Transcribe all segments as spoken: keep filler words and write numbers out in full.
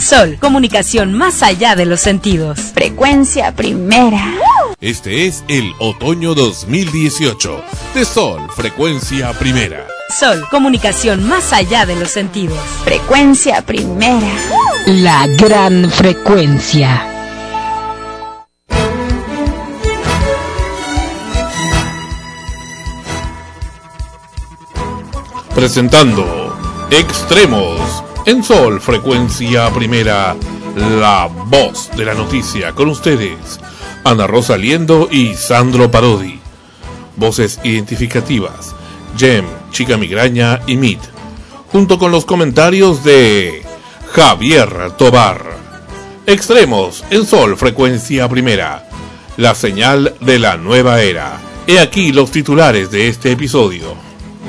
Sol, comunicación más allá de los sentidos. Frecuencia primera. Este es el otoño dos mil dieciocho de Sol, frecuencia primera. Sol, comunicación más allá de los sentidos. Frecuencia primera. La gran frecuencia. Presentando Extremos en Sol, frecuencia primera, la voz de la noticia. Con ustedes, Ana Rosa Liendo y Sandro Parodi. Voces identificativas, Jem, Chica Migraña y Mit, junto con los comentarios de Javier Tobar. Extremos en Sol, frecuencia primera, la señal de la nueva era. He aquí los titulares de este episodio.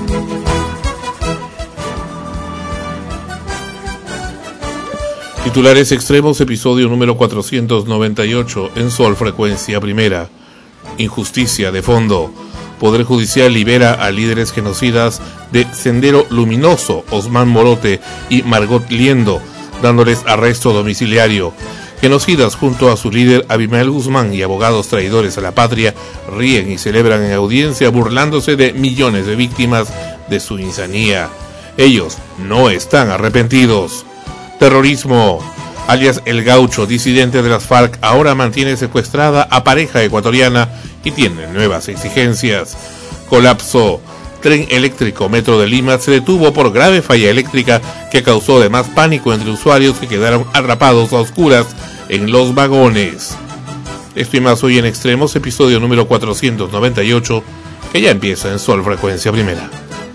Titulares Extremos, episodio número cuatrocientos noventa y ocho en Sol, frecuencia primera. Injusticia de fondo. Poder Judicial libera a líderes genocidas de Sendero Luminoso, Osman Morote y Margot Liendo, dándoles arresto domiciliario. Genocidas junto a su líder Abimael Guzmán y abogados traidores a la patria ríen y celebran en audiencia burlándose de millones de víctimas de su insanía. Ellos no están arrepentidos. Terrorismo. Alias El Gaucho, disidente de las FARC, ahora mantiene secuestrada a pareja ecuatoriana y tiene nuevas exigencias. Colapso. Tren eléctrico Metro de Lima se detuvo por grave falla eléctrica que causó además pánico entre usuarios que quedaron atrapados a oscuras en los vagones. Esto y más hoy en Extremos, episodio número cuatrocientos noventa y ocho, que ya empieza en Sol, frecuencia primera.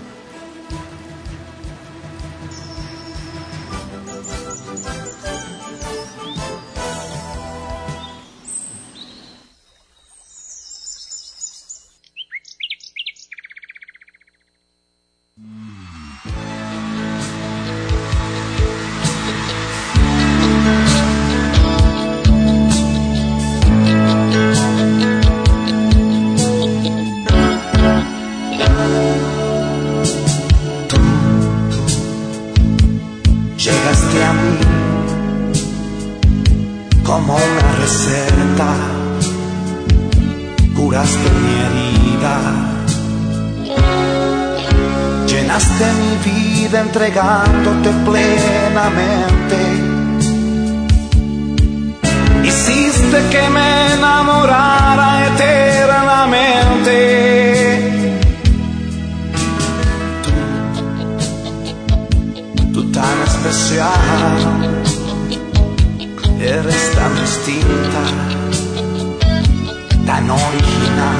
Entregándote plenamente, hiciste que me enamorara eternamente. Tú, tú tan especial, eres tan distinta, tan original.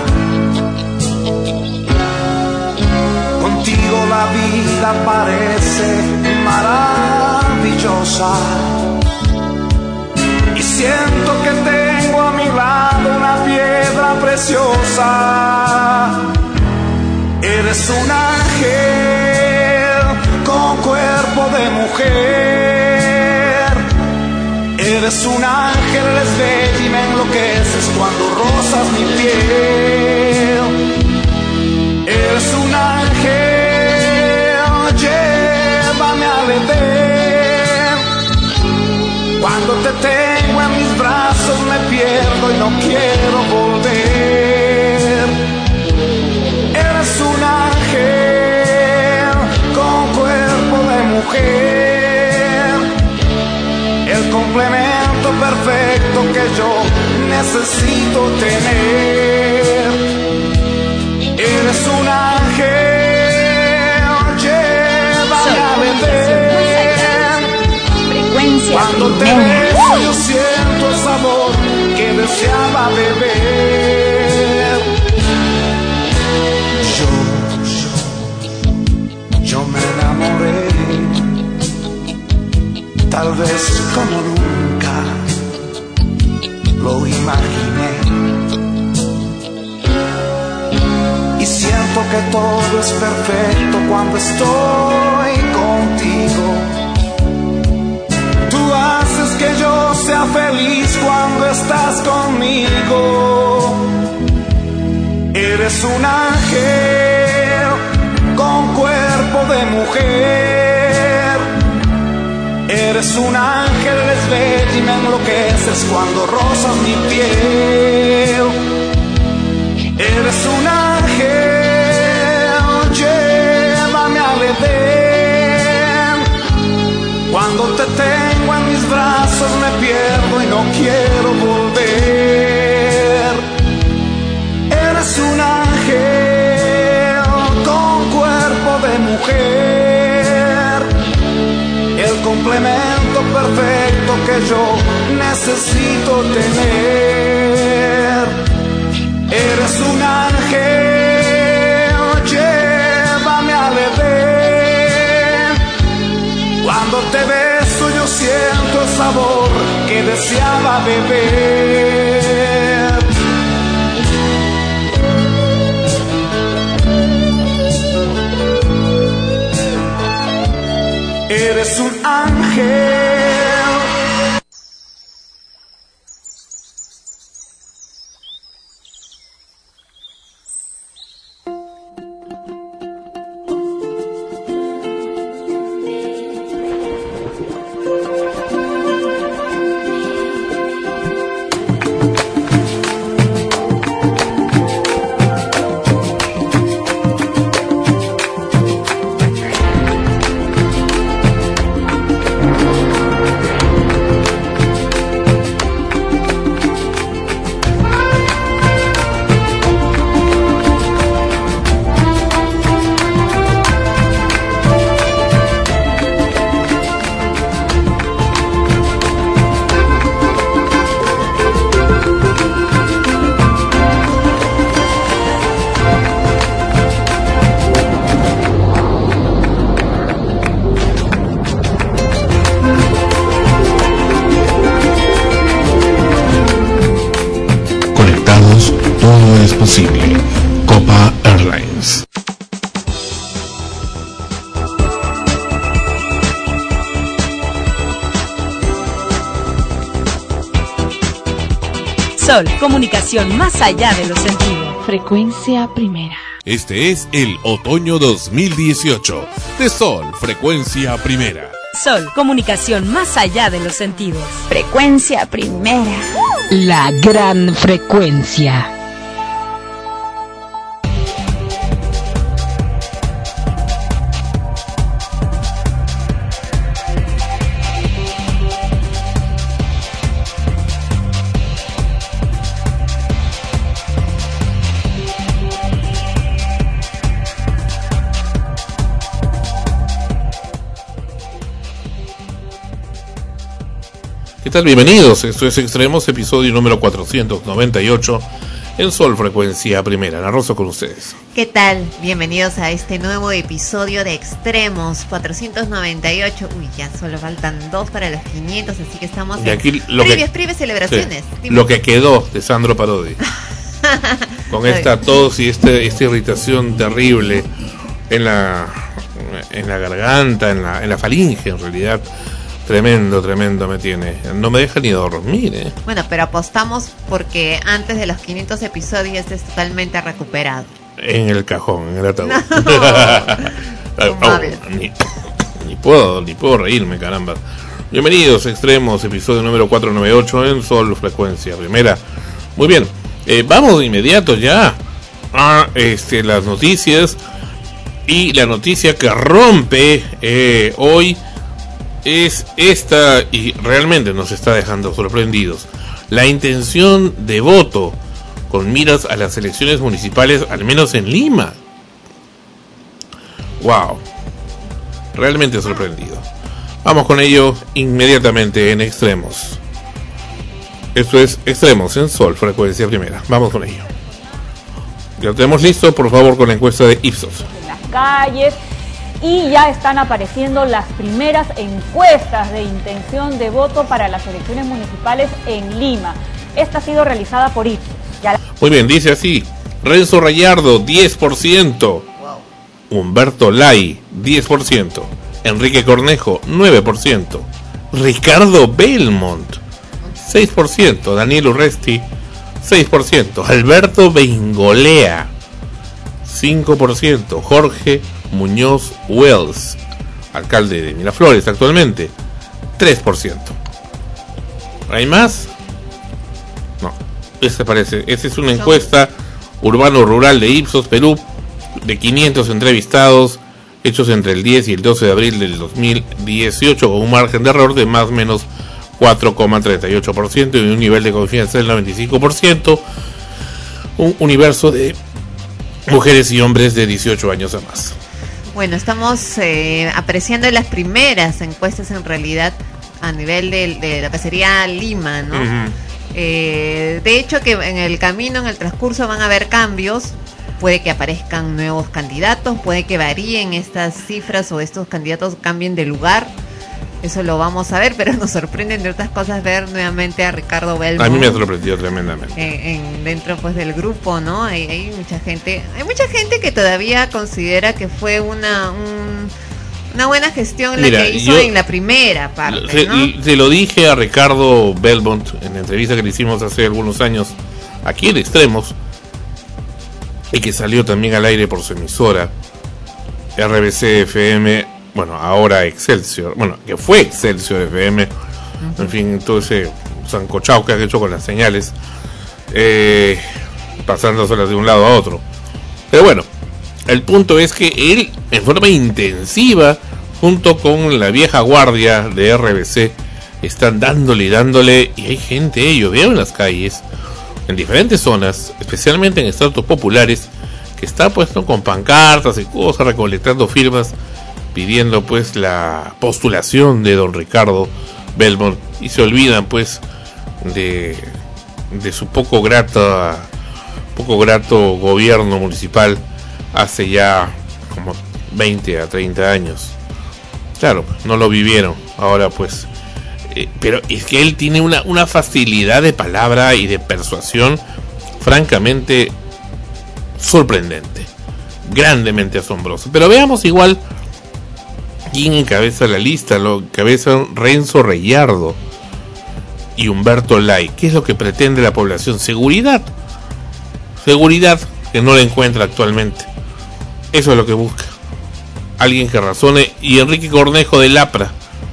Contigo la vida parece maravillosa y siento que tengo a mi lado una piedra preciosa. Eres un ángel con cuerpo de mujer. Eres un ángel, eres bella y me enloqueces cuando rozas mi piel. Eres un ángel, llévame al Edén. Cuando te tengo en mis brazos me pierdo y no quiero volver. Eres un ángel con cuerpo de mujer, el complemento perfecto que yo necesito tener. Eres un ángel, llévame a Edén. Cuando te beso yo siento el sabor que deseaba beber. Yo, yo, yo me enamoré, tal vez como nunca lo imaginé. Siento que todo es perfecto cuando estoy contigo. Tú haces que yo sea feliz cuando estás conmigo. Eres un ángel con cuerpo de mujer. Eres un ángel, eres acarices cuando rozas mi piel. Eres un ángel, llévame al Edén. Cuando te tengo en mis brazos me pierdo y no quiero volver. Eres un ángel con cuerpo de mujer, el complemento perfecto que yo necesito tener. Eres un ángel, llévame al Edén. Cuando te beso yo siento el sabor que deseaba beber. Eres un ángel. Posible. Copa Airlines. Sol, comunicación más allá de los sentidos. Frecuencia primera. Este es el otoño dos mil dieciocho de Sol, frecuencia primera. Sol, comunicación más allá de los sentidos. Frecuencia primera. La gran frecuencia. ¿Qué tal? Bienvenidos, esto es Extremos, episodio número cuatrocientos noventa y ocho en Sol, frecuencia primera. Ana Rosa con ustedes. ¿Qué tal? Bienvenidos a este nuevo episodio de Extremos cuatrocientos noventa y ocho. Uy, ya solo faltan dos para los quinientos, así que estamos y aquí en lo previas, que, previas celebraciones. Sí, lo que quedó de Sandro Parodi. Con esta tos y este, esta irritación terrible en la, en la garganta, en la, en la faringe en realidad. Tremendo, tremendo me tiene. No me deja ni dormir, ¿eh? Bueno, pero apostamos porque antes de los quinientos episodios estés totalmente recuperado. En el cajón, en el ataúd. No. oh, oh, ni, ni puedo, ni puedo reírme, caramba. Bienvenidos, Extremos, episodio número cuatrocientos noventa y ocho en Sol, frecuencia primera. Muy bien, eh, vamos de inmediato ya a este, las noticias. Y la noticia que rompe eh, hoy es esta, y realmente nos está dejando sorprendidos. La intención de voto con miras a las elecciones municipales, al menos en Lima. Wow, realmente sorprendido. Vamos con ello inmediatamente en Extremos. Esto es Extremos en Sol, frecuencia primera. Vamos con ello. Ya lo tenemos listo, por favor, con la encuesta de Ipsos. En las calles. Y ya están apareciendo las primeras encuestas de intención de voto para las elecciones municipales en Lima. Esta ha sido realizada por Ipsos. La... Muy bien, dice así: Renzo Rayardo, diez por ciento. Wow. Humberto Lai, diez por ciento. Enrique Cornejo, nueve por ciento. Ricardo Belmont, seis por ciento. Daniel Urresti, seis por ciento. Alberto Bengolea, cinco por ciento. Jorge Muñoz Wells, alcalde de Miraflores actualmente, tres por ciento. ¿Hay más? Esa parece, esa es una encuesta urbano-rural de Ipsos, Perú, de quinientos entrevistados, hechos entre el diez y el doce de abril del dos mil dieciocho, con un margen de error de más o menos cuatro coma treinta y ocho por ciento y un nivel de confianza del noventa y cinco por ciento, un universo de mujeres y hombres de dieciocho años a más. Bueno, estamos eh, apreciando las primeras encuestas en realidad a nivel de, de lo que sería Lima, ¿no? Uh-huh. Eh, de hecho que en el camino, en el transcurso van a haber cambios, puede que aparezcan nuevos candidatos, puede que varíen estas cifras o estos candidatos cambien de lugar, eso lo vamos a ver, pero nos sorprende entre otras cosas ver nuevamente a Ricardo Belmont. A mí me ha sorprendido tremendamente. En, en, dentro pues del grupo, ¿no? Hay, hay mucha gente, hay mucha gente que todavía considera que fue una un, una buena gestión la Mira, que hizo en la primera parte, se, ¿no? Se lo dije a Ricardo Belmont en la entrevista que le hicimos hace algunos años aquí en Extremos, y que salió también al aire por su emisora R B C F M, bueno, ahora Excelsior, bueno, que fue Excelsior F M, uh-huh. En fin, todo ese zancochao que han hecho con las señales, eh, pasándoselas de un lado a otro. Pero bueno, el punto es que él, en forma intensiva, junto con la vieja guardia de R B C, están dándole y dándole, y hay gente, yo veo en las calles, en diferentes zonas, especialmente en estratos populares, que está puesto con pancartas y cosas, recolectando firmas, pidiendo pues la postulación de don Ricardo Belmont, y se olvidan pues de, de su poco grato, poco grato gobierno municipal hace ya como veinte a treinta años. Claro, no lo vivieron, ahora pues... Eh, pero es que él tiene una, una facilidad de palabra y de persuasión francamente sorprendente, grandemente asombroso. Pero veamos igual quién encabeza la lista. Lo encabezan Renzo Reyardo y Humberto Lai. ¿Qué es lo que pretende la población? Seguridad. Seguridad que no la encuentra actualmente. Eso es lo que busca. Alguien que razone. Y Enrique Cornejo del APRA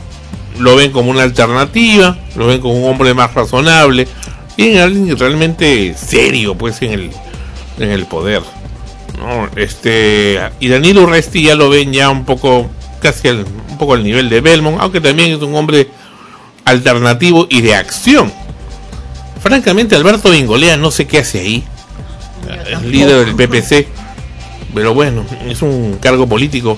lo ven como una alternativa, lo ven como un hombre más razonable, y en alguien realmente serio pues en el en el poder, ¿no? Este, y Daniel Urresti ya lo ven ya un poco casi al, un poco al nivel de Belmont, aunque también es un hombre alternativo y de acción. Francamente, Alberto Bengolea no sé qué hace ahí, es líder del P P C, pero bueno, es un cargo político.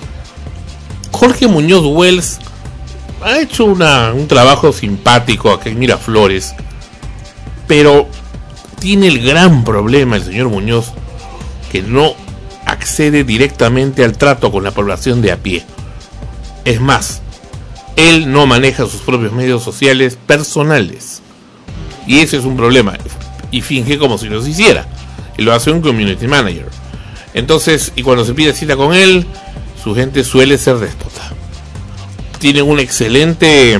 Jorge Muñoz Wells ha hecho una, un trabajo simpático aquí en Miraflores, pero tiene el gran problema el señor Muñoz, que no accede directamente al trato con la población de a pie. Es más, él no maneja sus propios medios sociales personales, y ese es un problema, y finge como si los hiciera, y lo hace un community manager. Entonces, y cuando se pide cita con él, su gente suele ser déspota. Tienen un excelente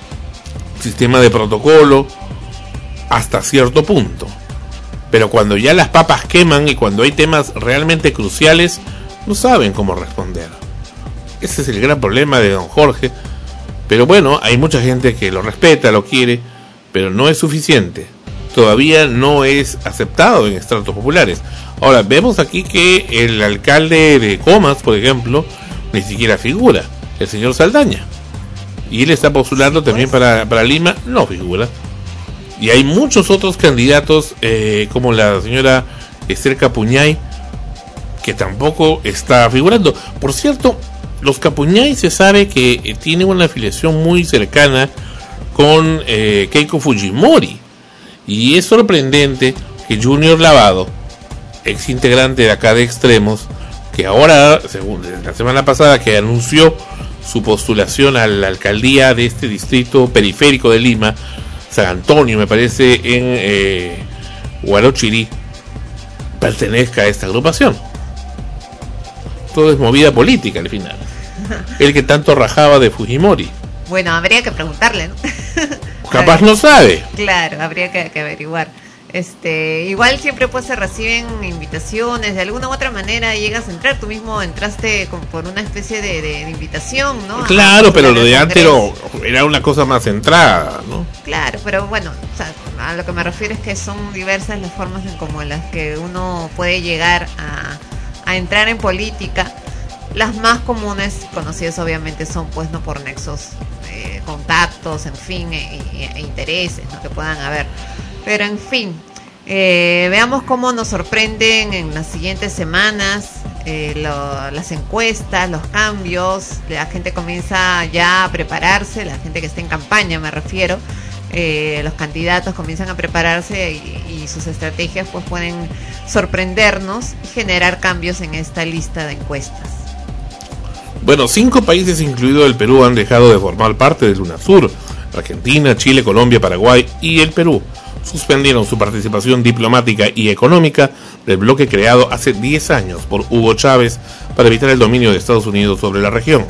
sistema de protocolo hasta cierto punto, pero cuando ya las papas queman y cuando hay temas realmente cruciales, no saben cómo responder. Ese es el gran problema de don Jorge. Pero bueno, hay mucha gente que lo respeta, lo quiere, pero no es suficiente. Todavía no es aceptado en estratos populares. Ahora, vemos aquí que el alcalde de Comas, por ejemplo, ni siquiera figura. El señor Saldaña, y él está postulando también para, para Lima, no figura. Y hay muchos otros candidatos, eh, como la señora Esther Capuñay, que tampoco está figurando. Por cierto, los Capuñay se sabe que eh, tienen una afiliación muy cercana con eh, Keiko Fujimori, y es sorprendente que Junior Lavado, ex integrante de acá de Extremos, que ahora, según la semana pasada, que anunció su postulación a la alcaldía de este distrito periférico de Lima, San Antonio, me parece, en eh, Huarochirí, pertenezca a esta agrupación. Todo es movida política al final. El que tanto rajaba de Fujimori. Bueno, habría que preguntarle, ¿no? Capaz no sabe. Claro, habría que, que averiguar. Este, igual siempre pues se reciben invitaciones, de alguna u otra manera llegas a entrar, tú mismo entraste con, por una especie de, de, de invitación, ¿no? Claro, pero lo de antes era una cosa más centrada, ¿no? Claro, pero bueno, o sea, a lo que me refiero es que son diversas las formas en como las que uno puede llegar a, a entrar en política. Las más comunes, conocidas obviamente, son pues no por nexos, eh, contactos, en fin, e, e, e intereses, ¿no?, que puedan haber. Pero en fin, eh, veamos cómo nos sorprenden en las siguientes semanas eh, lo, las encuestas, los cambios. La gente comienza ya a prepararse, la gente que está en campaña me refiero. Eh, los candidatos comienzan a prepararse y, y sus estrategias pues pueden sorprendernos y generar cambios en esta lista de encuestas. Bueno, cinco países, incluido el Perú, han dejado de formar parte del UNASUR. Argentina, Chile, Colombia, Paraguay y el Perú suspendieron su participación diplomática y económica del bloque creado hace diez años por Hugo Chávez para evitar el dominio de Estados Unidos sobre la región.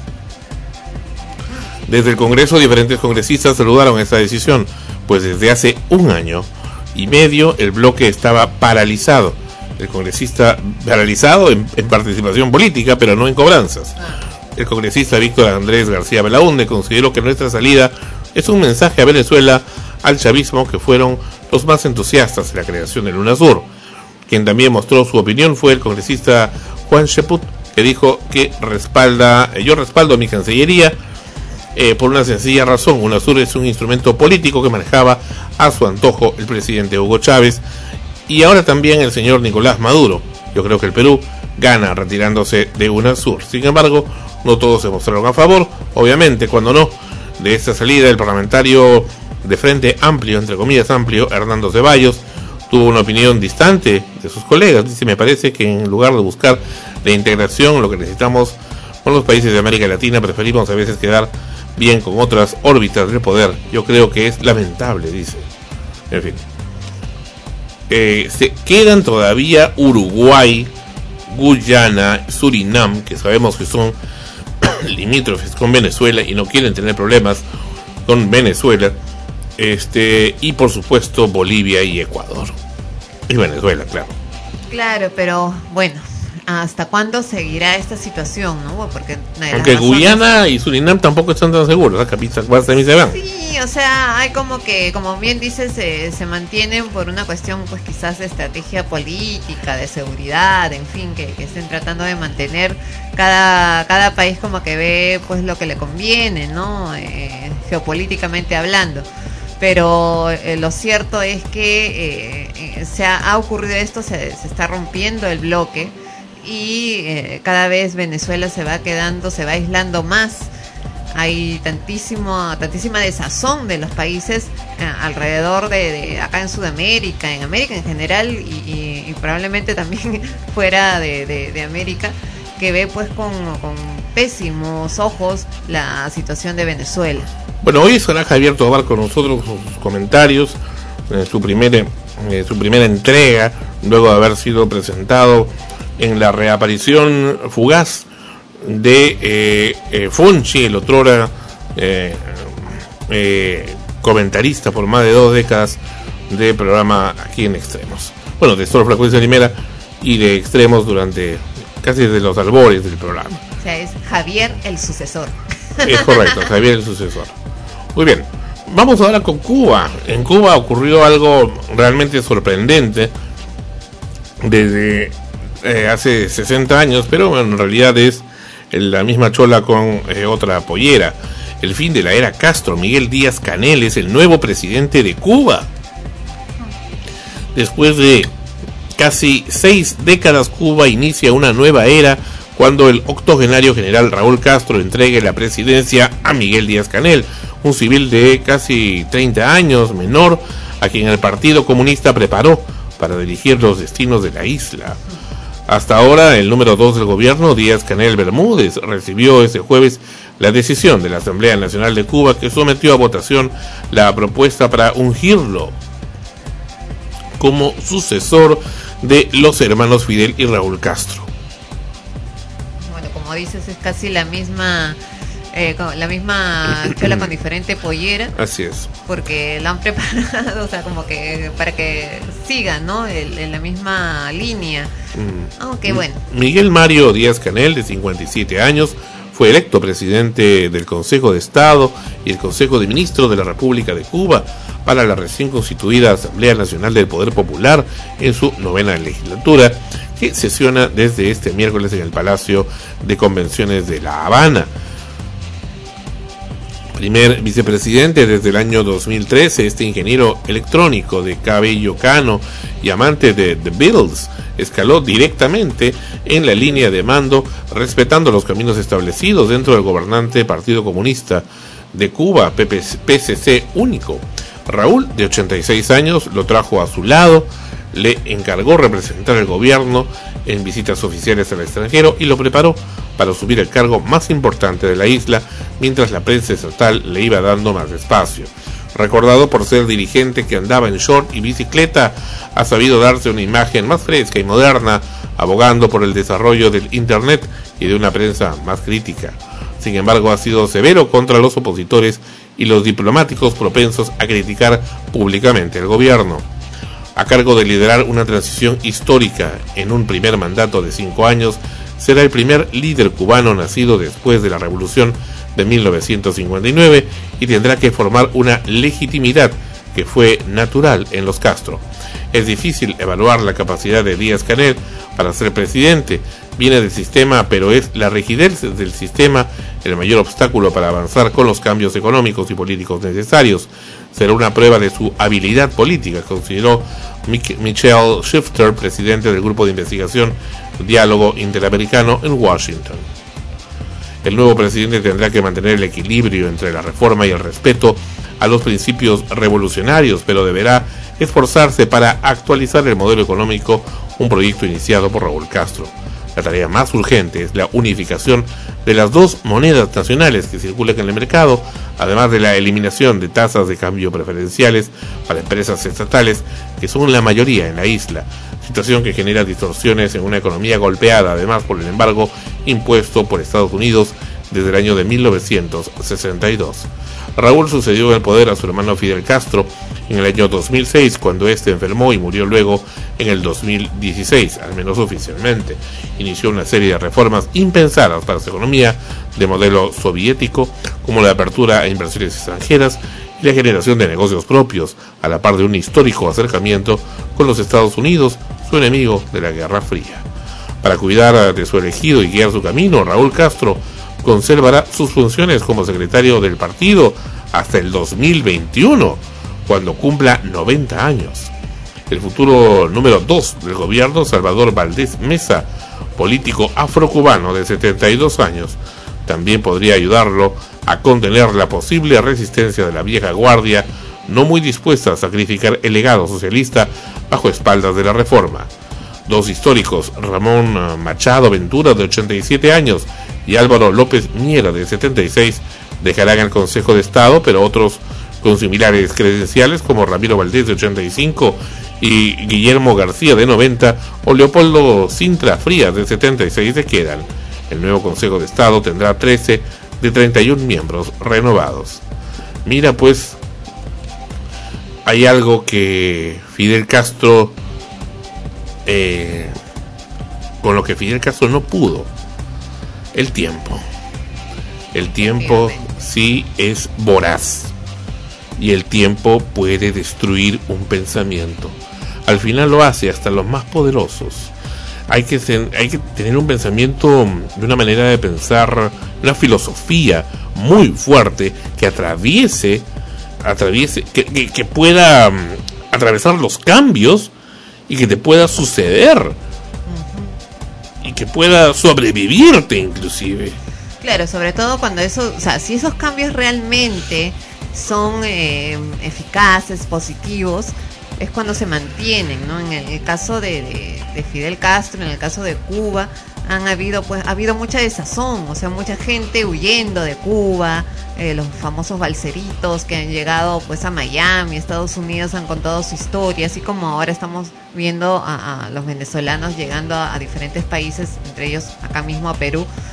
Desde el Congreso, diferentes congresistas saludaron esta decisión, pues desde hace un año y medio el bloque estaba paralizado. El congresista paralizado en, en participación política, pero no en cobranzas. El congresista Víctor Andrés García Belaúnde consideró que nuestra salida es un mensaje a Venezuela, al chavismo, que fueron los más entusiastas de la creación del UNASUR. Quien también mostró su opinión fue el congresista Juan Cheput, que dijo que respalda, yo respaldo mi cancillería eh, por una sencilla razón. UNASUR es un instrumento político que manejaba a su antojo el presidente Hugo Chávez y ahora también el señor Nicolás Maduro. Yo creo que el Perú gana retirándose de UNASUR. Sin embargo, no todos se mostraron a favor, obviamente, cuando no, de esta salida. El parlamentario de Frente Amplio, entre comillas amplio, Hernando Ceballos, tuvo una opinión distante de sus colegas. Dice: me parece que en lugar de buscar la integración, lo que necesitamos con los países de América Latina, preferimos a veces quedar bien con otras órbitas del poder. Yo creo que es lamentable, dice. En fin. Eh, se quedan todavía Uruguay, Guyana, Surinam, que sabemos que son limítrofes con Venezuela y no quieren tener problemas con Venezuela, este y por supuesto Bolivia y Ecuador y Venezuela, claro. Claro, pero bueno, ¿hasta cuándo seguirá esta situación, no? Porque aunque Guyana y Surinam tampoco están tan seguros, ¿eh? Capistas también se van. Sí, o sea, hay como que, como bien dices, se, se mantienen por una cuestión, pues quizás de estrategia política, de seguridad, en fin, que, que estén tratando de mantener cada cada país como que ve pues lo que le conviene, ¿no? Eh, geopolíticamente hablando. Pero eh, lo cierto es que eh, eh, se ha, ha ocurrido esto, se, se está rompiendo el bloque y eh, cada vez Venezuela se va quedando, se va aislando más. Hay tantísimo, tantísima desazón de los países eh, alrededor de, de acá en Sudamérica, en América en general y, y, y probablemente también fuera de, de, de América, que ve pues con, con pésimos ojos la situación de Venezuela. Bueno, hoy estará Javier Tobar con nosotros con sus comentarios, en su primera, eh, su primera entrega, luego de haber sido presentado en la reaparición fugaz de eh, eh, Fonchi, el otrora eh, eh, comentarista por más de dos décadas de programa aquí en Extremos. Bueno, de Sol Frecuencia Primera y de Extremos durante casi desde los albores del programa. O sea, es Javier el sucesor. Es correcto, Javier el sucesor. Muy bien, vamos ahora con Cuba. En Cuba ocurrió algo realmente sorprendente desde eh, hace sesenta años, pero en realidad es la misma chola con eh, otra pollera. El fin de la era Castro. Miguel Díaz-Canel es el nuevo presidente de Cuba. Después de casi seis décadas, Cuba inicia una nueva era cuando el octogenario general Raúl Castro entregue la presidencia a Miguel Díaz-Canel, un civil de casi treinta años, menor, a quien el Partido Comunista preparó para dirigir los destinos de la isla. Hasta ahora, el número dos del gobierno, Díaz-Canel Bermúdez, recibió este jueves la decisión de la Asamblea Nacional de Cuba, que sometió a votación la propuesta para ungirlo como sucesor de los hermanos Fidel y Raúl Castro. Bueno, como dices, es casi la misma... Eh, con la misma chola con diferente pollera. Así es. Porque la han preparado, o sea, como que para que sigan, ¿no? El, en la misma línea. Mm. Aunque bueno. Miguel Mario Díaz-Canel, de cincuenta y siete años, Fue electo presidente del Consejo de Estado y el Consejo de Ministros de la República de Cuba para la recién constituida Asamblea Nacional del Poder Popular en su novena legislatura, que sesiona desde este miércoles en el Palacio de Convenciones de La Habana. Primer vicepresidente desde el año dos mil trece, este ingeniero electrónico de cabello cano y amante de The Beatles escaló directamente en la línea de mando, respetando los caminos establecidos dentro del gobernante Partido Comunista de Cuba, P C C único. Raúl, de ochenta y seis años, lo trajo a su lado, le encargó representar el gobierno en visitas oficiales al extranjero y lo preparó para asumir el cargo más importante de la isla, mientras la prensa estatal le iba dando más espacio. Recordado por ser dirigente que andaba en short y bicicleta, ha sabido darse una imagen más fresca y moderna, abogando por el desarrollo del Internet y de una prensa más crítica. Sin embargo, ha sido severo contra los opositores y los diplomáticos propensos a criticar públicamente al gobierno. A cargo de liderar una transición histórica en un primer mandato de cinco años, será el primer líder cubano nacido después de la Revolución de mil novecientos cincuenta y nueve y tendrá que formar una legitimidad que fue natural en los Castro. Es difícil evaluar la capacidad de Díaz-Canel para ser presidente. Viene del sistema, pero es la rigidez del sistema el mayor obstáculo para avanzar con los cambios económicos y políticos necesarios. Será una prueba de su habilidad política, consideró Michelle Shifter, presidente del Grupo de Investigación Diálogo Interamericano en Washington. El nuevo presidente tendrá que mantener el equilibrio entre la reforma y el respeto a los principios revolucionarios, pero deberá esforzarse para actualizar el modelo económico, un proyecto iniciado por Raúl Castro. La tarea más urgente es la unificación de las dos monedas nacionales que circulan en el mercado, además de la eliminación de tasas de cambio preferenciales para empresas estatales, que son la mayoría en la isla, situación que genera distorsiones en una economía golpeada, además por el embargo impuesto por Estados Unidos desde el año de mil novecientos sesenta y dos. Raúl sucedió en el poder a su hermano Fidel Castro en el año dos mil seis, cuando éste enfermó y murió luego en el dos mil dieciséis, al menos oficialmente. Inició una serie de reformas impensadas para su economía de modelo soviético, como la apertura a inversiones extranjeras y la generación de negocios propios, a la par de un histórico acercamiento con los Estados Unidos, su enemigo de la Guerra Fría. Para cuidar de su elegido y guiar su camino, Raúl Castro conservará sus funciones como secretario del partido hasta el dos mil veintiuno, cuando cumpla noventa años. El futuro número dos del gobierno, Salvador Valdés Mesa, político afrocubano de setenta y dos años, también podría ayudarlo a contener la posible resistencia de la vieja guardia, no muy dispuesta a sacrificar el legado socialista bajo espaldas de la reforma. Dos históricos, Ramón Machado Ventura, de ochenta y siete años, y Álvaro López Miera, de setenta y seis, dejarán el Consejo de Estado, pero otros con similares credenciales, como Ramiro Valdés, de ochenta y cinco, y Guillermo García, de noventa, o Leopoldo Sintra Frías, de setenta y seis, se quedan. El nuevo Consejo de Estado tendrá trece de treinta y un miembros renovados. Mira, pues, hay algo que Fidel Castro, eh, con lo que Fidel Castro no pudo: el tiempo. El tiempo sí es voraz, y el tiempo puede destruir un pensamiento. Al final lo hace hasta los más poderosos. Hay que, ten, hay que tener un pensamiento, de una manera de pensar, una filosofía muy fuerte que atraviese, atraviese que, que, que pueda um, atravesar los cambios y que te pueda suceder. Uh-huh. Y que pueda sobrevivirte inclusive. Claro, sobre todo cuando eso, o sea, si esos cambios realmente son eh, eficaces, positivos, es cuando se mantienen, ¿no? En el, el caso de, de, de Fidel Castro, en el caso de Cuba, han habido, pues, ha habido mucha desazón, o sea, mucha gente huyendo de Cuba, eh, los famosos balseritos que han llegado, pues, a Miami, Estados Unidos, han contado su historia, así como ahora estamos viendo a, a los venezolanos llegando a, a diferentes países, entre ellos acá mismo a Perú.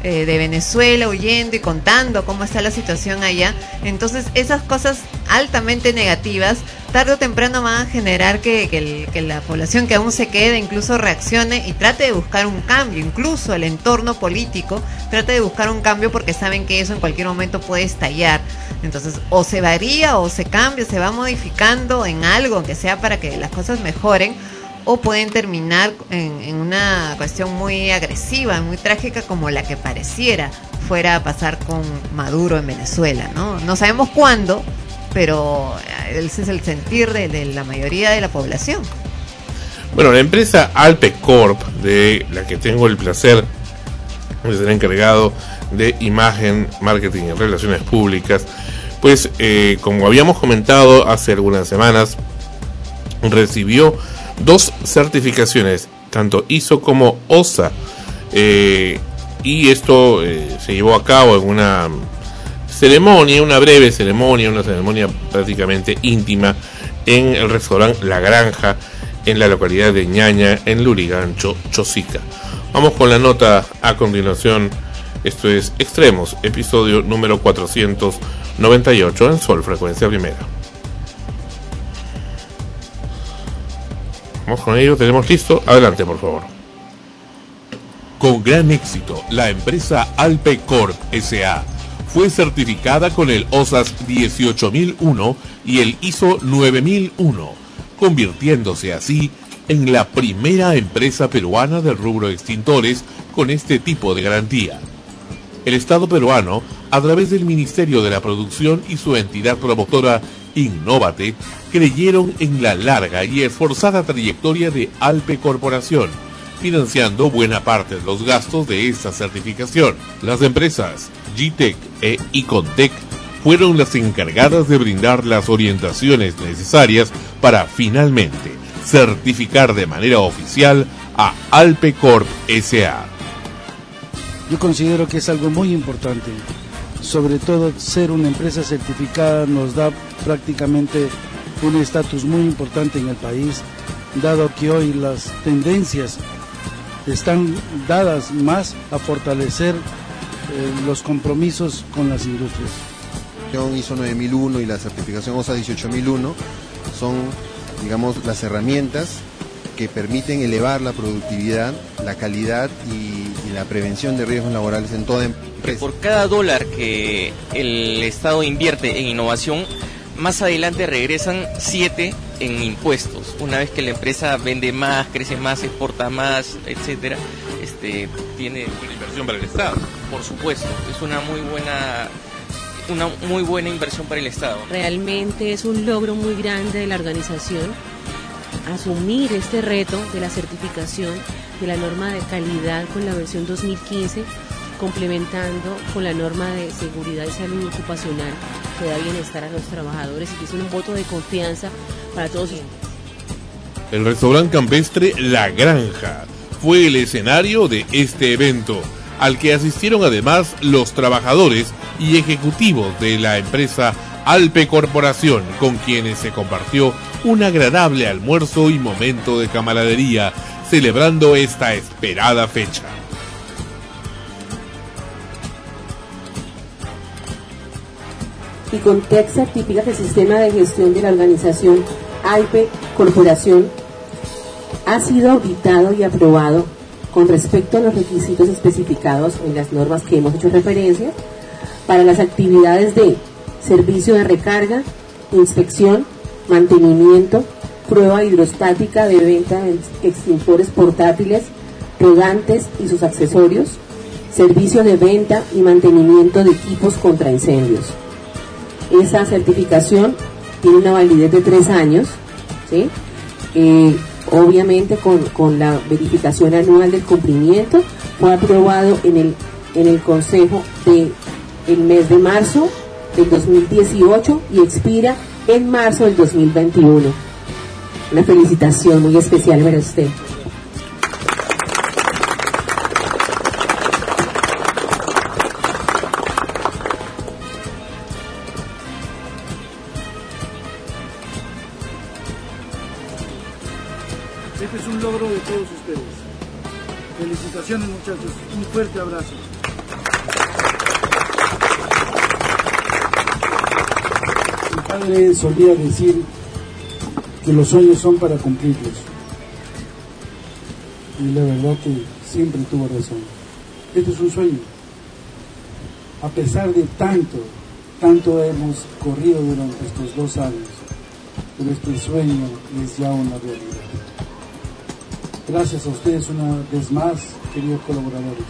eh, de Venezuela huyendo y contando cómo está la situación allá. Entonces esas cosas altamente negativas tarde o temprano van a generar que, que, el, que la población que aún se quede incluso reaccione y trate de buscar un cambio. Incluso el entorno político trate de buscar un cambio, porque saben que eso en cualquier momento puede estallar. Entonces o se varía o se cambia, se va modificando en algo que sea para que las cosas mejoren, o pueden terminar en, en una cuestión muy agresiva, muy trágica, como la que pareciera fuera a pasar con Maduro en Venezuela, ¿no? No sabemos cuándo, pero ese es el sentir de, de la mayoría de la población. Bueno, la empresa Alpecorp, de la que tengo el placer de ser encargado de imagen, marketing y relaciones públicas, pues eh, como habíamos comentado hace algunas semanas, recibió dos certificaciones, tanto I S O como O S A, eh, y esto eh, se llevó a cabo en una ceremonia, una breve ceremonia, una ceremonia prácticamente íntima en el restaurante La Granja, en la localidad de Ñaña, en Lurigancho, Chosica. Vamos con la nota a continuación. Esto es Extremos, episodio número cuatrocientos noventa y ocho en Sol Frecuencia Primera. Vamos con ello, tenemos listo. Adelante, por favor. Con gran éxito, la empresa Alpecorp S A fue certificada con el O S A S dieciocho mil uno y el I S O nueve mil uno, convirtiéndose así en la primera empresa peruana del rubro extintores con este tipo de garantía. El Estado peruano, a través del Ministerio de la Producción y su entidad promotora Innovate, creyeron en la larga y esforzada trayectoria de Alpe Corporación, financiando buena parte de los gastos de esta certificación. Las empresas G-Tech e Icontech fueron las encargadas de brindar las orientaciones necesarias para finalmente certificar de manera oficial a Alpecorp S A. Yo considero que es algo muy importante. Sobre todo, ser una empresa certificada nos da prácticamente un estatus muy importante en el país, dado que hoy las tendencias están dadas más a fortalecer eh, los compromisos con las industrias. I S O nueve mil uno y la certificación O S A dieciocho mil uno son, digamos, las herramientas que permiten elevar la productividad, la calidad y, y la prevención de riesgos laborales en toda empresa. Por cada dólar que el Estado invierte en innovación, más adelante regresan siete en impuestos. Una vez que la empresa vende más, crece más, exporta más, etcétera, este, tiene una inversión para el Estado. Por supuesto, es una muy buena, una muy buena inversión para el Estado. Realmente es un logro muy grande de la organización asumir este reto de la certificación de la norma de calidad con la versión dos mil quince, complementando con la norma de seguridad y salud ocupacional que da bienestar a los trabajadores y que es un voto de confianza para todos. El restaurante campestre La Granja fue el escenario de este evento, al que asistieron además los trabajadores y ejecutivos de la empresa Alpe Corporación, con quienes se compartió un agradable almuerzo y momento de camaradería, celebrando esta esperada fecha. Icontech certifica que el sistema de gestión de la organización Alpe Corporación ha sido auditado y aprobado con respecto a los requisitos especificados en las normas que hemos hecho referencia para las actividades de servicio de recarga, inspección, mantenimiento, prueba hidrostática de venta de extintores portátiles, rodantes y sus accesorios, servicio de venta y mantenimiento de equipos contra incendios. Esa certificación tiene una validez de tres años, ¿sí? Eh, obviamente con, con la verificación anual del cumplimiento. Fue aprobado en el, en el Consejo de el mes de marzo del dos mil dieciocho y expira en marzo del dos mil veintiuno. Una felicitación muy especial para usted. Este es un logro de todos ustedes. Felicitaciones, muchachos. Un fuerte abrazo. padre solía decir que los sueños son para cumplirlos. Y la verdad que siempre tuvo razón. Este es un sueño. A pesar de tanto, tanto hemos corrido durante estos dos años, pero este sueño es ya una realidad. Gracias a ustedes una vez más, queridos colaboradores.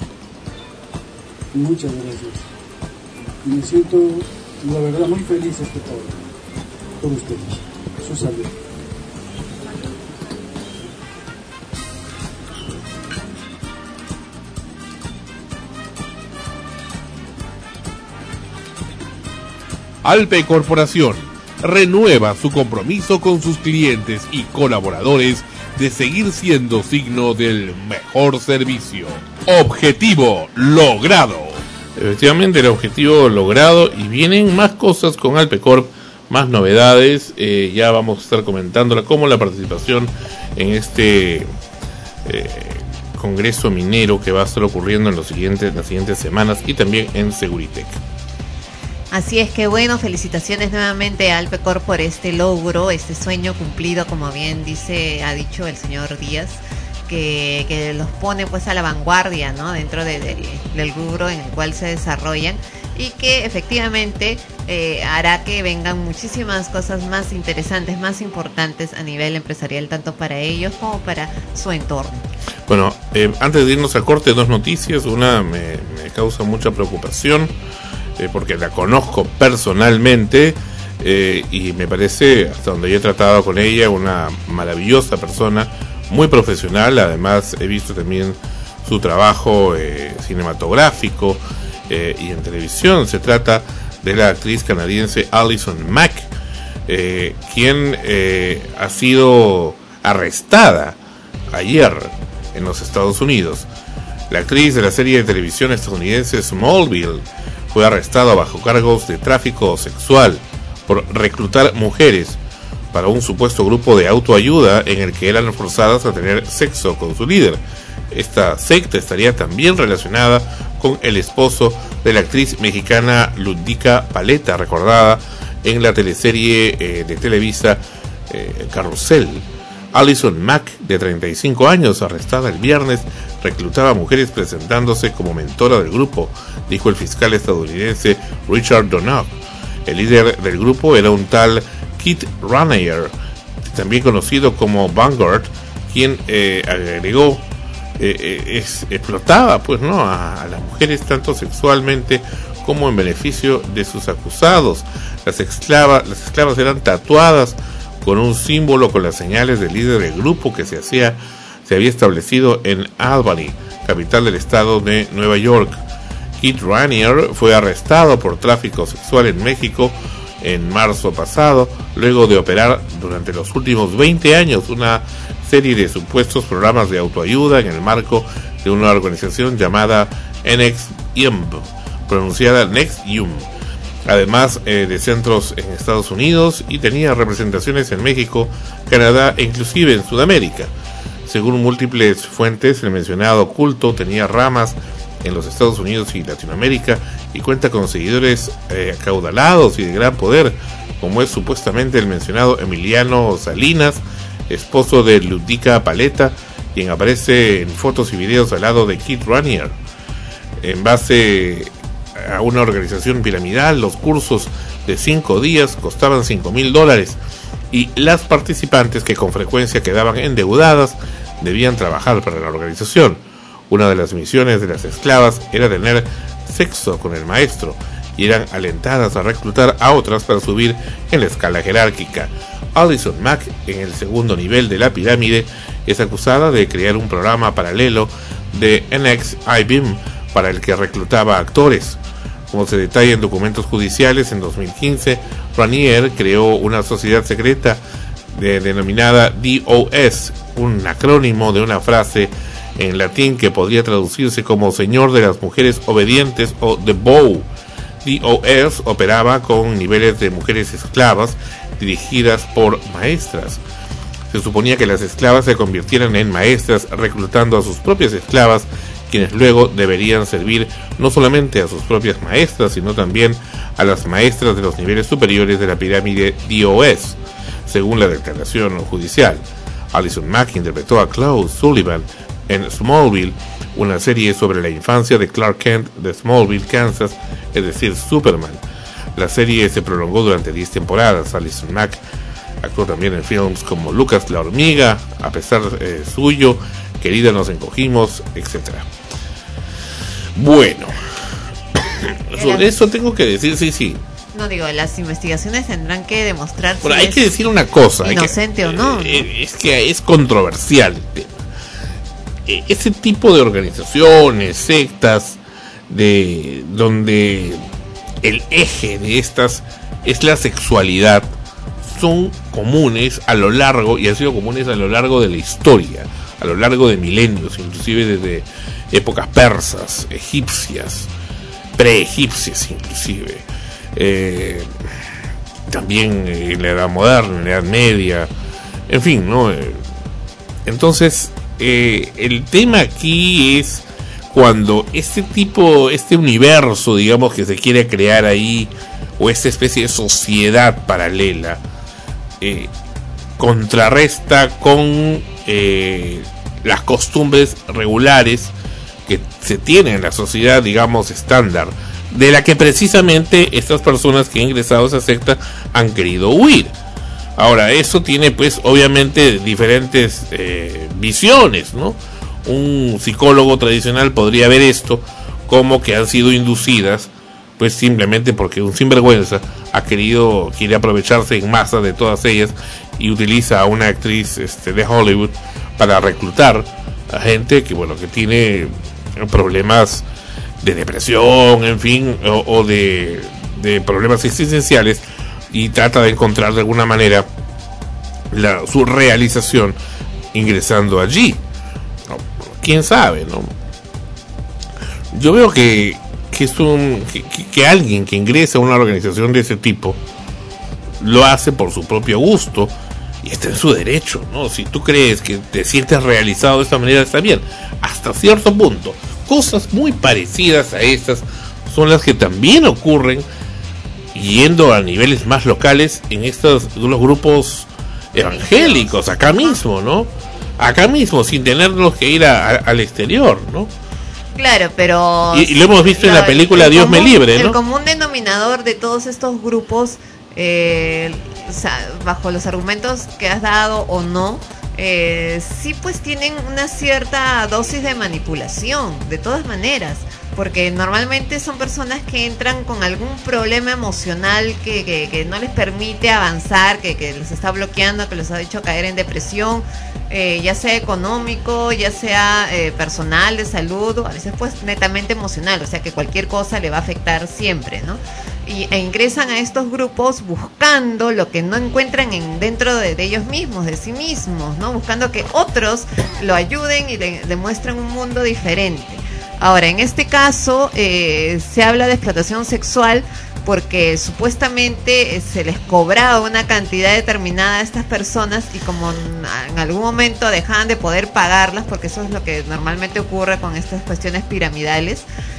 Muchas gracias. Y me siento, la verdad, muy feliz este por, por ustedes. Su salud. Alpe Corporación renueva su compromiso con sus clientes y colaboradores de seguir siendo signo del mejor servicio. Objetivo logrado. Efectivamente, el objetivo logrado, y vienen más cosas con Alpecorp, más novedades. Eh, ya vamos a estar comentándola, como la participación en este eh, congreso minero que va a estar ocurriendo en los siguientes, las siguientes semanas, y también en Seguritech. Así es que bueno, felicitaciones nuevamente a Alpecorp por este logro, este sueño cumplido, como bien dice, ha dicho el señor Díaz, que, que los pone pues a la vanguardia, ¿no? Dentro de, de, del rubro en el cual se desarrollan, y que efectivamente eh, hará que vengan muchísimas cosas más interesantes, más importantes a nivel empresarial, tanto para ellos como para su entorno. Bueno, eh, antes de irnos a corte, dos noticias. Una me, me causa mucha preocupación, Eh, porque la conozco personalmente eh, y me parece, hasta donde yo he tratado con ella, una maravillosa persona, muy profesional. Además he visto también su trabajo eh, cinematográfico eh, y en televisión. Se trata de la actriz canadiense Allison Mack, eh, quien eh, ha sido arrestada ayer en los Estados Unidos. La actriz de la serie de televisión estadounidense Smallville fue arrestada bajo cargos de tráfico sexual por reclutar mujeres para un supuesto grupo de autoayuda en el que eran forzadas a tener sexo con su líder. Esta secta estaría también relacionada con el esposo de la actriz mexicana Ludvica Paleta, recordada en la teleserie eh, de Televisa eh, Carrusel. Allison Mack, de treinta y cinco años, arrestada el viernes, reclutaba mujeres presentándose como mentora del grupo, dijo el fiscal estadounidense Richard Donough. El líder del grupo era un tal Keith Raniere, también conocido como Vanguard, quien eh, agregó eh, eh, es, explotaba pues no a, a las mujeres tanto sexualmente como en beneficio de sus acusados. Las esclavas, las esclavas eran tatuadas con un símbolo con las señales del líder del grupo que se hacía se había establecido en Albany, capital del estado de Nueva York. Keith Raniere fue arrestado por tráfico sexual en México en marzo pasado, luego de operar durante los últimos veinte años una serie de supuestos programas de autoayuda en el marco de una organización llamada N X I M, pronunciada Next I M, además eh, de centros en Estados Unidos, y tenía representaciones en México, Canadá e inclusive en Sudamérica. Según múltiples fuentes, el mencionado culto tenía ramas en los Estados Unidos y Latinoamérica y cuenta con seguidores eh, acaudalados y de gran poder, como es supuestamente el mencionado Emiliano Salinas, esposo de Ludvica Paleta, quien aparece en fotos y videos al lado de Keith Raniere. En base a una organización piramidal, los cursos de cinco días costaban cinco mil dólares y las participantes, que con frecuencia quedaban endeudadas, debían trabajar para la organización. Una de las misiones de las esclavas era tener sexo con el maestro y eran alentadas a reclutar a otras para subir en la escala jerárquica. Allison Mack, en el segundo nivel de la pirámide, es acusada de crear un programa paralelo de N X I M para el que reclutaba actores. Como se detalla en documentos judiciales, en dos mil quince, Raniere creó una sociedad secreta de, denominada D O S, un acrónimo de una frase en latín que podría traducirse como Señor de las Mujeres Obedientes o The Bow. D O S operaba con niveles de mujeres esclavas dirigidas por maestras. Se suponía que las esclavas se convirtieran en maestras reclutando a sus propias esclavas quienes luego deberían servir no solamente a sus propias maestras, sino también a las maestras de los niveles superiores de la pirámide D O S, según la declaración judicial. Allison Mack interpretó a Claude Sullivan en Smallville, una serie sobre la infancia de Clark Kent de Smallville, Kansas, es decir, Superman. La serie se prolongó durante diez temporadas. Allison Mack actuó también en films como Lucas la hormiga, A pesar eh, suyo, Querida nos encogimos, etcétera. Bueno, sobre eso tengo que decir, sí, sí. No digo, las investigaciones tendrán que demostrar Bueno, si hay es que decir una cosa. inocente que, o no, eh, ¿no? Es que es controversial el tema. Eh, ese tipo de organizaciones, sectas, de donde el eje de estas es la sexualidad, son comunes a lo largo, y han sido comunes a lo largo de la historia, a lo largo de milenios, inclusive desde épocas persas, egipcias, preegipcias inclusive, eh, también en la Edad Moderna, en la Edad Media, en fin, ¿no? Entonces, eh, el tema aquí es cuando este tipo, este universo, digamos, que se quiere crear ahí, o esta especie de sociedad paralela, eh, contrarresta con eh, las costumbres regulares que se tienen en la sociedad, digamos, estándar, de la que precisamente estas personas que han ingresado a esa secta han querido huir. Ahora, eso tiene pues obviamente diferentes eh, visiones, ¿no? Un psicólogo tradicional podría ver esto como que han sido inducidas pues simplemente porque un sinvergüenza ha querido, quiere aprovecharse en masa de todas ellas y utiliza a una actriz este, de Hollywood para reclutar a gente que, bueno, que tiene problemas de depresión, en fin, o, o de, de problemas existenciales, y trata de encontrar de alguna manera la, su realización ingresando allí. No, quién sabe, ¿no? Yo veo que que es un que, que, que alguien que ingresa a una organización de ese tipo lo hace por su propio gusto y está en su derecho, ¿no? Si tú crees que te sientes realizado de esta manera, está bien, hasta cierto punto. Cosas muy parecidas a estas son las que también ocurren, yendo a niveles más locales, en estos los grupos evangélicos, acá mismo, ¿no? Acá mismo, sin tenernos que ir a, a, al exterior, ¿no? Claro, pero... Y, y lo hemos visto lo, en la película Dios común, me libre, ¿no? El común denominador de todos estos grupos, eh, o sea, bajo los argumentos que has dado o no, eh, sí pues tienen una cierta dosis de manipulación, de todas maneras, porque normalmente son personas que entran con algún problema emocional que, que, que no les permite avanzar, que, que les está bloqueando, que les ha hecho caer en depresión, eh, ya sea económico, ya sea eh, personal, de salud, o a veces pues netamente emocional, o sea que cualquier cosa le va a afectar siempre, ¿no? Y, e ingresan a estos grupos buscando lo que no encuentran en, dentro de, de ellos mismos, de sí mismos, ¿no? Buscando que otros lo ayuden y le demuestren un mundo diferente. Ahora, en este caso eh, se habla de explotación sexual porque supuestamente eh, se les cobraba una cantidad determinada a estas personas y como en, en algún momento dejaban de poder pagarlas, porque eso es lo que normalmente ocurre con estas cuestiones piramidales,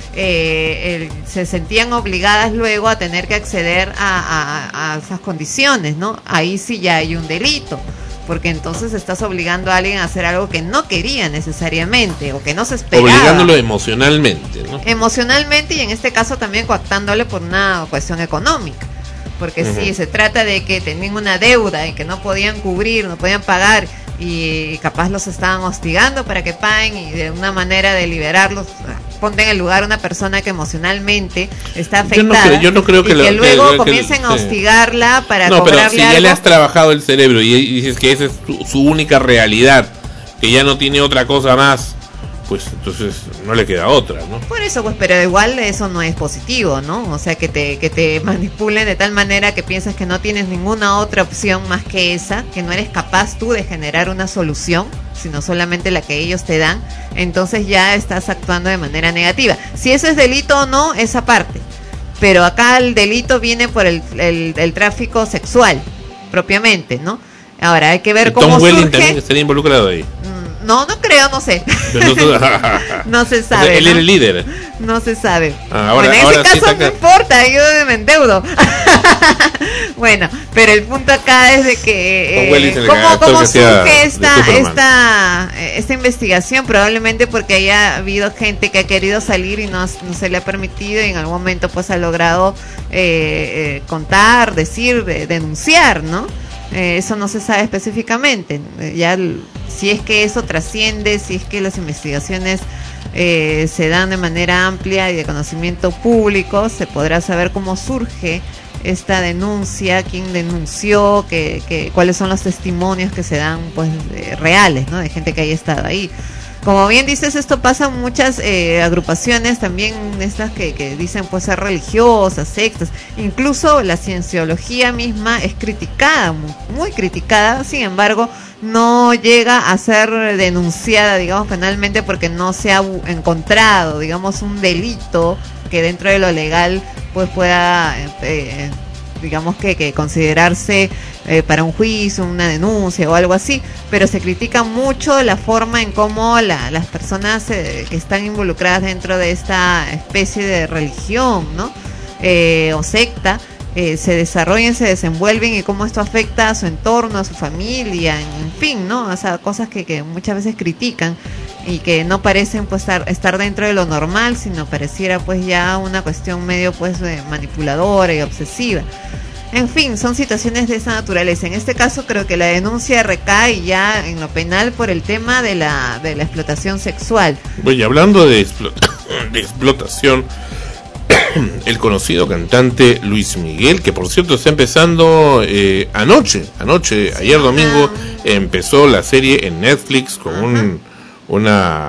eh, el, se sentían obligadas luego a tener que acceder a, a, a esas condiciones, ¿no? Ahí sí ya hay un delito, porque entonces estás obligando a alguien a hacer algo que no quería necesariamente o que no se esperaba. Obligándolo emocionalmente, ¿no? Emocionalmente, y en este caso también coactándole por una cuestión económica, porque uh-huh. si se trata de que tenían una deuda y que no podían cubrir, no podían pagar, y capaz los estaban hostigando para que paguen, y de una manera de liberarlos, ponte en el lugar una persona que emocionalmente está afectada, yo no creo, yo no creo que, y que lo, luego que, comiencen que, a hostigarla sí. para no, cobrarle pero si algo. Ya le has trabajado el cerebro y dices que esa es su, su única realidad, que ya no tiene otra cosa más, pues entonces no le queda otra, ¿no? Por eso, pues, pero igual eso no es positivo, ¿no? O sea, que te que te manipulen de tal manera que piensas que no tienes ninguna otra opción más que esa, que no eres capaz tú de generar una solución, sino solamente la que ellos te dan, entonces ya estás actuando de manera negativa. Si eso es delito o no, esa parte. Pero acá el delito viene por el, el, el tráfico sexual, propiamente, ¿no? Ahora hay que ver y cómo Tom surge... Welling también estaría involucrado ahí. No, no creo, no sé. No se sabe. O sea, él ¿no? era el líder. No se sabe. Ah, ahora, bueno, en ahora ese sí caso saca... no importa, yo me endeudo. Bueno, pero el punto acá es de que eh, cómo, cómo surge esta, esta, esta investigación, probablemente porque haya habido gente que ha querido salir y no, no se le ha permitido, y en algún momento pues ha logrado eh, eh, contar, decir, de, denunciar, ¿no? Eh, eso no se sabe específicamente. Eh, ya el, si es que eso trasciende, si es que las investigaciones eh, se dan de manera amplia y de conocimiento público, se podrá saber cómo surge esta denuncia, quién denunció, que, que, cuáles son los testimonios que se dan pues eh, reales, ¿no? De gente que haya estado ahí. Como bien dices, esto pasa en muchas eh, agrupaciones también, estas que, que dicen pues ser religiosas, sectas. Incluso la cienciología misma es criticada, muy, muy criticada, sin embargo no llega a ser denunciada, digamos, penalmente, porque no se ha encontrado, digamos, un delito que dentro de lo legal pues pueda eh, digamos que, que considerarse eh, para un juicio, una denuncia o algo así, pero se critica mucho la forma en cómo la, las personas eh, que están involucradas dentro de esta especie de religión, ¿no? Eh, o secta, eh, se desarrollan, se desenvuelven, y cómo esto afecta a su entorno, a su familia, en, en fin, ¿no? O sea, cosas que, que muchas veces critican y que no parecen pues estar, estar dentro de lo normal, sino pareciera pues ya una cuestión medio pues eh, manipuladora y obsesiva. En fin, son situaciones de esa naturaleza. En este caso creo que la denuncia recae ya en lo penal por el tema de la, de la explotación sexual. Bueno, y hablando de, explo de explotación, el conocido cantante Luis Miguel, que por cierto está empezando eh, anoche, anoche, ayer domingo, empezó la serie en Netflix con un, una,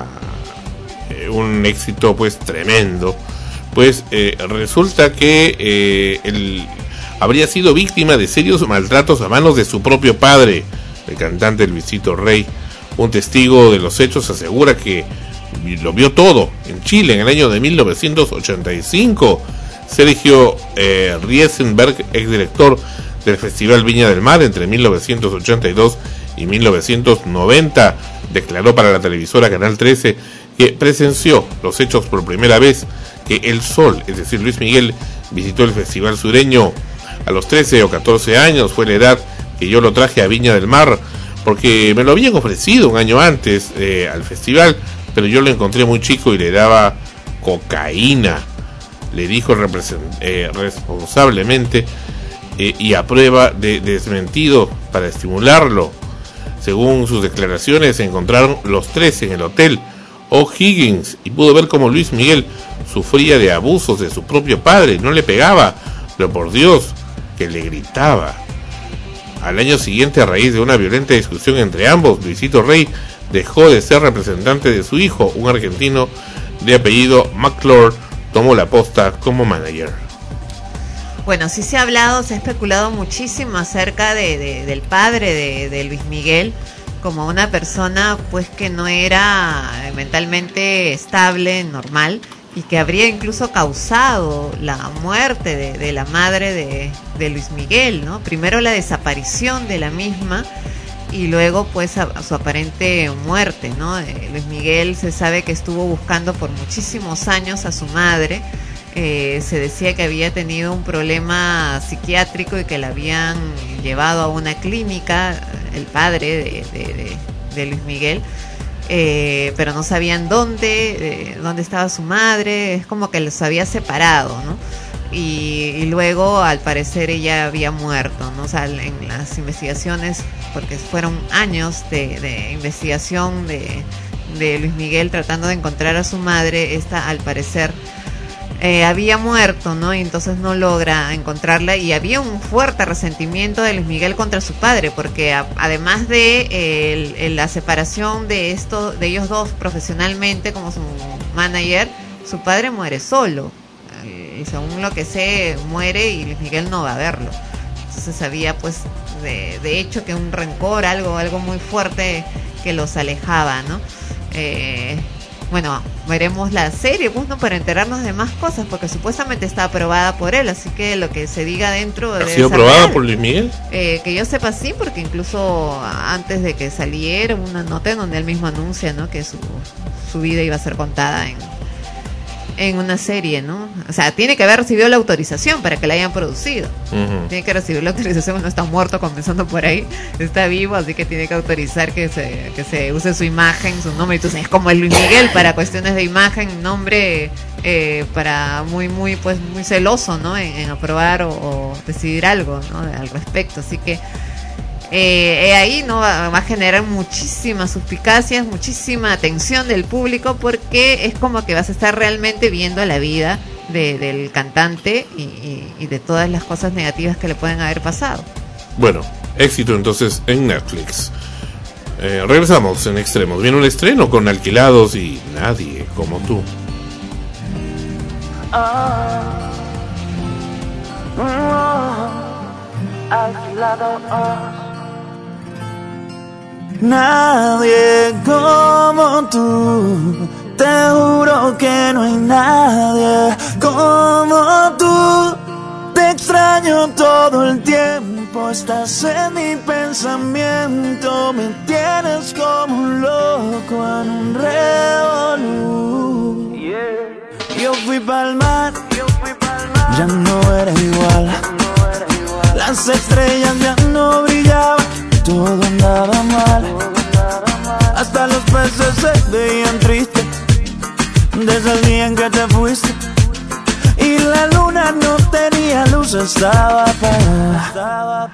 eh, un éxito pues tremendo. Pues eh, resulta que eh, el... habría sido víctima de serios maltratos a manos de su propio padre, el cantante Luisito Rey. Un testigo de los hechos asegura que lo vio todo en Chile en el año de mil novecientos ochenta y cinco. Sergio eh, Riesenberg, exdirector del Festival Viña del Mar entre mil novecientos ochenta y dos y mil novecientos noventa, declaró para la televisora Canal trece que presenció los hechos por primera vez, que el Sol, es decir, Luis Miguel, visitó el Festival Sureño a los trece o catorce años. Fue la edad que yo lo traje a Viña del Mar, porque me lo habían ofrecido un año antes eh, al festival, pero yo lo encontré muy chico y le daba cocaína, le dijo eh, responsablemente eh, y a prueba de desmentido para estimularlo. Según sus declaraciones, se encontraron los tres en el hotel O'Higgins y pudo ver cómo Luis Miguel sufría de abusos de su propio padre. No le pegaba, pero por Dios que le gritaba. Al año siguiente, a raíz de una violenta discusión entre ambos, Luisito Rey dejó de ser representante de su hijo, un argentino de apellido McClure, tomó la posta como manager. Bueno, sí se ha hablado, se ha especulado muchísimo acerca de, de, del padre de, de Luis Miguel como una persona pues que no era mentalmente estable, normal, y que habría incluso causado la muerte de, de la madre de, de Luis Miguel, ¿no? Primero la desaparición de la misma y luego pues a, a su aparente muerte, ¿no? Eh, Luis Miguel se sabe que estuvo buscando por muchísimos años a su madre. Eh, se decía que había tenido un problema psiquiátrico y que la habían llevado a una clínica, el padre de, de, de, de Luis Miguel, eh, pero no sabían dónde, eh, dónde estaba su madre. Es como que los había separado, ¿no? Y, y luego al parecer ella había muerto, ¿no? O sea, en las investigaciones, porque fueron años de, de investigación de, de Luis Miguel tratando de encontrar a su madre, esta al parecer Eh, había muerto, ¿no? Y entonces no logra encontrarla, y había un fuerte resentimiento de Luis Miguel contra su padre, porque a, además de eh, el, el, la separación de esto, de ellos dos profesionalmente como su manager, su padre muere solo, eh, y según lo que sé muere y Luis Miguel no va a verlo. Entonces había pues de, de hecho que un rencor, algo, algo muy fuerte que los alejaba, ¿no? Eh, bueno, veremos la serie, pues, ¿no? Para enterarnos de más cosas, porque supuestamente está aprobada por él, así que lo que se diga dentro ¿Ha debe sido ser aprobada real. por Luis Miguel? Eh, que yo sepa sí, porque incluso antes de que saliera una nota en donde él mismo anuncia, ¿no? Que su, su vida iba a ser contada en, en una serie, ¿no? O sea, tiene que haber recibido la autorización para que la hayan producido. Uh-huh. Tiene que recibir la autorización, no está muerto comenzando por ahí, está vivo, así que tiene que autorizar que se, que se use su imagen, su nombre. Entonces es como el Luis Miguel para cuestiones de imagen, nombre eh, para muy, muy, pues muy celoso, ¿no? En, en aprobar o, o decidir algo, ¿no? Al respecto, así que Eh, ahí no va, va a generar muchísimas suspicacias, muchísima atención del público, porque es como que vas a estar realmente viendo la vida de, del cantante y, y, y de todas las cosas negativas que le pueden haber pasado. Bueno, éxito entonces en Netflix. Eh, regresamos en Extremos. Viene un estreno con Alquilados y Nadie como tú. Ah, ah, alquilados. Nadie como tú, te juro que no hay nadie como tú. Te extraño todo el tiempo, estás en mi pensamiento, me tienes como un loco en un revolú. Yo fui pa'l mar, ya no era igual, las estrellas ya no brillaban, todo andaba mal, hasta los peces se veían tristes desde el día en que te fuiste, y la luna no tenía luz, estaba apagada.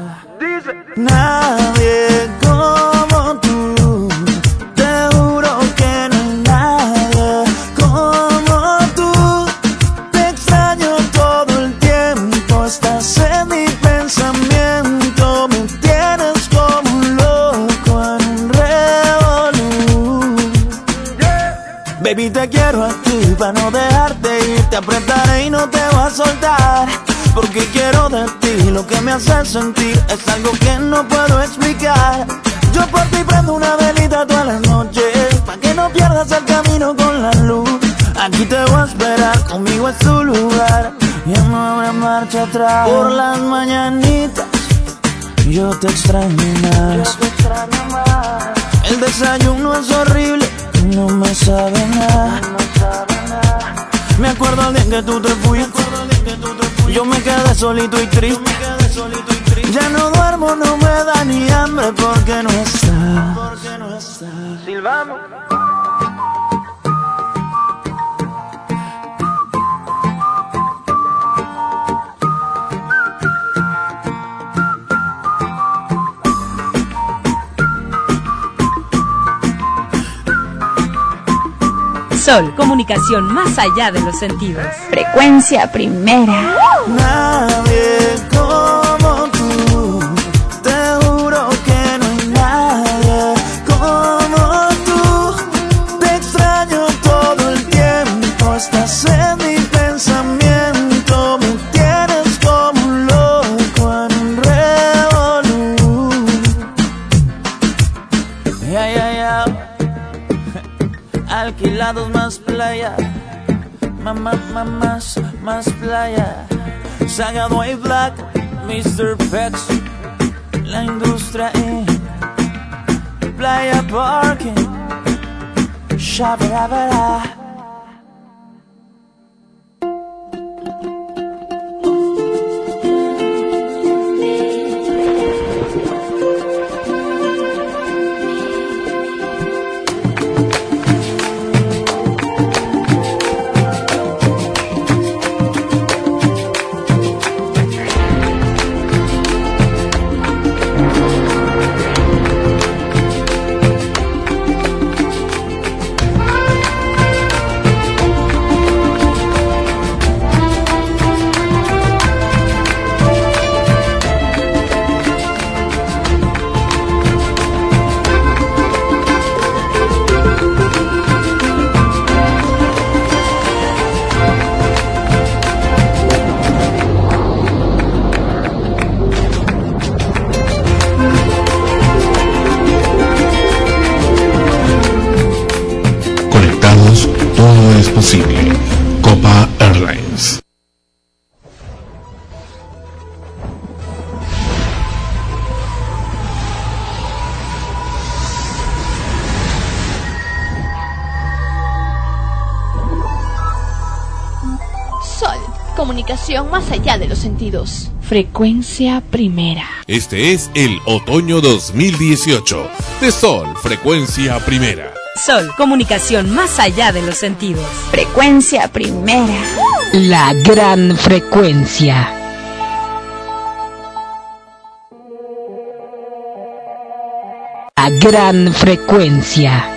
Nadie como tú, te juro que no hay nadie como tú. Te extraño todo el tiempo, estás en mi pensamiento, me tienes como un loco en un revolú. Baby, te quiero a ti, para no dejarte ir, te apretaré y no te voy a soltar, porque quiero de ti, lo que me hace sentir es algo que no puedo explicar. Yo por ti prendo una velita todas las noches, para que no pierdas el camino con la luz. Aquí te voy a esperar, conmigo es tu lugar, ya no habrá marcha atrás. Por las mañanitas yo te extraño más, el desayuno es horrible, no me sabe nada. Me acuerdo el día en que tú te fuiste, yo me quedé solito y triste. Ya no duermo, no me da ni hambre porque no estás. Silvamos. Sol, comunicación más allá de los sentidos. Frecuencia primera. Nadie como tú, te juro que no hay nadie como tú. Te extraño todo el tiempo, estás en mi pensamiento, me tienes como un loco en un revolú. Ya, ya, ya. Alquilados más playa, mamá, mamás más playa. Sagado y Black, mister Pex, la industria en Playa Parking, Shabara. sensible. Copa Airlines. Sol, comunicación más allá de los sentidos. Frecuencia primera. Este es el otoño dos mil dieciocho de Sol, frecuencia primera. Sol, comunicación más allá de los sentidos. Frecuencia primera. La gran frecuencia. La gran frecuencia.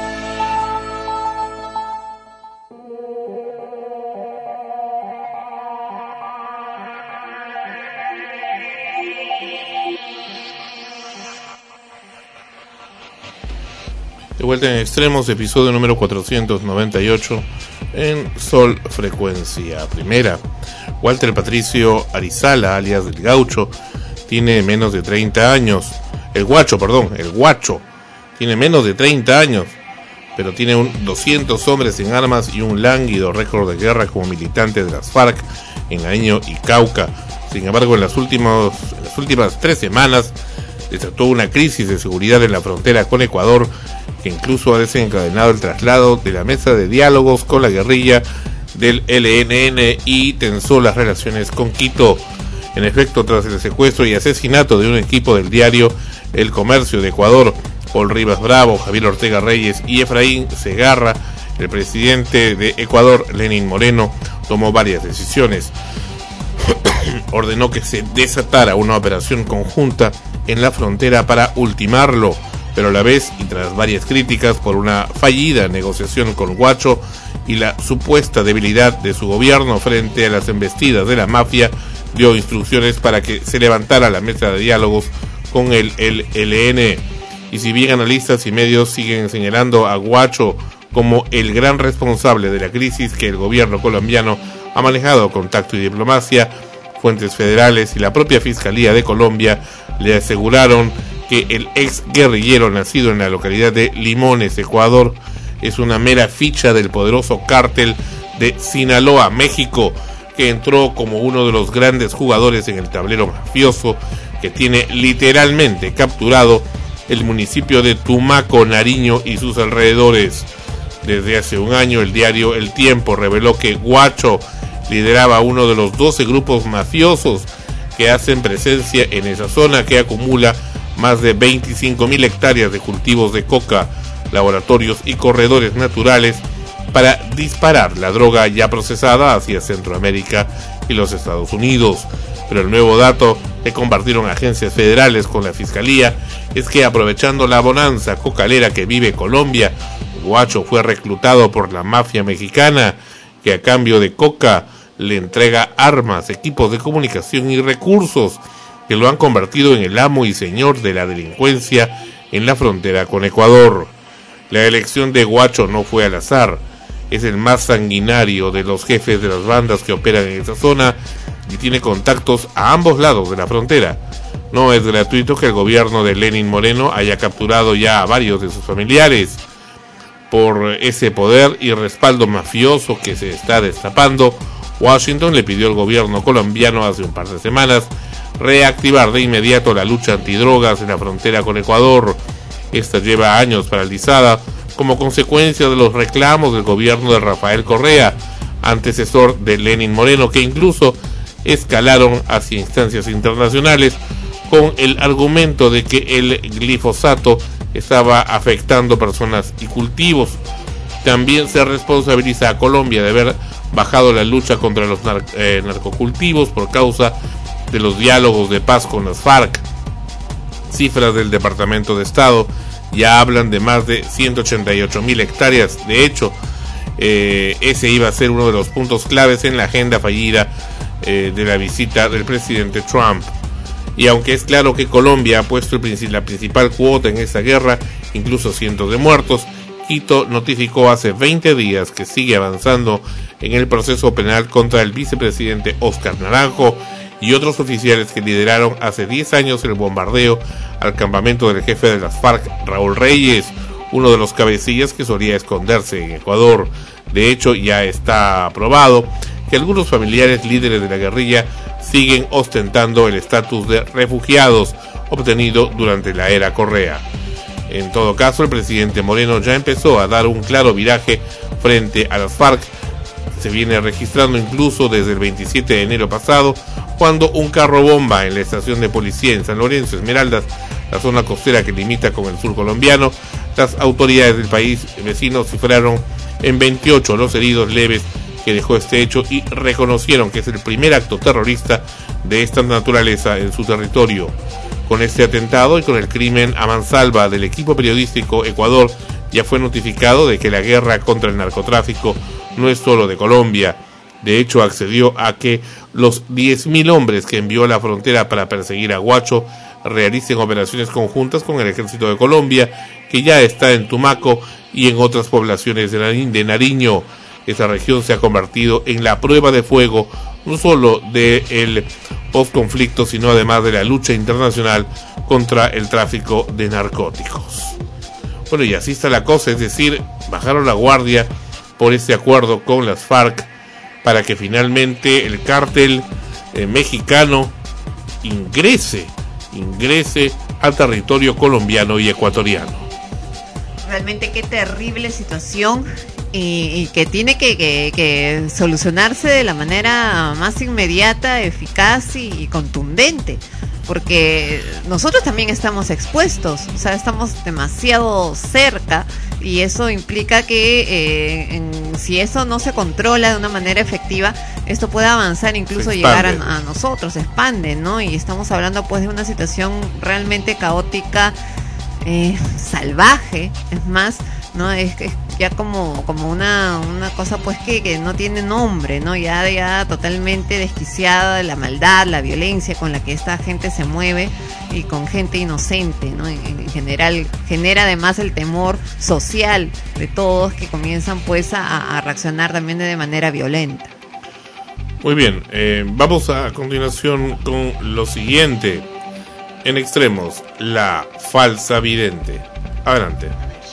De vuelta en Extremos, episodio número cuatrocientos noventa y ocho en Sol Frecuencia Primera. Walter Patricio Arizala, alias El Gaucho, tiene menos de treinta años. El Guacho, perdón, el Guacho. Tiene menos de treinta años, pero tiene un doscientos hombres en armas y un lánguido récord de guerra como militante de las FARC en Año y Cauca. Sin embargo, en las, últimos, en las últimas tres semanas desató una crisis de seguridad en la frontera con Ecuador, que incluso ha desencadenado el traslado de la mesa de diálogos con la guerrilla del L N N y tensó las relaciones con Quito. En efecto, tras el secuestro y asesinato de un equipo del diario El Comercio de Ecuador, Paul Rivas Bravo, Javier Ortega Reyes y Efraín Segarra, el presidente de Ecuador, Lenín Moreno, tomó varias decisiones. Ordenó que se desatara una operación conjunta en la frontera para ultimarlo, pero a la vez, y tras varias críticas por una fallida negociación con Guacho y la supuesta debilidad de su gobierno frente a las embestidas de la mafia, dio instrucciones para que se levantara la mesa de diálogos con el L N. Y si bien analistas y medios siguen señalando a Guacho como el gran responsable de la crisis que el gobierno colombiano ha manejado con tacto y diplomacia, fuentes federales y la propia Fiscalía de Colombia le aseguraron que el ex guerrillero nacido en la localidad de Limones, Ecuador, es una mera ficha del poderoso cártel de Sinaloa, México, que entró como uno de los grandes jugadores en el tablero mafioso que tiene literalmente capturado el municipio de Tumaco, Nariño y sus alrededores. Desde hace un año, el diario El Tiempo reveló que Guacho lideraba uno de los doce grupos mafiosos que hacen presencia en esa zona, que acumula más de veinticinco mil hectáreas de cultivos de coca, laboratorios y corredores naturales para disparar la droga ya procesada hacia Centroamérica y los Estados Unidos. Pero el nuevo dato que compartieron agencias federales con la Fiscalía es que, aprovechando la bonanza cocalera que vive Colombia, Guacho fue reclutado por la mafia mexicana, que a cambio de coca le entrega armas, equipos de comunicación y recursos que lo han convertido en el amo y señor de la delincuencia en la frontera con Ecuador. La elección de Guacho no fue al azar. Es el más sanguinario de los jefes de las bandas que operan en esa zona y tiene contactos a ambos lados de la frontera. No es gratuito que el gobierno de Lenín Moreno haya capturado ya a varios de sus familiares. Por ese poder y respaldo mafioso que se está destapando, Washington le pidió al gobierno colombiano hace un par de semanas reactivar de inmediato la lucha antidrogas en la frontera con Ecuador. Esta lleva años paralizada como consecuencia de los reclamos del gobierno de Rafael Correa, antecesor de Lenín Moreno, que incluso escalaron hacia instancias internacionales con el argumento de que el glifosato estaba afectando personas y cultivos. También se responsabiliza a Colombia de haber bajado la lucha contra los nar- eh, narcocultivos por causa de los diálogos de paz con las FARC. Cifras del Departamento de Estado ya hablan de más de ciento ochenta y ocho mil hectáreas. De hecho, eh, ese iba a ser uno de los puntos claves en la agenda fallida eh, de la visita del presidente Trump. Y aunque es claro que Colombia ha puesto el princip- la principal cuota en esta guerra, incluso cientos de muertos, Quito notificó hace veinte días que sigue avanzando en el proceso penal contra el vicepresidente Óscar Naranjo y otros oficiales que lideraron hace diez años el bombardeo al campamento del jefe de las FARC, Raúl Reyes, uno de los cabecillas que solía esconderse en Ecuador. De hecho, ya está aprobado que algunos familiares líderes de la guerrilla siguen ostentando el estatus de refugiados obtenido durante la era Correa. En todo caso, el presidente Moreno ya empezó a dar un claro viraje frente a las FARC. Se viene registrando incluso desde el veintisiete de enero pasado, cuando un carro bomba en la estación de policía en San Lorenzo, Esmeraldas, la zona costera que limita con el sur colombiano, las autoridades del país vecino cifraron en veintiocho los heridos leves que dejó este hecho y reconocieron que es el primer acto terrorista de esta naturaleza en su territorio. Con este atentado y con el crimen a mansalva del equipo periodístico, Ecuador ya fue notificado de que la guerra contra el narcotráfico no es solo de Colombia. De hecho, accedió a que los diez mil hombres que envió a la frontera para perseguir a Guacho realicen operaciones conjuntas con el ejército de Colombia, que ya está en Tumaco y en otras poblaciones de Nariño. Esta región se ha convertido en la prueba de fuego no solo del postconflicto, sino además de la lucha internacional contra el tráfico de narcóticos. Bueno, y así está la cosa, es decir, bajaron la guardia por este acuerdo con las FARC para que finalmente el cártel eh, mexicano ingrese, ingrese al territorio colombiano y ecuatoriano. Realmente qué terrible situación. Y, y que tiene que, que, que solucionarse de la manera más inmediata, eficaz y, y contundente, porque nosotros también estamos expuestos, o sea, estamos demasiado cerca y eso implica que eh, en, si eso no se controla de una manera efectiva, esto puede avanzar, incluso llegar a, a nosotros, se expande, ¿no? Y estamos hablando pues de una situación realmente caótica, eh, salvaje, es más, no es, es ya como como una una cosa pues que, que no tiene nombre, no ya ya totalmente desquiciada de la maldad, la violencia con la que esta gente se mueve y con gente inocente, no en, en general genera además el temor social de todos que comienzan pues a, a reaccionar también de manera violenta. Muy bien, eh, vamos a continuación con lo siguiente. En extremos, la falsa vidente. Adelante.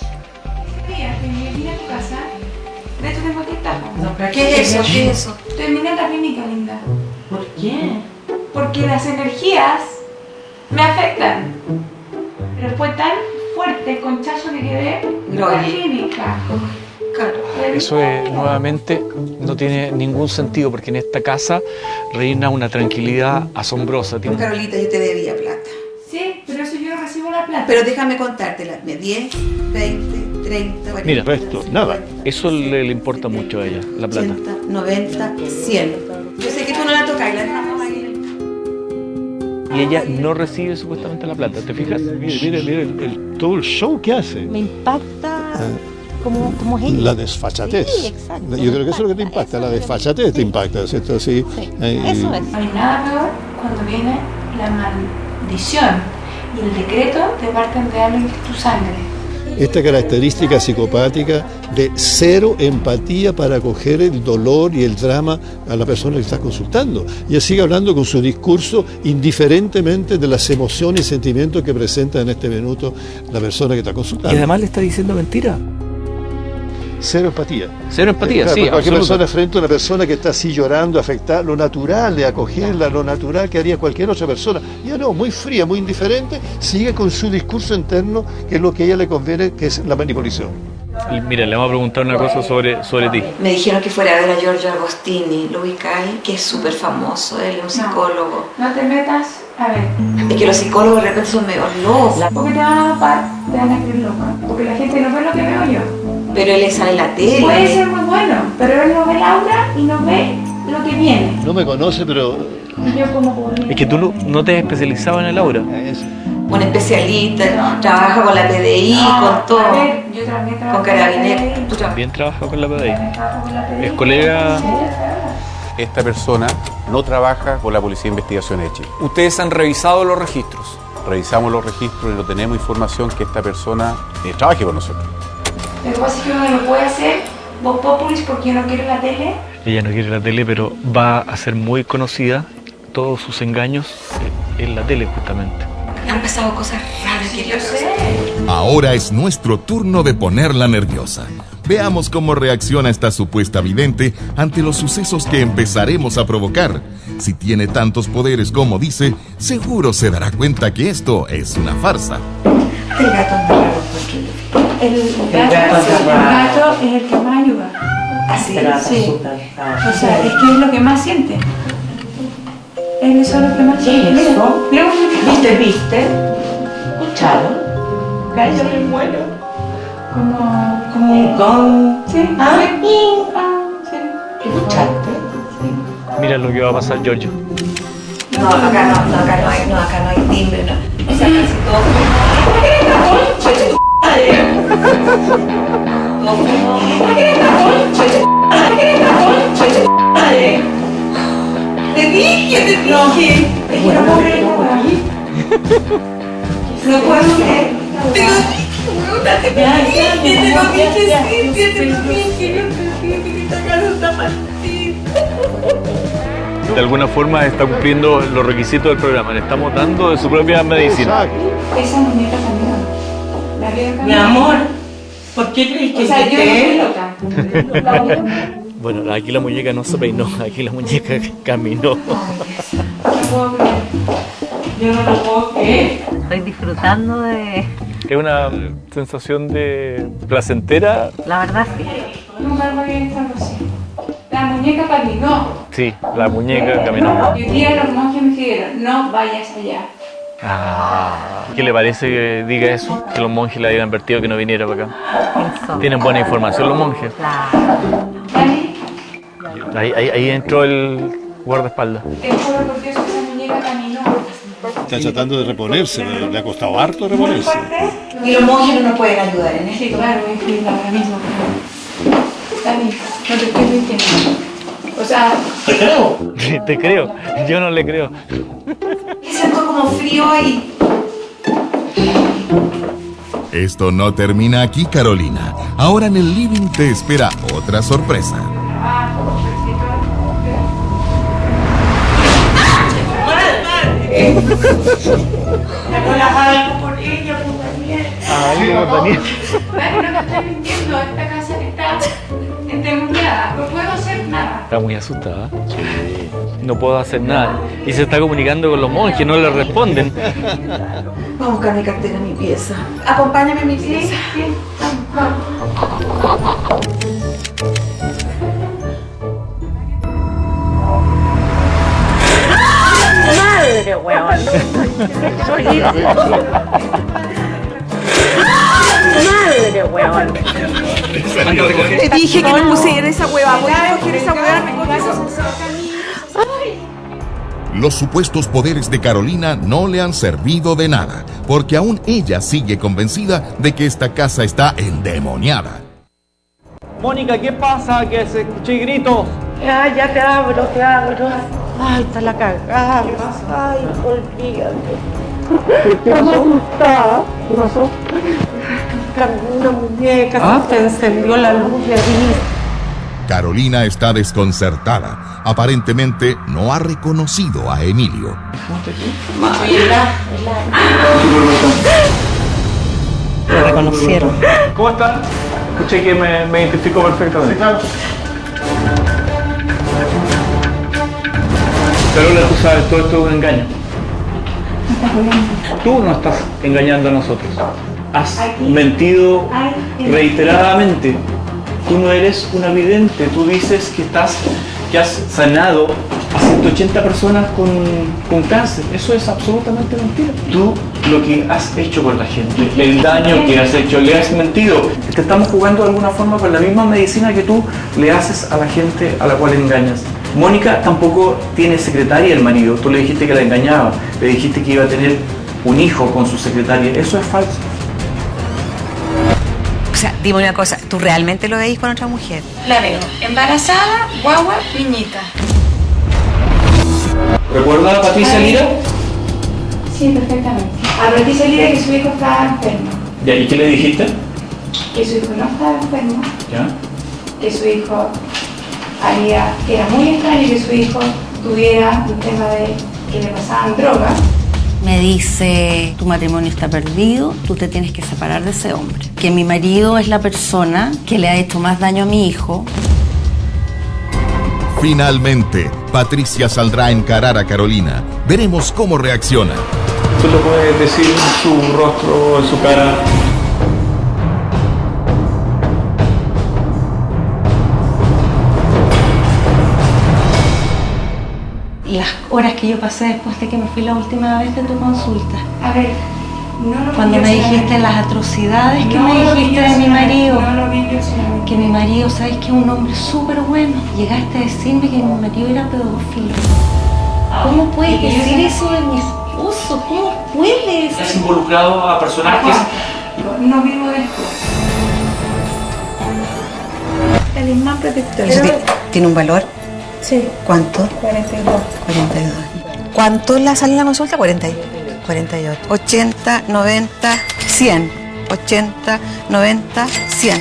De hecho tengo que estar. No, ¿qué es eso? ¿Qué es eso? Terminé la clínica, linda. ¿Por qué? Porque las energías me afectan. Pero fue tan fuerte el conchazo que quedé en la clínica. Claro. Eso es, nuevamente no tiene ningún sentido porque en esta casa reina una tranquilidad asombrosa. Tiene... Carolita, yo te debía plata. Sí, pero eso yo no recibo la plata. Pero déjame contártela. diez, veinte, treinta, cuarenta. Mira, resto, nada. Eso le, le importa mucho a ella, la plata. ochenta, noventa, cien. Yo sé que tú no la tocas y la dejamos ahí. Y ella no recibe supuestamente la plata, ¿te fijas? Mire, mire, mire el, el, todo el show que hace. Me impacta como, como es ella. La desfachatez. Sí, exacto. Yo creo que eso es lo que te impacta, la desfachatez te impacta, ¿cierto? Sí. Sí, eh, eso es. No hay nada peor cuando viene la maldición y el decreto de parte de alguien que es tu sangre. Esta característica psicopática de cero empatía para acoger el dolor y el drama a la persona que está consultando. Ella sigue hablando con su discurso indiferentemente de las emociones y sentimientos que presenta en este minuto la persona que está consultando. Y además le está diciendo mentira. Cero empatía. Cero empatía, claro, sí. Cualquier persona frente a una persona que está así llorando, afectada, lo natural de acogerla, lo natural que haría cualquier otra persona. Ya no, muy fría, muy indiferente, sigue con su discurso interno, que es lo que a ella le conviene, que es la manipulación. Mira, le vamos a preguntar una cosa sobre, sobre ti. Me dijeron que fuera a ver a Giorgio Agostini, lo ubicáis, que es súper famoso, él es un psicólogo. No, no te metas, a ver. Es que los psicólogos de repente son medio locos. Porque te van a tapar, te van a creer loca. Porque la gente no ve lo que veo yo. Pero él sale en la tele. Puede ser muy bueno, pero él no ve la aura y no ve lo que viene. No me conoce, pero... Y yo como Es que tú no, no te has especializado en el aura. Un especialista, no. Trabaja con la P D I, no, con todo. A ver, yo también trabajo con Carabineros. Tú también trabajas con la P D I. Con la P D I. Es colega... Esta persona no trabaja con la Policía de Investigación de Chile. ¿Ustedes han revisado los registros? Revisamos los registros y no tenemos información que esta persona eh, trabaje con nosotros. Lo que pasa es que uno no puede hacer Voz Populis porque uno quiere la tele. Ella no quiere la tele, pero va a ser muy conocida, todos sus engaños en la tele justamente. A han pasado cosas raras que yo sé. Ahora es nuestro turno de ponerla nerviosa. Veamos cómo reacciona esta supuesta vidente ante los sucesos que empezaremos a provocar. Si tiene tantos poderes como dice, seguro se dará cuenta que esto es una farsa. El gato es raro porque El gato, el gato es el que más ayuda. Así, sí. O sea, es que es lo que más siente. Él es lo que más siente. ¿Qué es eso? ¿Viste? ¿Viste? ¿Escucharon? Gallo me muero. Como... como... Con... Sí. ¿Ah? Sí. ¿Escuchaste? Mira lo que va a pasar, Giorgio. No, acá no, no, acá no hay, no, acá no hay timbre, no. O sea, casi todo. Te dije, te dije. Es que no puedo creer. No puedo creer. Te lo dije, te lo dije, te lo dije, sí, te lo dije. Esta casa está maldita. De alguna forma está cumpliendo los requisitos del programa. Le estamos dando de su propia medicina. Esa muñeca también. La vieja. Mi amor, ¿por qué crees que o sea, yo no estoy loca. Bueno, aquí la muñeca no se peinó, aquí la muñeca caminó. No puedo creer. Yo no lo puedo creer. Estoy disfrutando de... Es una sensación de placentera. La verdad sí. Nunca me había visto algo así. La muñeca caminó. Sí, la muñeca caminó. Y un día los monjes me dijeron, no vayas allá. Ah, ¿qué le parece que diga eso? Que los monjes le hayan advertido que no viniera para acá. Eso. Tienen buena información los monjes. Ahí, ahí, ahí entró el guardaespaldas. Te juro por Dios que esa muñeca caminó. Está tratando de reponerse, le, le ha costado harto reponerse. Y los monjes no nos pueden ayudar en esto. Sí, claro, voy a escribir ahora mismo. Dani, no te estoy mintiendo. O sea... ¿Te creo? Te creo, yo no le creo. Siento como frío ahí. Esto no termina aquí, Carolina. Ahora en el living te espera otra sorpresa. No la hago por ella, por Daniel. Ay, por Daniel. No te estoy mintiendo, esta casa está endemoniada, no puedo hacer nada. Está muy asustada. Sí. No puedo hacer nada. Y se está comunicando con los monjes, no le responden. Voy a buscar mi cartera en mi pieza. Acompáñame a mi pieza. Sí, sí. Madre, weón. Madre, weón. Te dije que no pusiera esa hueva. ¿Por qué coger esa hueva? Los supuestos poderes de Carolina no le han servido de nada, porque aún ella sigue convencida de que esta casa está endemoniada. Mónica, ¿qué pasa? Que se escuché gritos. Ya, ya te abro, te abro. Ay, está la cagada. Ay, olvídate. Estamos asustadas. ¿Qué pasó? Una muñeca, ¿Ah? Se encendió la luz de ahí. Carolina está desconcertada. Aparentemente no ha reconocido a Emilio. Lo reconocieron. ¿Cómo está? Escuché que me, me identificó perfectamente. Sí, claro. Carola, tú sabes, todo esto es un engaño. Tú no estás engañando a nosotros. Has mentido reiteradamente. Tú no eres una vidente. Tú dices que estás, que has sanado a ciento ochenta personas con, con cáncer. Eso es absolutamente mentira. Tú lo que has hecho con la gente, el daño que has hecho, le has mentido. Te estamos jugando de alguna forma con la misma medicina que tú le haces a la gente a la cual engañas. Mónica tampoco tiene secretaria el marido. Tú le dijiste que la engañaba. Le dijiste que iba a tener un hijo con su secretaria. Eso es falso. O sea, dime una cosa, ¿tú realmente lo veis con otra mujer? La veo embarazada, guagua, niñita. ¿Recuerda a Patricia Lira? Sí, perfectamente. A Patricia Lira que su hijo estaba enfermo. ¿Y ahí qué le dijiste? Que su hijo no estaba enfermo. ¿Ya? Que su hijo había, que era muy extraño que su hijo tuviera un tema de que le pasaban drogas me dice, tu matrimonio está perdido, tú te tienes que separar de ese hombre. Que mi marido es la persona que le ha hecho más daño a mi hijo. Finalmente, Patricia saldrá a encarar a Carolina. Veremos cómo reacciona. Tú lo puedes decir en su rostro, en su cara. Las horas que yo pasé después de que me fui la última vez de tu consulta. A ver, no lo Cuando vi me yo dijiste solamente. las atrocidades que No me lo vi dijiste yo de mi solamente, marido. no lo vi yo solamente. Que mi marido, ¿sabes que es un hombre súper bueno? Llegaste a decirme que mi marido era pedófilo. ¿Cómo puedes Y que yo decir sé- eso de mi esposo? ¿Cómo puedes? ¿Has involucrado a personajes? No, no vivo de esto. El imán protector. ¿Eso ti- tiene un valor? Sí. ¿Cuánto? cuarenta y dos. cuarenta y dos. ¿Cuánto la sale la consulta? cuarenta y cuarenta y ocho. ochenta, noventa, cien. ochenta, noventa, cien.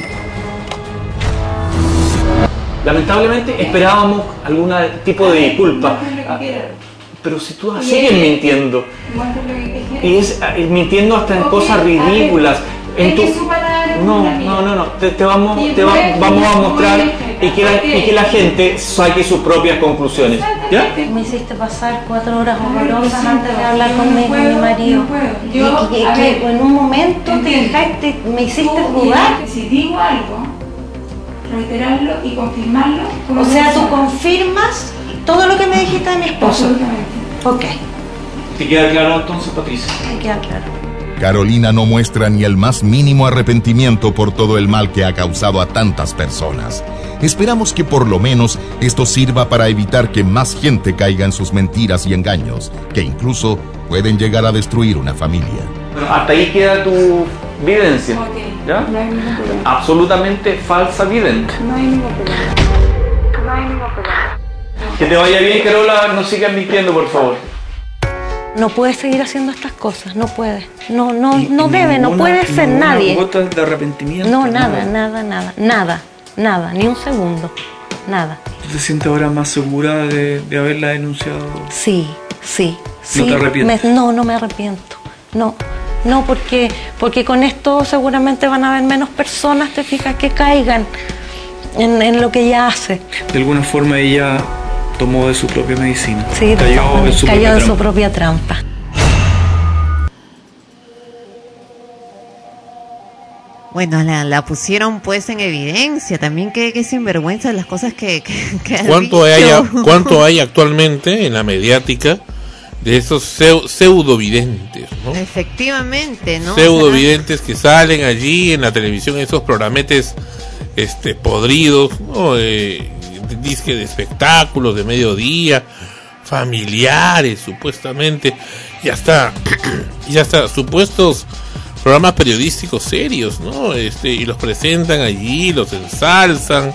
Lamentablemente esperábamos algún tipo de disculpa. Ah, pero si tú sigues mintiendo, y es eh, mintiendo hasta en cosas ridículas. En tu... No, no, no, no. Te, te vamos, te va- vamos a mostrar y que, la, y que la gente saque sus propias conclusiones. ¿Ya? Me hiciste pasar cuatro horas horrorosas antes de hablar conmigo, con mi marido. Y que, que- que en un momento te dejaste, me hiciste dudar. Si digo algo, reiterarlo y confirmarlo. O sea, tú confirmas todo lo que me dijiste de mi esposo. Absolutamente. Ok, ¿Te queda claro entonces, Patricia? me queda claro. Carolina no muestra ni el más mínimo arrepentimiento por todo el mal que ha causado a tantas personas. Esperamos que por lo menos esto sirva para evitar que más gente caiga en sus mentiras y engaños, que incluso pueden llegar a destruir una familia. Bueno, hasta ahí queda tu evidencia. ¿Ya? No hay ningún problema. Absolutamente falsa vidente. No hay ningún problema. No hay ningún problema. Que te vaya bien, Carola, no sigas mintiendo, por favor. No puedes seguir haciendo estas cosas, no puedes. No, no, no debe, no puede ser nadie. Gota de arrepentimiento. No, nada, nada, nada, nada, nada, ni un segundo, nada. ¿Tú te sientes ahora más segura de, de haberla denunciado? Sí, sí, sí. ¿No te arrepientes? Me- no, no me arrepiento. No, no, porque, porque con esto seguramente van a haber menos personas, te fijas, que caigan en, en lo que ella hace. De alguna forma ella tomó de su propia medicina. Sí, cayó en su cayó propia en su trampa. propia trampa. Bueno, la, la pusieron pues en evidencia. También que, que sinvergüenza las cosas que, que, que ha ¿Cuánto dicho. hay, ¿Cuánto hay actualmente en la mediática de esos seu- pseudovidentes, ¿no? Efectivamente, ¿no? Pseudovidentes que salen allí en la televisión, esos programetes este, podridos, ¿no? Eh, disque de espectáculos de mediodía, familiares supuestamente, y hasta, y hasta supuestos programas periodísticos serios, ¿no? Este, y los presentan allí, los ensalzan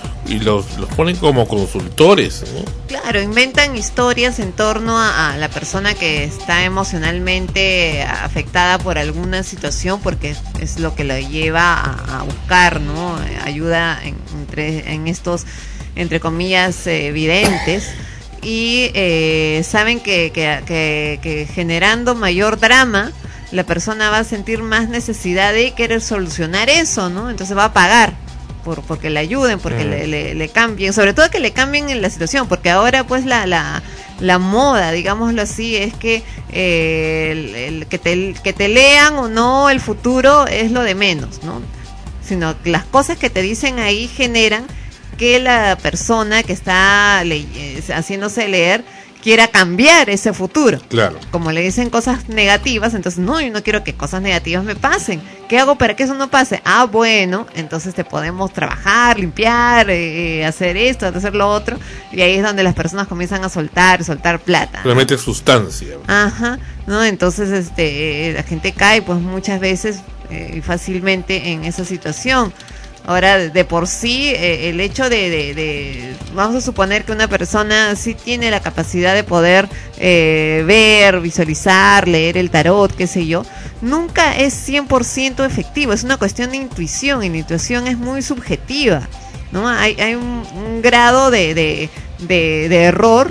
y los, los ponen como consultores, ¿no? Claro, inventan historias en torno a, a la persona que está emocionalmente afectada por alguna situación, porque es, es lo que la lleva a, a buscar, ¿no? Ayuda en, entre, en estos, entre comillas, eh, videntes. Y eh, saben que, que, que, que generando mayor drama, la persona va a sentir más necesidad de querer solucionar eso, ¿no? Entonces va a pagar por porque le ayuden, porque Mm. le, le, le cambien, sobre todo que le cambien en la situación, porque ahora pues la la, la moda, digámoslo así, es que eh, el, el que te que te lean o no el futuro es lo de menos, ¿no? Sino que las cosas que te dicen ahí generan que la persona que está le, eh, haciéndose leer quiera cambiar ese futuro. Claro. Como le dicen cosas negativas, entonces no, yo no quiero que cosas negativas me pasen. ¿Qué hago para que eso no pase? Ah, bueno, entonces te podemos trabajar, limpiar, eh, hacer esto, hacer lo otro, y ahí es donde las personas comienzan a soltar, soltar plata. Realmente sustancia. Ajá, ¿no? Entonces este, eh, la gente cae pues muchas veces eh, fácilmente en esa situación. Ahora, de por sí, eh, el hecho de, de, de, vamos a suponer que una persona sí tiene la capacidad de poder eh, ver, visualizar, leer el tarot, qué sé yo, nunca es cien por ciento efectivo, es una cuestión de intuición, y la intuición es muy subjetiva, ¿no? Hay, hay un, un grado de, de, de, de error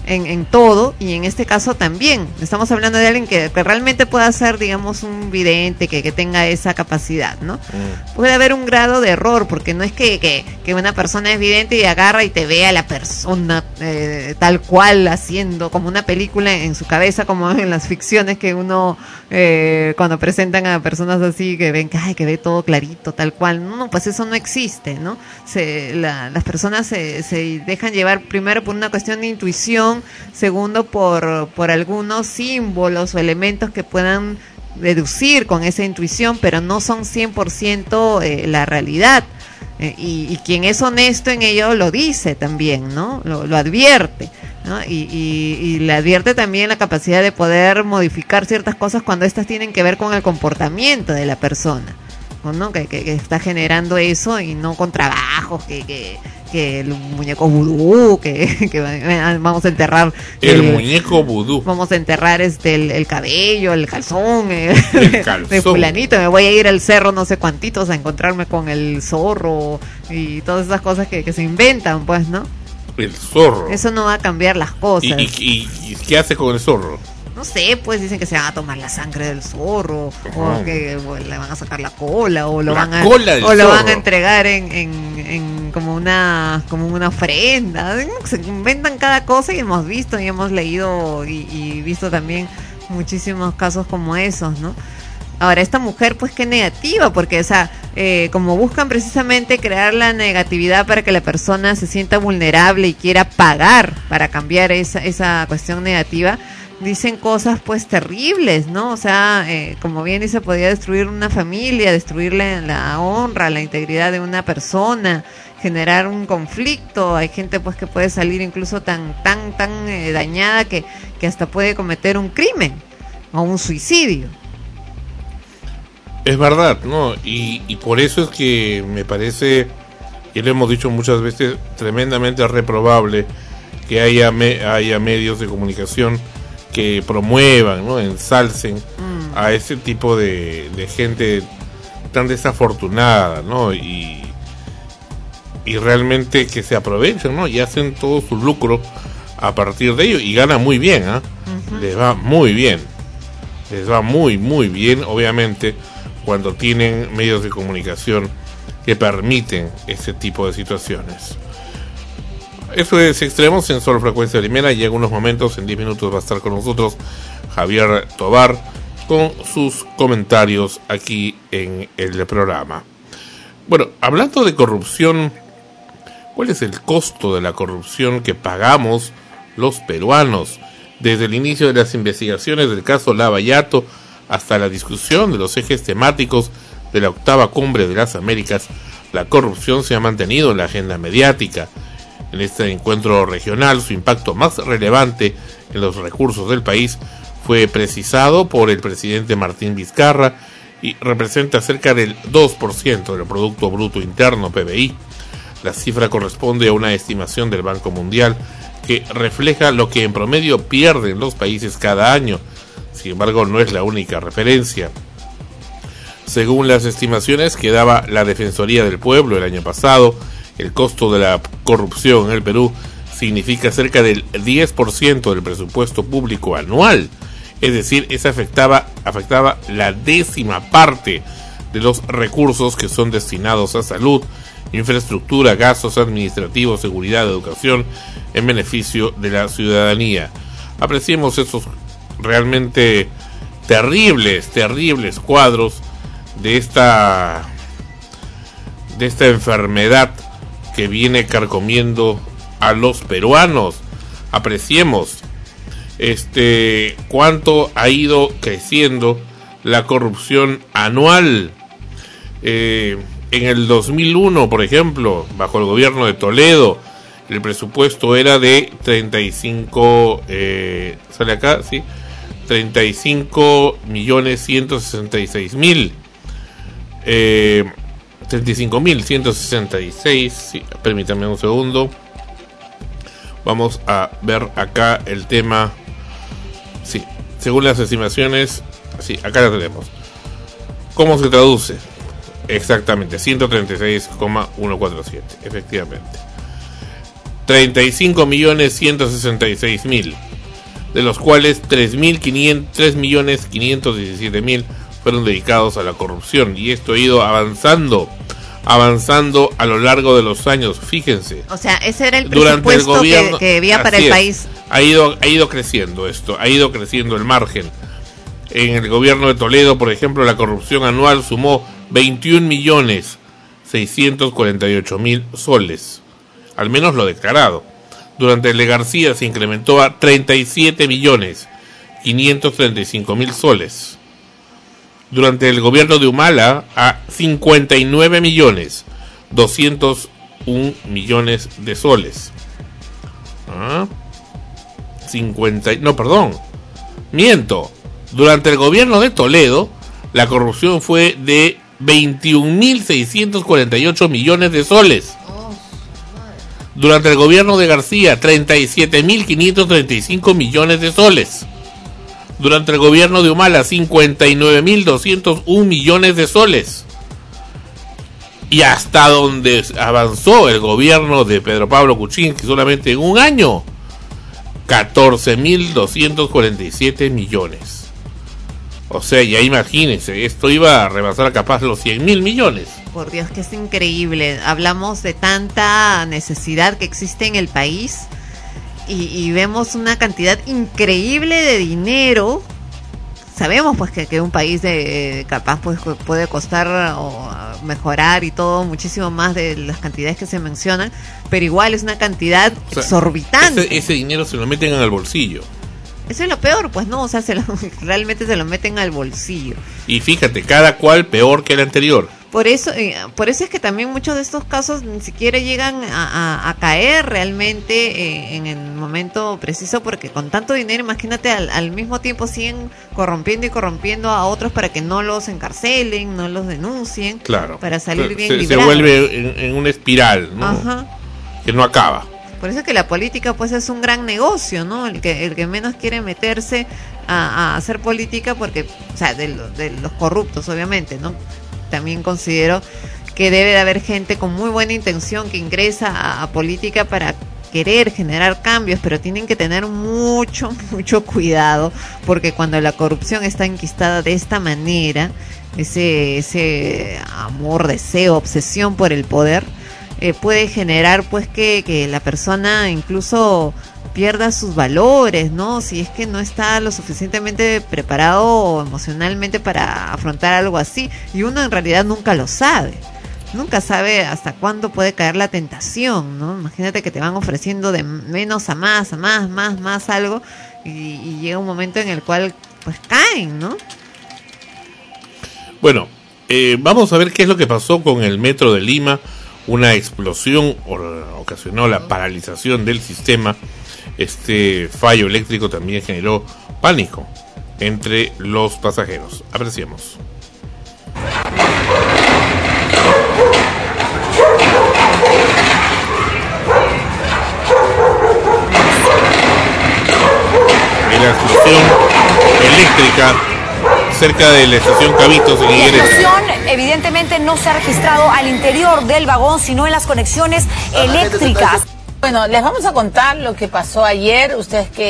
en, en todo, y en este caso también. Estamos hablando de alguien que, que realmente pueda ser, digamos, un vidente, que, que tenga esa capacidad, ¿no? Mm. Puede haber un grado de error, porque no es que, que, que una persona es vidente y agarra y te ve a la persona eh, tal cual, haciendo como una película en su cabeza, como en las ficciones que uno, eh, cuando presentan a personas así, que ven que, ay, que ve todo clarito, tal cual. No, pues eso no existe, ¿no? Se, la, las personas se, se dejan llevar primero por una cuestión de intuición, segundo por, por algunos símbolos o elementos que puedan deducir con esa intuición, pero no son cien por ciento eh, la realidad. Eh, y, y quien es honesto en ello lo dice también, ¿no? Lo, lo advierte, ¿no? Y, y, y le advierte también la capacidad de poder modificar ciertas cosas cuando estas tienen que ver con el comportamiento de la persona, ¿no? Que, que, que está generando eso, y no con trabajos, que, que, que el muñeco vudú, que, que vamos a enterrar el, el muñeco vudú, vamos a enterrar este el, el cabello, el calzón, el, el calzón de fulanito, me voy a ir al cerro no sé cuantitos a encontrarme con el zorro y todas esas cosas que, que se inventan, pues, ¿no? El zorro. Eso no va a cambiar las cosas. ¿Y, y, y, y qué hace con el zorro? No sé, pues dicen que se van a tomar la sangre del zorro, oh. o que o le van a sacar la cola, o lo la van a cola del o lo zorro. van a entregar en, en, en como una como una ofrenda. Se inventan cada cosa, y hemos visto y hemos leído y, y visto también muchísimos casos como esos, ¿no? Ahora, esta mujer, pues qué negativa, porque o sea, eh, como buscan precisamente crear la negatividad para que la persona se sienta vulnerable y quiera pagar para cambiar esa, esa cuestión negativa, dicen cosas pues terribles, ¿no? O sea, eh, como bien dice, podría destruir una familia, destruirle la honra, la integridad de una persona, generar un conflicto. Hay gente pues que puede salir incluso tan tan tan eh, dañada que, que hasta puede cometer un crimen o un suicidio. Es verdad, ¿no? Y, y por eso es que me parece, y lo hemos dicho muchas veces, tremendamente reprobable que haya, me, haya medios de comunicación que promuevan, ¿no? Ensalcen mm. a ese tipo de, de gente tan desafortunada, ¿no? Y, y realmente que se aprovechen, ¿no? Y hacen todo su lucro a partir de ello, y ganan muy bien, ¿ah? ¿eh? Uh-huh. Les va muy bien, les va muy, muy bien, obviamente, cuando tienen medios de comunicación que permiten ese tipo de situaciones. Eso es Extremos en Sol Frecuencia Primera, y en unos momentos, en diez minutos, va a estar con nosotros Javier Tobar con sus comentarios aquí en el programa. Bueno, hablando de corrupción, ¿cuál es el costo de la corrupción que pagamos los peruanos? Desde el inicio de las investigaciones del caso Lava Yato hasta la discusión de los ejes temáticos de la octava cumbre de las Américas, la corrupción se ha mantenido en la agenda mediática. En este encuentro regional, su impacto más relevante en los recursos del país fue precisado por el presidente Martín Vizcarra y representa cerca del dos por ciento del Producto Bruto Interno, P B I. La cifra corresponde a una estimación del Banco Mundial que refleja lo que en promedio pierden los países cada año. Sin embargo, no es la única referencia. Según las estimaciones que daba la Defensoría del Pueblo el año pasado, el costo de la corrupción en el Perú significa cerca del diez por ciento del presupuesto público anual. Es decir, esa afectaba, afectaba la décima parte de los recursos que son destinados a salud, infraestructura, gastos administrativos, seguridad, educación, en beneficio de la ciudadanía. Apreciemos esos realmente terribles, terribles cuadros de esta, de esta enfermedad que viene carcomiendo a los peruanos. Apreciemos este cuánto ha ido creciendo la corrupción anual. Eh, en el dos mil uno, por ejemplo, bajo el gobierno de Toledo, el presupuesto era de treinta y cinco, eh, sale acá, sí, treinta y cinco millones ciento sesenta y seis mil. Eh, treinta y cinco mil ciento sesenta y seis, sí, permítanme un segundo. Vamos a ver acá el tema. Sí, según las estimaciones, sí, acá la tenemos. ¿Cómo se traduce? Exactamente, ciento treinta y seis coma ciento cuarenta y siete, efectivamente. treinta y cinco millones ciento sesenta y seis mil, de los cuales tres millones quinientos diecisiete mil fueron dedicados a la corrupción, y esto ha ido avanzando avanzando a lo largo de los años. Fíjense, o sea, ese era el durante presupuesto el gobierno, que, que había para el es, país. Ha ido, ha ido creciendo esto, ha ido creciendo el margen. En el gobierno de Toledo, por ejemplo, la corrupción anual sumó veintiún millones seiscientos cuarenta y ocho mil soles, al menos lo declarado. Durante el de García se incrementó a treinta y siete millones quinientos treinta y cinco mil soles. Durante el gobierno de Humala a cincuenta y nueve millones doscientos un millones de soles. ¿Ah? cincuenta, no, perdón, miento. Durante el gobierno de Toledo, la corrupción fue de veintiún mil seiscientos cuarenta y ocho millones de soles. Durante el gobierno de García, treinta y siete mil quinientos treinta y cinco millones de soles. Durante el gobierno de Humala, cincuenta y nueve mil doscientos un millones de soles. Y hasta donde avanzó el gobierno de Pedro Pablo Kuczynski, solamente en un año, catorce mil doscientos cuarenta y siete millones. O sea, ya imagínense, esto iba a rebasar capaz los cien mil millones. Por Dios, que es increíble. Hablamos de tanta necesidad que existe en el país y, y vemos una cantidad increíble de dinero. Sabemos pues que, que un país de capaz pues puede costar o mejorar y todo muchísimo más de las cantidades que se mencionan, pero igual es una cantidad o sea, exorbitante. Ese, ese dinero se lo meten en el bolsillo. Eso es lo peor, pues no, o sea, se lo, realmente se lo meten al bolsillo. Y fíjate, cada cual peor que el anterior. Por eso, eh, por eso es que también muchos de estos casos ni siquiera llegan a, a, a caer realmente eh, en el momento preciso, porque con tanto dinero, imagínate, al, al mismo tiempo siguen corrompiendo y corrompiendo a otros para que no los encarcelen, no los denuncien, claro, para salir se, bien se, librados. Se vuelve en, en una espiral, ¿no? Ajá. Que no acaba. Por eso es que la política pues es un gran negocio, ¿no? El que el que menos quiere meterse a, a hacer política, porque, o sea, de, de los corruptos, obviamente, ¿no? También considero que debe de haber gente con muy buena intención que ingresa a, a política para querer generar cambios, pero tienen que tener mucho, mucho cuidado, porque cuando la corrupción está enquistada de esta manera, ese, ese amor, deseo, obsesión por el poder, eh, puede generar pues que, que la persona incluso pierda sus valores, ¿no? Si es que no está lo suficientemente preparado emocionalmente para afrontar algo así, y uno en realidad nunca lo sabe, nunca sabe hasta cuándo puede caer la tentación, ¿no? Imagínate que te van ofreciendo de menos a más, a más, más, más algo, y, y llega un momento en el cual pues caen, ¿no? Bueno, eh, vamos a ver qué es lo que pasó con el metro de Lima. Una explosión ocasionó la paralización del sistema. Este fallo eléctrico también generó pánico entre los pasajeros. Apreciemos. La explosión eléctrica cerca de la estación Cabitos en Higuereta. La explosión evidentemente no se ha registrado al interior del vagón, sino en las conexiones eléctricas. Bueno, les vamos a contar lo que pasó ayer. Ustedes que...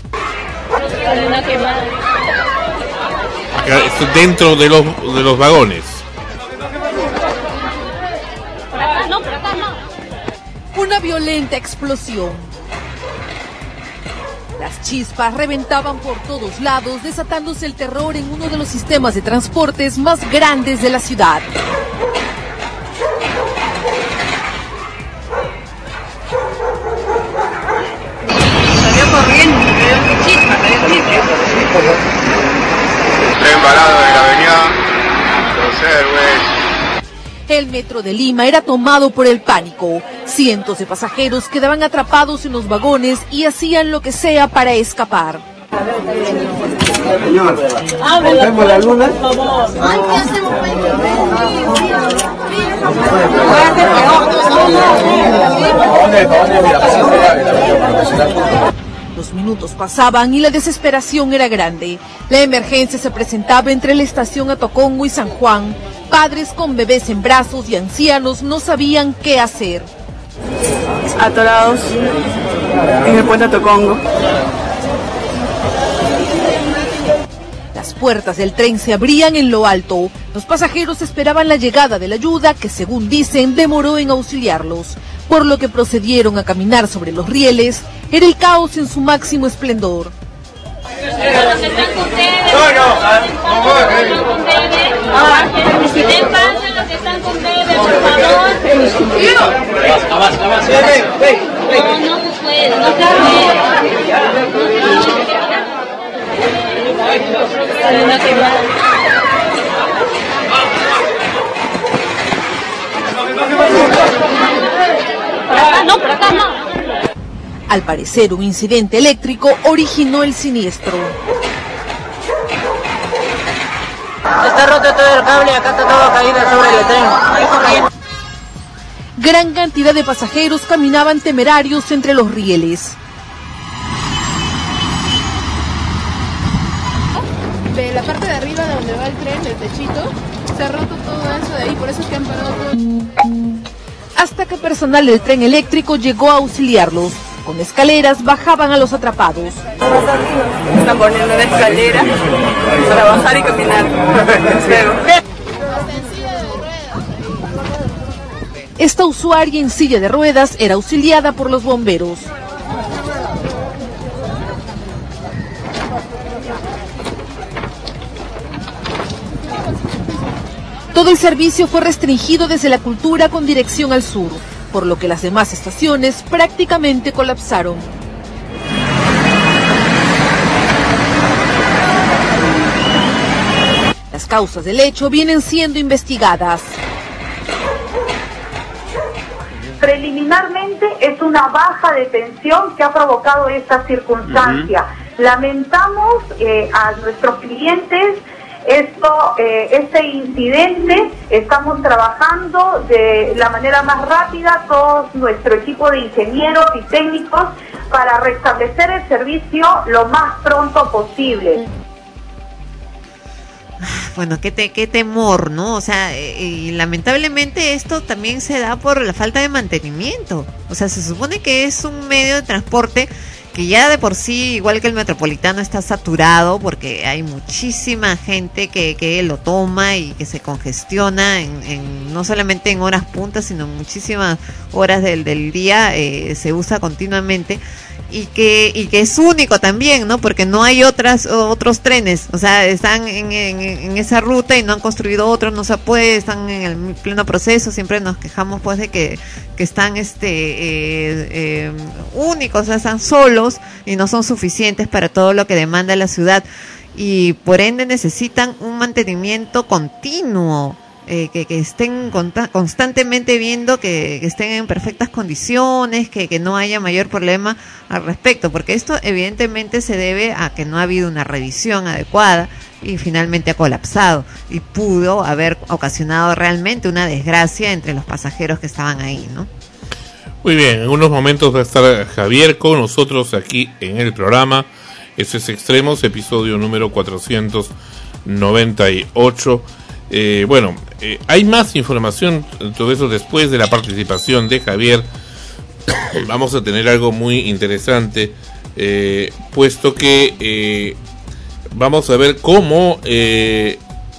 Acá, esto dentro de los, de los vagones. Una violenta explosión. Las chispas reventaban por todos lados, desatándose el terror en uno de los sistemas de transportes más grandes de la ciudad. Salió corriendo, quedó chispa, salió chispa. Tren varado de la avenida Roser, güey. El metro de Lima era tomado por el pánico. Cientos de pasajeros quedaban atrapados en los vagones y hacían lo que sea para escapar. Señor, ¿rompemos la luna? Ay, ¿qué hacemos? Los minutos pasaban y la desesperación era grande. La emergencia se presentaba entre la estación Atocongo y San Juan. Padres con bebés en brazos y ancianos no sabían qué hacer. Atorados en el puente Tocongo. Las puertas del tren se abrían en lo alto. Los pasajeros esperaban la llegada de la ayuda que, según dicen, demoró en auxiliarlos, por lo que procedieron a caminar sobre los rieles. Era el caos en su máximo esplendor. Los que están con ustedes, no, no, si den paso los que están con ustedes, por favor. No, no se puede, no se puede. No, por acá no. Al parecer, un incidente eléctrico originó el siniestro. Está roto todo el cable, acá está todo caído sobre el tren. Hay corriente. Gran cantidad de pasajeros caminaban temerarios entre los rieles. De la parte de arriba de donde va el tren, del techito, se ha roto todo eso de ahí, por eso es que han parado todo. Hasta que personal del tren eléctrico llegó a auxiliarlos. Con escaleras bajaban a los atrapados. Están poniendo una escalera para bajar y caminar. Esta usuaria en silla de ruedas era auxiliada por los bomberos. Todo el servicio fue restringido desde la Cultura con dirección al sur, por lo que las demás estaciones prácticamente colapsaron. Las causas del hecho vienen siendo investigadas. Preliminarmente es una baja de tensión que ha provocado esta circunstancia. Uh-huh. Lamentamos eh, a nuestros clientes esto, eh, este incidente. Estamos trabajando de la manera más rápida, todo nuestro equipo de ingenieros y técnicos, para restablecer el servicio lo más pronto posible. Bueno, qué, te, qué temor, ¿no? O sea, y lamentablemente esto también se da por la falta de mantenimiento. O sea, se supone que es un medio de transporte que ya de por sí, igual que el metropolitano, está saturado porque hay muchísima gente que, que lo toma y que se congestiona en, en no solamente en horas puntas, sino en muchísimas horas del, del día, eh, se usa continuamente. Y que y que es único también, ¿no? Porque no hay otras otros trenes, o sea, están en, en, en esa ruta y no han construido otros, no se puede, están en el pleno proceso. Siempre nos quejamos pues de que, que están este eh, eh, únicos, o sea, están solos y no son suficientes para todo lo que demanda la ciudad, y por ende necesitan un mantenimiento continuo. Eh, que, que estén conta- constantemente viendo que, que estén en perfectas condiciones, que, que no haya mayor problema al respecto, porque esto evidentemente se debe a que no ha habido una revisión adecuada y finalmente ha colapsado y pudo haber ocasionado realmente una desgracia entre los pasajeros que estaban ahí, ¿no? Muy bien, en unos momentos va a estar Javier con nosotros aquí en el programa. Eso es Extremos, episodio número cuatrocientos noventa y ocho. Eh, bueno, eh, hay más información, todo eso después de la participación de Javier. Vamos a tener algo muy interesante, eh, puesto que eh, vamos a ver cómo eh,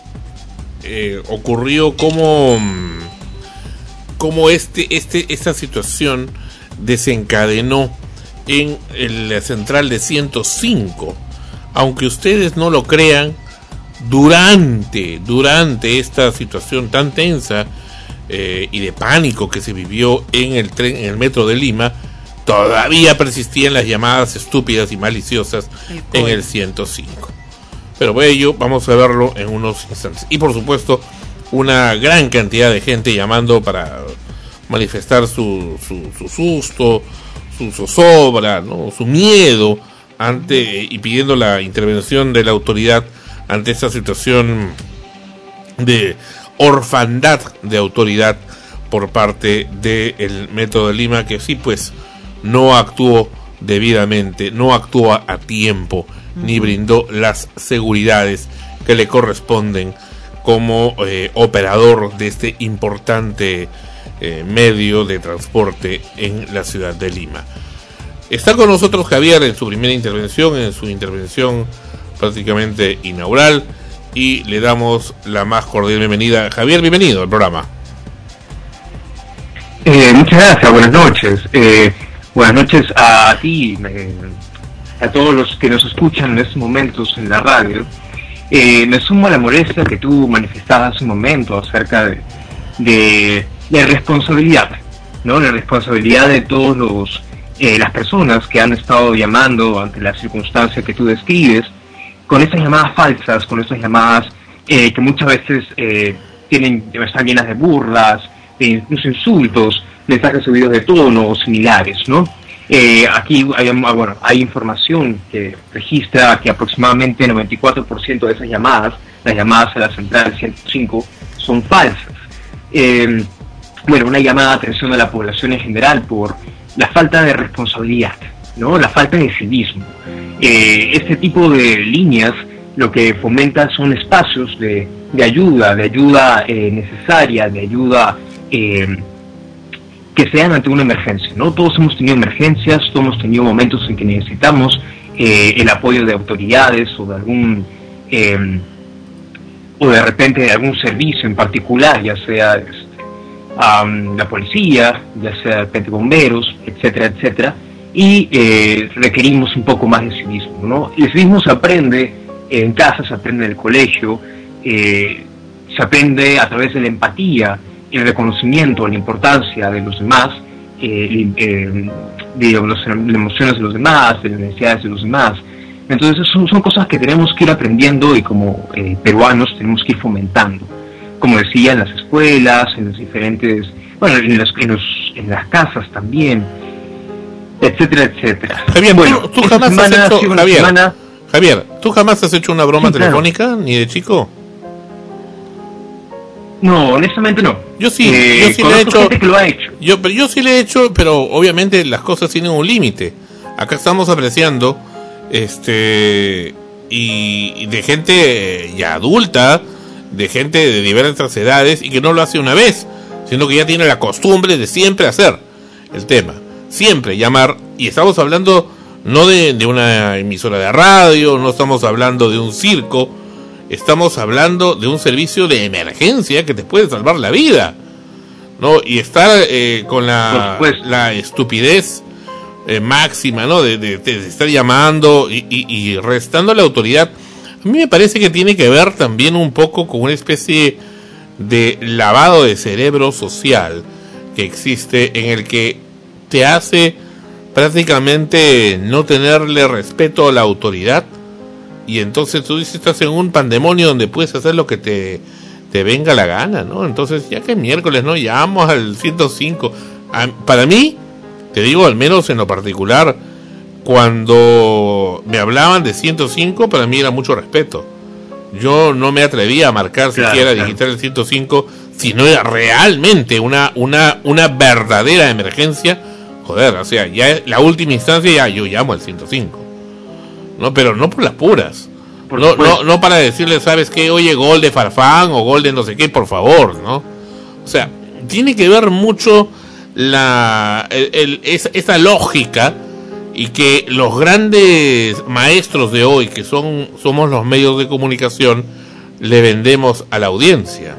eh, ocurrió, cómo, cómo este, este, esta situación desencadenó en la central de ciento cinco. Aunque ustedes no lo crean, Durante, durante esta situación tan tensa eh, y de pánico que se vivió en el tren, en el metro de Lima, todavía persistían las llamadas estúpidas y maliciosas en el ciento cinco. Pero ello vamos a verlo en unos instantes. Y por supuesto, una gran cantidad de gente llamando para manifestar su, su, su susto, su zozobra, ¿no? Su miedo ante y pidiendo la intervención de la autoridad ante esta situación de orfandad de autoridad por parte del Metro de Lima, que sí pues no actuó debidamente, no actuó a tiempo, uh-huh. ni brindó las seguridades que le corresponden como eh, operador de este importante eh, medio de transporte en la ciudad de Lima. Está con nosotros Javier en su primera intervención, en su intervención prácticamente inaugural, y le damos la más cordial bienvenida. Javier, bienvenido al programa. Eh, muchas gracias, buenas noches. Eh, buenas noches a ti, eh, a todos los que nos escuchan en estos momentos en la radio. Eh, me sumo a la molestia que tú manifestabas hace un momento acerca de, de, de responsabilidad, ¿no? La responsabilidad de todos los eh, las personas que han estado llamando ante la circunstancia que tú describes, con esas llamadas falsas, con esas llamadas eh, que muchas veces eh, tienen están llenas de burlas, de incluso insultos, mensajes subidos de tono o similares, ¿no? Eh, aquí hay, bueno, hay información que registra que aproximadamente el noventa y cuatro por ciento de esas llamadas, las llamadas a la central ciento cinco, son falsas. Eh, bueno, una llamada de atención a la población en general por la falta de responsabilidad, ¿no? La falta de civismo. Eh, este tipo de líneas lo que fomenta son espacios de, de ayuda, de ayuda eh, necesaria, de ayuda eh, que sean ante una emergencia, ¿no? Todos hemos tenido emergencias, todos hemos tenido momentos en que necesitamos eh, el apoyo de autoridades o de algún eh, o de repente de algún servicio en particular, ya sea este, um, la policía, ya sea de repente bomberos, etcétera, etcétera, y eh, requerimos un poco más de civismo, ¿no? El civismo se aprende en casa, se aprende en el colegio, eh, se aprende a través de la empatía, el reconocimiento, la importancia de los demás, eh, eh, de las emociones de los demás, de las necesidades de los demás. Entonces son, son cosas que tenemos que ir aprendiendo y como eh, peruanos tenemos que ir fomentando. Como decía, en las escuelas, en los diferentes, bueno, en, los, en, los, en las casas también, etcétera, etcétera. Javier, bueno, ¿tú, tú jamás has hecho, Javier, semana... Javier, ¿tú jamás has hecho una broma sí, telefónica, claro, ni de chico? No, honestamente no. Yo sí, eh, yo sí le he hecho, que lo ha hecho. Yo, pero yo sí le he hecho, pero obviamente las cosas tienen un límite. Acá estamos apreciando, este, y, y de gente ya adulta, de gente de diversas edades y que no lo hace una vez, sino que ya tiene la costumbre de siempre hacer el tema, siempre llamar. Y estamos hablando no de, de una emisora de radio, no estamos hablando de un circo. Estamos hablando de un servicio de emergencia que te puede salvar la vida, ¿no? Y estar eh, con la, la estupidez eh, máxima, ¿no? De, de, de estar llamando y, y, y restando la autoridad. A mí me parece que tiene que ver también un poco con una especie de lavado de cerebro social que existe, en el que te hace prácticamente no tenerle respeto a la autoridad. Y entonces tú dices, estás en un pandemonio donde puedes hacer lo que te, te venga la gana, ¿no? Entonces, ya que miércoles, ¿no? Llamamos al ciento cinco. A, para mí, te digo, al menos en lo particular, cuando me hablaban de ciento cinco, para mí era mucho respeto. Yo no me atrevía a marcar claro, siquiera claro. digitar el ciento cinco, si no era realmente una, una, una verdadera emergencia. Joder, o sea, ya la última instancia, ya yo llamo al ciento cinco. No, pero no por las puras. Por no, no, no para decirle, ¿sabes qué? Oye, gol de Farfán o gol de no sé qué, por favor, ¿no? O sea, tiene que ver mucho la el, el, esa, esa lógica, y que los grandes maestros de hoy, que son somos los medios de comunicación, le vendemos a la audiencia.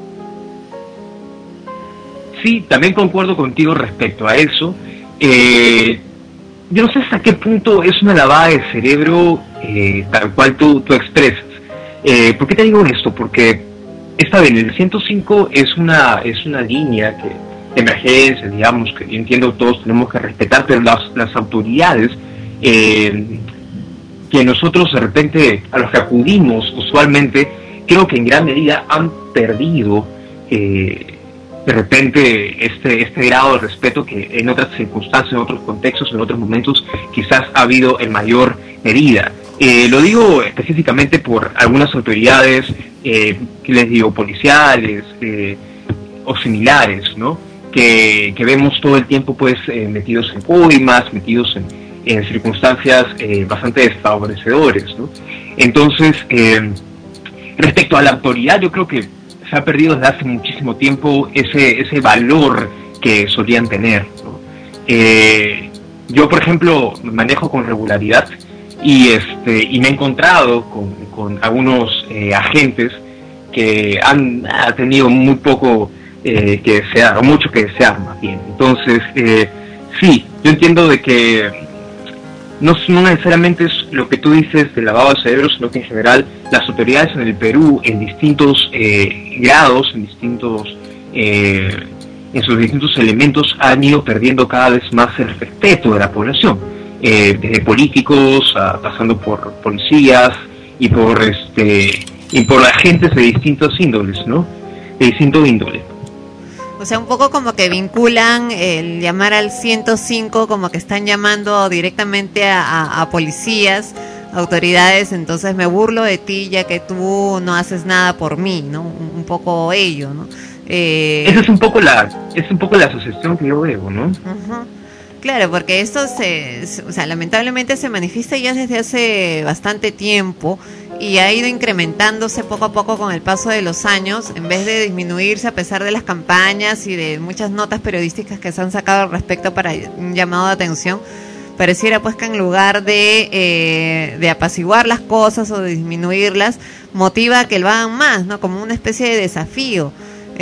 Sí, también concuerdo contigo respecto a eso. Eh... Yo no sé hasta qué punto es una lavada de cerebro eh, tal cual tú, tú expresas. Eh, ¿Por qué te digo esto? Porque está bien, el ciento cinco es una es una línea que, de emergencia, digamos, que yo entiendo todos tenemos que respetar, pero las, las autoridades eh, que nosotros de repente, a los que acudimos usualmente, creo que en gran medida han perdido eh, de repente este este grado de respeto que en otras circunstancias, en otros contextos, en otros momentos quizás ha habido en mayor medida. Eh, lo digo específicamente por algunas autoridades, eh, que les digo, policiales eh, o similares, ¿no? Que, que vemos todo el tiempo pues eh, metidos en coimas, metidos en, en circunstancias eh, bastante desfavorecedores, ¿no? Entonces, eh, respecto a la autoridad, yo creo que se ha perdido desde hace muchísimo tiempo ese ese valor que solían tener, ¿no? Eh, yo, por ejemplo, manejo con regularidad y este y me he encontrado con, con algunos eh, agentes que han, han tenido muy poco eh, que desear, o mucho que desear más bien. Entonces, eh, sí, yo entiendo de que no, no necesariamente es lo que tú dices del lavado de cerebro, sino que en general las autoridades en el Perú, en distintos eh, grados, en distintos eh, en sus distintos elementos, han ido perdiendo cada vez más el respeto de la población, eh, desde políticos, a, pasando por policías y por este y por agentes de distintos índoles, ¿no? De distinto índole. O sea, un poco como que vinculan el llamar al ciento cinco, como que están llamando directamente a, a, a policías, autoridades, entonces me burlo de ti ya que tú no haces nada por mí, ¿no? Un, un poco ello, ¿no? Eh... Esa es un poco la es un poco la asociación que yo veo, ¿no? Uh-huh. Claro, porque esto se, o sea, lamentablemente se manifiesta ya desde hace bastante tiempo y ha ido incrementándose poco a poco con el paso de los años, en vez de disminuirse a pesar de las campañas y de muchas notas periodísticas que se han sacado al respecto para un llamado de atención. Pareciera pues que en lugar de, eh, de apaciguar las cosas o de disminuirlas, motiva a que lo hagan más, ¿no? Como una especie de desafío.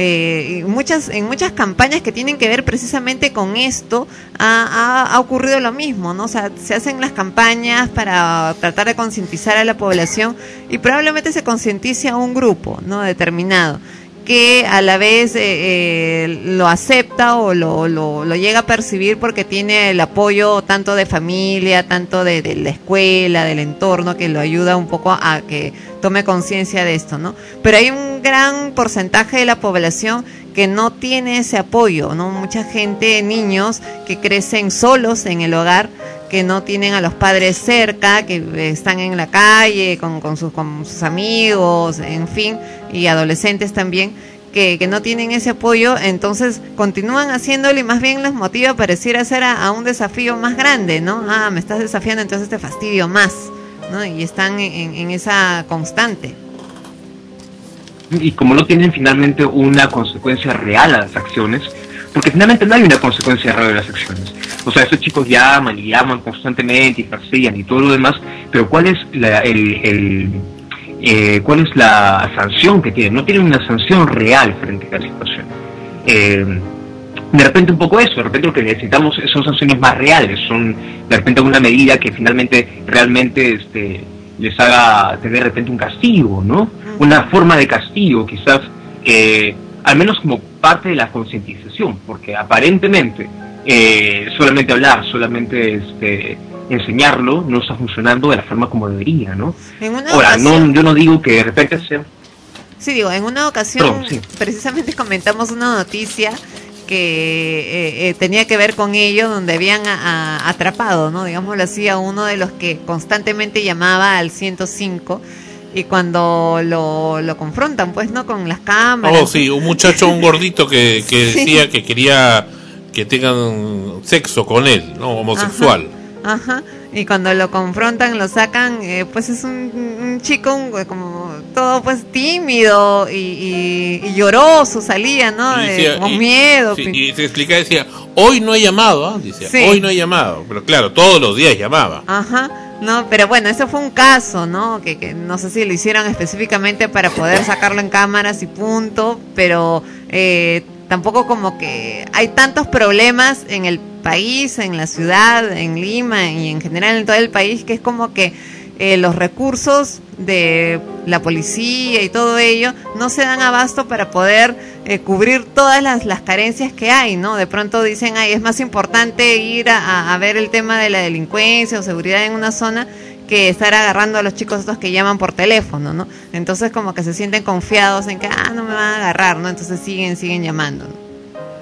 Eh, muchas, en muchas campañas que tienen que ver precisamente con esto ha, ha, ha ocurrido lo mismo, ¿no? O sea, se hacen las campañas para tratar de concientizar a la población y probablemente se concientice a un grupo, ¿no? Determinado, que a la vez eh, eh, lo acepta o lo, lo, lo llega a percibir porque tiene el apoyo tanto de familia, tanto de, de la escuela, del entorno, que lo ayuda un poco a que tome conciencia de esto, ¿no? Pero hay un gran porcentaje de la población que no tiene ese apoyo, ¿no? Mucha gente, niños que crecen solos en el hogar, que no tienen a los padres cerca, que están en la calle con, con, sus, con sus amigos, en fin, y adolescentes también, que, que no tienen ese apoyo, entonces continúan haciéndolo y más bien les motiva pareciera ser a, a un desafío más grande, ¿no? Ah, me estás desafiando, entonces te fastidio más, ¿no? Y están en, en esa constante. Y como no tienen finalmente una consecuencia real a las acciones, porque finalmente no hay una consecuencia real a las acciones. O sea, estos chicos llaman y llaman constantemente y persiguen y todo lo demás, pero ¿cuál es la, el, el, eh, cuál es la sanción que tienen? No tienen una sanción real frente a la situación. Eh, de repente un poco eso, de repente lo que necesitamos son sanciones más reales, son de repente una medida que finalmente realmente este, les haga tener de repente un castigo, ¿no? Una forma de castigo, quizás, eh, al menos como parte de la concientización, porque aparentemente eh, solamente hablar, solamente este, enseñarlo no está funcionando de la forma como debería, ¿no? En una Ahora, ocasión, no, yo no digo que de repente sea... Sí, digo, en una ocasión Perdón, sí. precisamente comentamos una noticia que eh, eh, tenía que ver con ello, donde habían a, a, atrapado, ¿no? Digámoslo así, a uno de los que constantemente llamaba al ciento cinco, y cuando lo, lo confrontan, pues, ¿no? Con las cámaras. Oh, sí, un muchacho, un gordito que, que Sí. decía que quería que tengan sexo con él, ¿no? Homosexual. Ajá, ajá. Y cuando lo confrontan, lo sacan, eh, pues es un, un chico un, como todo pues tímido y, y, y lloroso salía, ¿no? Y De- decía- con y- miedo. sí, y se explicaba, decía, hoy no he llamado, ¿ah? Decía, Sí. hoy no he llamado. Pero claro, todos los días llamaba. Ajá, no, pero bueno, eso fue un caso, ¿no? Que, que no sé si lo hicieron específicamente para poder sacarlo en cámaras y punto, pero eh, tampoco como que hay tantos problemas en el país, en la ciudad, en Lima y en general en todo el país, que es como que eh, los recursos de la policía y todo ello no se dan abasto para poder eh, cubrir todas las, las carencias que hay, ¿no? De pronto dicen, ay, es más importante ir a, a ver el tema de la delincuencia o seguridad en una zona que estar agarrando a los chicos estos que llaman por teléfono, ¿no? Entonces como que se sienten confiados en que, ah, no me van a agarrar, ¿no? Entonces siguen, siguen llamando, ¿no?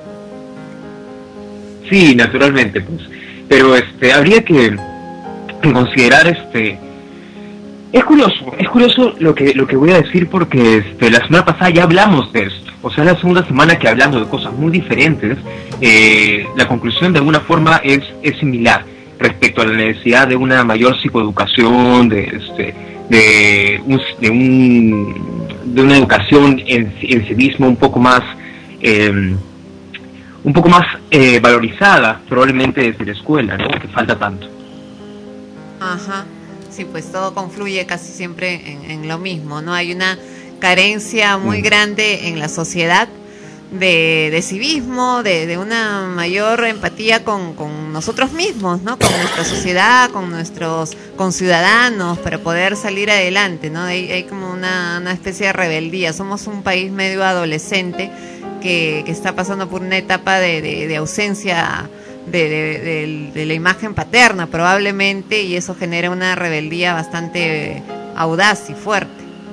Sí, naturalmente, pues. Pero este, habría que considerar este. Es curioso, es curioso lo que lo que voy a decir porque este, la semana pasada ya hablamos de esto. O sea, la segunda semana que hablamos de cosas muy diferentes. Eh, la conclusión de alguna forma es, es similar respecto a la necesidad de una mayor psicoeducación, de este, de un, de un de una educación en, en civismo un poco más eh, un poco más eh, valorizada, probablemente desde la escuela, ¿no? Que falta tanto. Ajá, sí, pues todo confluye casi siempre en, en lo mismo, ¿no? Hay una carencia muy grande en la sociedad de, de civismo, de, de una mayor empatía con, con nosotros mismos, ¿no? Con nuestra sociedad, con nuestros conciudadanos, para poder salir adelante, ¿no? Hay, hay como una, una especie de rebeldía. Somos un país medio adolescente que, que está pasando por una etapa de, de, de ausencia de, de, de, de la imagen paterna, probablemente, y eso genera una rebeldía bastante audaz y fuerte.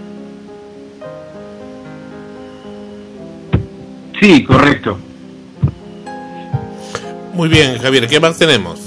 Sí, correcto. Muy bien, Javier, ¿qué más tenemos?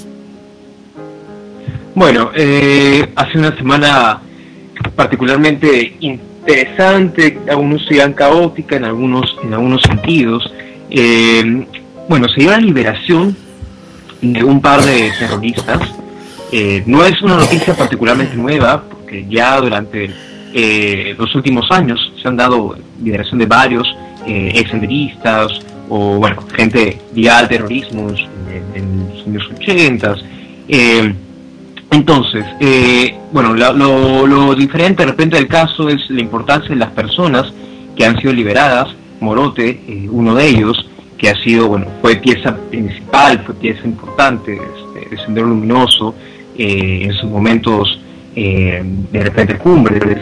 Bueno, eh, hace una semana particularmente interesante, algunos dirán caótica en algunos, en algunos sentidos. Eh, bueno, se dio la liberación de un par de terroristas. Eh, no es una noticia particularmente nueva, porque ya durante eh, los últimos años se han dado liberación de varios eh, exsenderistas o, bueno, gente ligada al terrorismo en, en los años ochentas. Eh, entonces, eh, bueno, lo, lo, lo diferente de repente del caso es la importancia de las personas que han sido liberadas. Morote, eh, uno de ellos, que ha sido, bueno, fue pieza principal, fue pieza importante este, de Sendero Luminoso, eh, en sus momentos eh, de repente cumbres.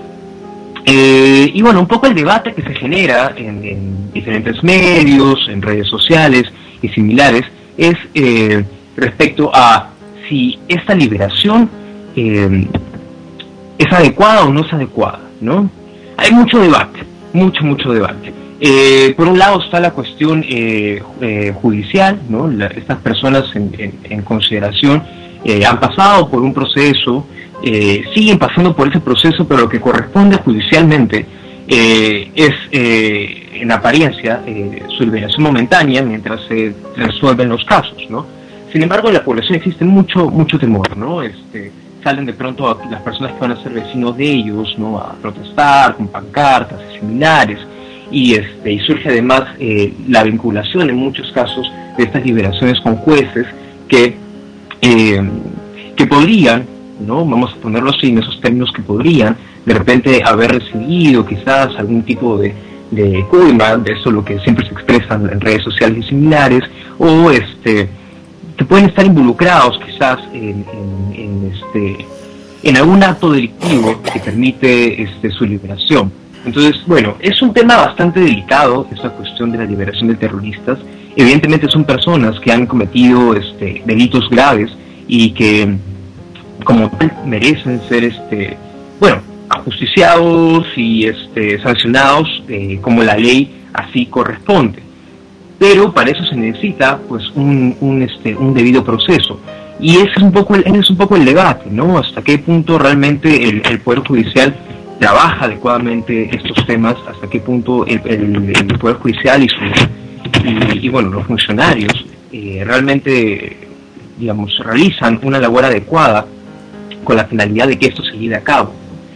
Eh, y bueno, un poco el debate que se genera en, en diferentes medios, en redes sociales y similares, es eh, respecto a si esta liberación eh, es adecuada o no es adecuada, ¿no? Hay mucho debate, mucho, mucho debate. Eh, por un lado está la cuestión eh, eh, judicial, ¿no? La, estas personas en, en, en consideración eh, han pasado por un proceso, eh, siguen pasando por ese proceso, pero lo que corresponde judicialmente eh, es, eh, en apariencia, eh, su liberación momentánea mientras se resuelven los casos, ¿no? Sin embargo, en la población existe mucho, mucho temor, ¿no? Este, salen de pronto a las personas que van a ser vecinos de ellos, ¿no? A protestar con pancartas y similares. Y, este, y surge además eh, la vinculación en muchos casos de estas liberaciones con jueces que, eh, que podrían, ¿no? Vamos a ponerlo así en esos términos, que podrían de repente haber recibido quizás algún tipo de, de coima, de eso lo que siempre se expresa en redes sociales y similares, o este que pueden estar involucrados quizás en, en, en, este, en algún acto delictivo que permite este, su liberación. Entonces, bueno, es un tema bastante delicado, esta cuestión de la liberación de terroristas. Evidentemente son personas que han cometido este, delitos graves y que, como tal, merecen ser, este, bueno, ajusticiados y este, sancionados eh, como la ley así corresponde. Pero para eso se necesita, pues, un, un, este, un debido proceso. Y ese es un poco el, ese es un poco el debate, ¿no? Hasta qué punto realmente el, el Poder Judicial trabaja adecuadamente estos temas, hasta qué punto el, el, el Poder Judicial y, su, y, y bueno, los funcionarios eh, realmente, digamos, realizan una labor adecuada con la finalidad de que esto se lleve a cabo.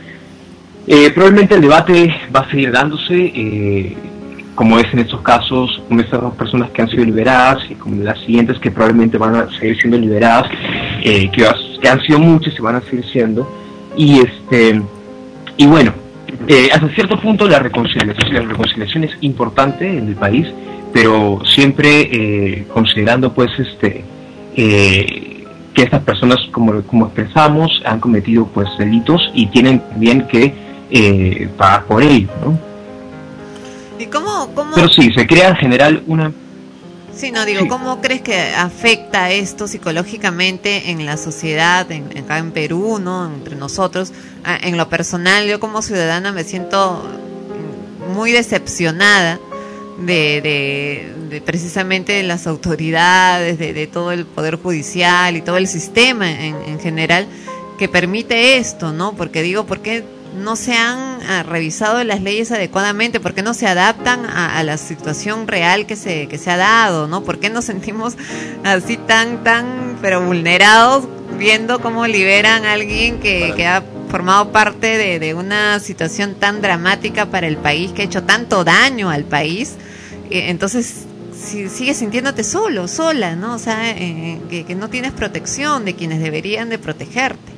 Eh, probablemente el debate va a seguir dándose, eh, como es en estos casos, con estas dos personas que han sido liberadas y como las siguientes que probablemente van a seguir siendo liberadas, eh, que, que han sido muchas y van a seguir siendo. Y este y bueno, eh, hasta cierto punto la reconciliación, la reconciliación es importante en el país, pero siempre eh, considerando pues este eh, que estas personas, como, como expresamos, han cometido pues delitos y tienen también que eh, pagar por ello, ¿no? ¿Y cómo, cómo... Pero sí, se crea en general una... Sí, no, digo, sí. ¿Cómo crees que afecta esto psicológicamente en la sociedad, en, acá en Perú, ¿no? Entre nosotros? En lo personal, yo como ciudadana me siento muy decepcionada de, de, de precisamente de las autoridades, de, de todo el Poder Judicial y todo el sistema en, en general que permite esto, ¿no? Porque digo, ¿por qué no se han ah, revisado las leyes adecuadamente? ¿Por qué no se adaptan a, a la situación real que se que se ha dado, ¿no? ¿Por qué nos sentimos así tan, tan, pero vulnerados viendo cómo liberan a alguien que, que ha formado parte de, de una situación tan dramática para el país, que ha hecho tanto daño al país? Entonces si, sigues sintiéndote solo, sola, ¿no? O sea, eh, que, que no tienes protección de quienes deberían de protegerte.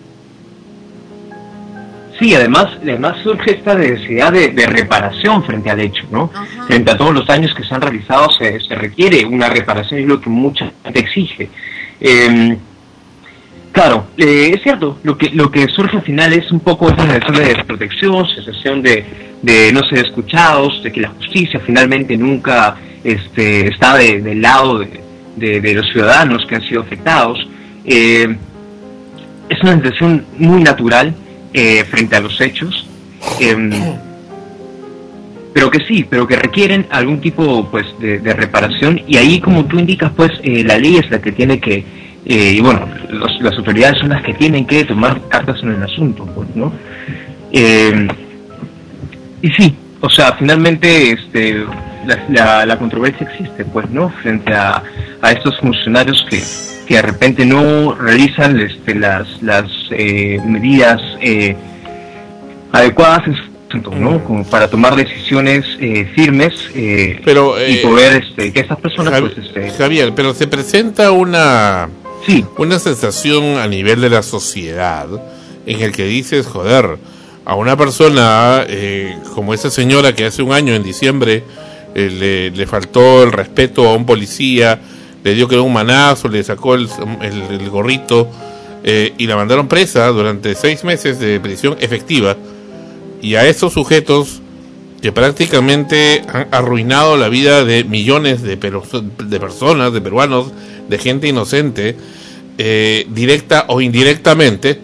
Sí, además, además surge esta necesidad de, de reparación frente al hecho, ¿no? Ajá. Frente a todos los daños que se han realizado, se, se requiere una reparación, y lo que mucha gente exige. Eh, claro, eh, es cierto, lo que lo que surge al final es un poco esa sensación de desprotección, sensación de, de no ser escuchados, de que la justicia finalmente nunca este, está de, del lado de, de, de los ciudadanos que han sido afectados. Eh, es una sensación muy natural. Eh, frente a los hechos, eh, pero que sí, pero que requieren algún tipo pues de, de reparación, y ahí, como tú indicas, pues eh, la ley es la que tiene que, eh, y bueno, los, las autoridades son las que tienen que tomar cartas en el asunto, pues, ¿no? Eh, y sí, o sea, finalmente este, la, la, la controversia existe, pues, ¿no? Frente a, a estos funcionarios que que de repente no realizan este, las las eh, medidas eh, adecuadas, ¿no? Como para tomar decisiones eh, firmes eh, pero, eh, y poder este, que estas personas Javier, pues, este... Javier, pero se presenta una sí. una sensación a nivel de la sociedad en el que dices, joder, a una persona eh, como esa señora que hace un año en diciembre eh, le, le faltó el respeto a un policía, le dio que era un manazo, le sacó el, el, el gorrito eh, y la mandaron presa durante seis meses de prisión efectiva. Y a esos sujetos que prácticamente han arruinado la vida de millones de, peros, de personas, de peruanos, de gente inocente, eh, directa o indirectamente,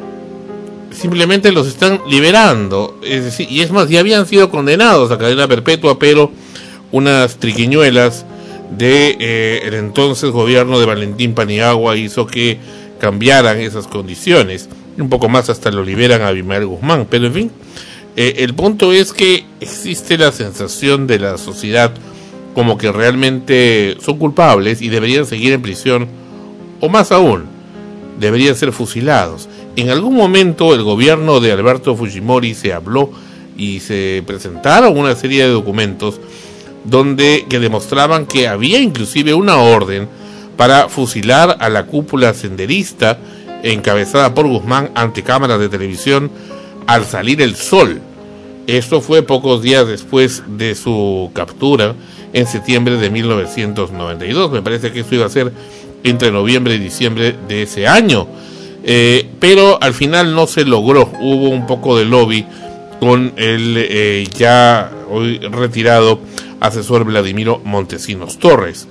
simplemente los están liberando. Es decir, y es más, ya habían sido condenados a cadena perpetua, pero unas triquiñuelas de eh, el entonces gobierno de Valentín Paniagua hizo que cambiaran esas condiciones, un poco más hasta lo liberan a Abimael Guzmán, pero en fin, eh, el punto es que existe la sensación de la sociedad como que realmente son culpables y deberían seguir en prisión, o más aún, deberían ser fusilados. En algún momento el gobierno de Alberto Fujimori se habló y se presentaron una serie de documentos donde que demostraban que había inclusive una orden para fusilar a la cúpula senderista encabezada por Guzmán ante cámaras de televisión al salir el sol. Esto fue pocos días después de su captura en septiembre de mil novecientos noventa y dos. Me parece que esto iba a ser entre noviembre y diciembre de ese año. Eh, pero al final no se logró. Hubo un poco de lobby con el eh, ya hoy retirado asesor Vladimiro Montesinos Torres.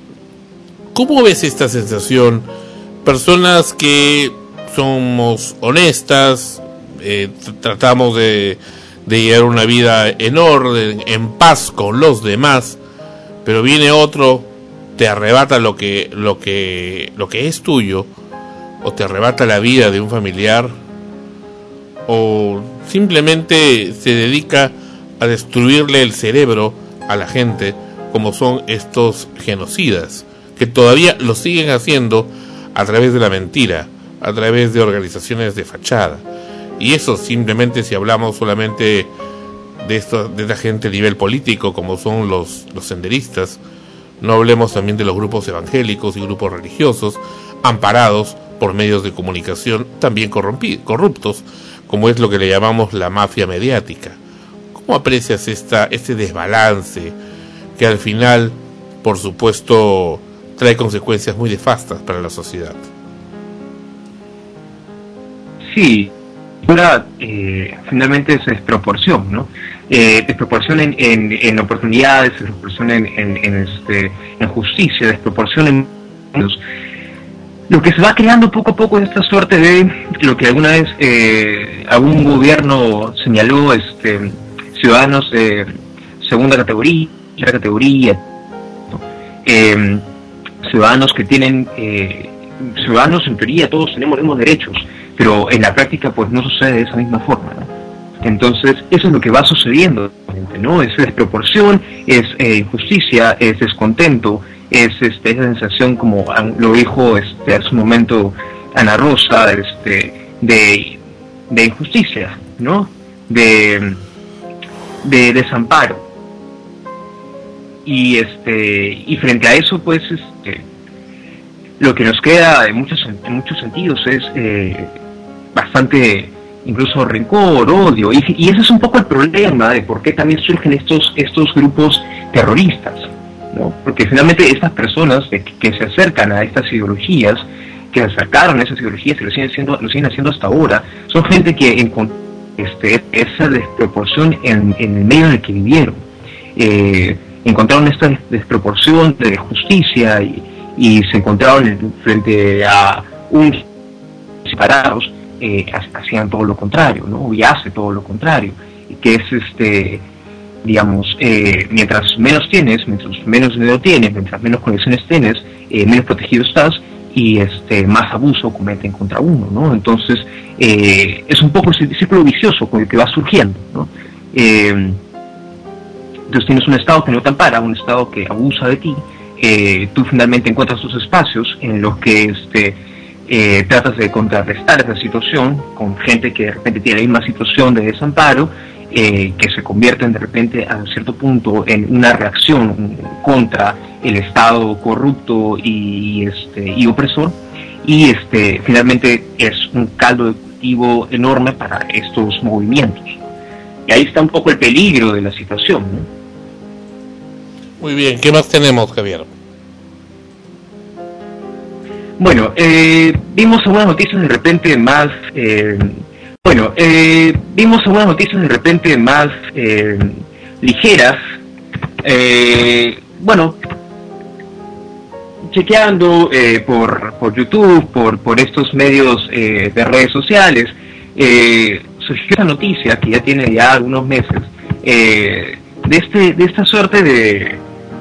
¿Cómo ves esta sensación? Personas que somos honestas, eh, tratamos de, de llevar una vida en orden, en paz con los demás, pero viene otro, te arrebata lo que, lo que, lo que es tuyo, o te arrebata la vida de un familiar, o simplemente se dedica a destruirle el cerebro a la gente, como son estos genocidas, que todavía lo siguen haciendo a través de la mentira, a través de organizaciones de fachada. Y eso simplemente, si hablamos solamente de esto, de esta gente a nivel político, como son los, los senderistas, no hablemos también de los grupos evangélicos y grupos religiosos, amparados por medios de comunicación también corrompidos, corruptos, como es lo que le llamamos la mafia mediática. ¿Cómo aprecias esta, este desbalance que al final, por supuesto, trae consecuencias muy nefastas para la sociedad? Sí, ahora eh, finalmente es desproporción, ¿no? Eh, desproporción en, en, en oportunidades, desproporción en, en, en, este, en justicia, desproporción en... Lo que se va creando poco a poco es esta suerte de lo que alguna vez eh, algún gobierno señaló, este... ciudadanos de segunda categoría, tercera categoría, eh, ciudadanos que tienen, eh, ciudadanos en teoría todos tenemos los mismos derechos, pero en la práctica pues no sucede de esa misma forma, ¿no? Entonces eso es lo que va sucediendo, ¿no? Es desproporción, es eh, injusticia, es descontento, es este, esa sensación, como lo dijo este, hace un momento Ana Rosa, este, de, de injusticia, ¿no? De de desamparo. y este y frente a eso, pues, este, lo que nos queda en muchos en muchos sentidos es eh, bastante, incluso rencor, odio, y, y ese es un poco el problema de por qué también surgen estos estos grupos terroristas, ¿no? Porque finalmente estas personas que, que se acercan a estas ideologías, que acercaron a esas ideologías y lo siguen haciendo, lo siguen haciendo hasta ahora, son gente que encontró este, esa desproporción en, en el medio en el que vivieron. Eh, encontraron esta desproporción de justicia y, y se encontraron frente a un separados, eh, hacían todo lo contrario, ¿no? Y hace todo lo contrario, que es este digamos, eh, mientras menos tienes, mientras menos dinero tienes, mientras menos conexiones tienes, eh, menos protegido estás, y este más abuso cometen contra uno, ¿no? Entonces eh, es un poco ese círculo vicioso con el que va surgiendo, ¿no? Eh, entonces tienes un Estado que no te ampara, un Estado que abusa de ti, eh, tú finalmente encuentras tus espacios en los que este eh, tratas de contrarrestar esa situación con gente que de repente tiene la misma situación de desamparo, eh, que se convierten de repente a cierto punto en una reacción contra el Estado corrupto y este y opresor, y este finalmente es un caldo de cultivo enorme para estos movimientos. Y ahí está un poco el peligro de la situación, ¿no? Muy bien, ¿qué más tenemos, Javier? Bueno, eh, vimos algunas noticias de repente más eh, bueno, eh, vimos algunas noticias de repente más eh, ligeras. Eh, bueno, chequeando eh, por, por YouTube, por, por estos medios eh, de redes sociales, eh, surgió esta noticia que ya tiene ya algunos meses, eh, de este de esta suerte de,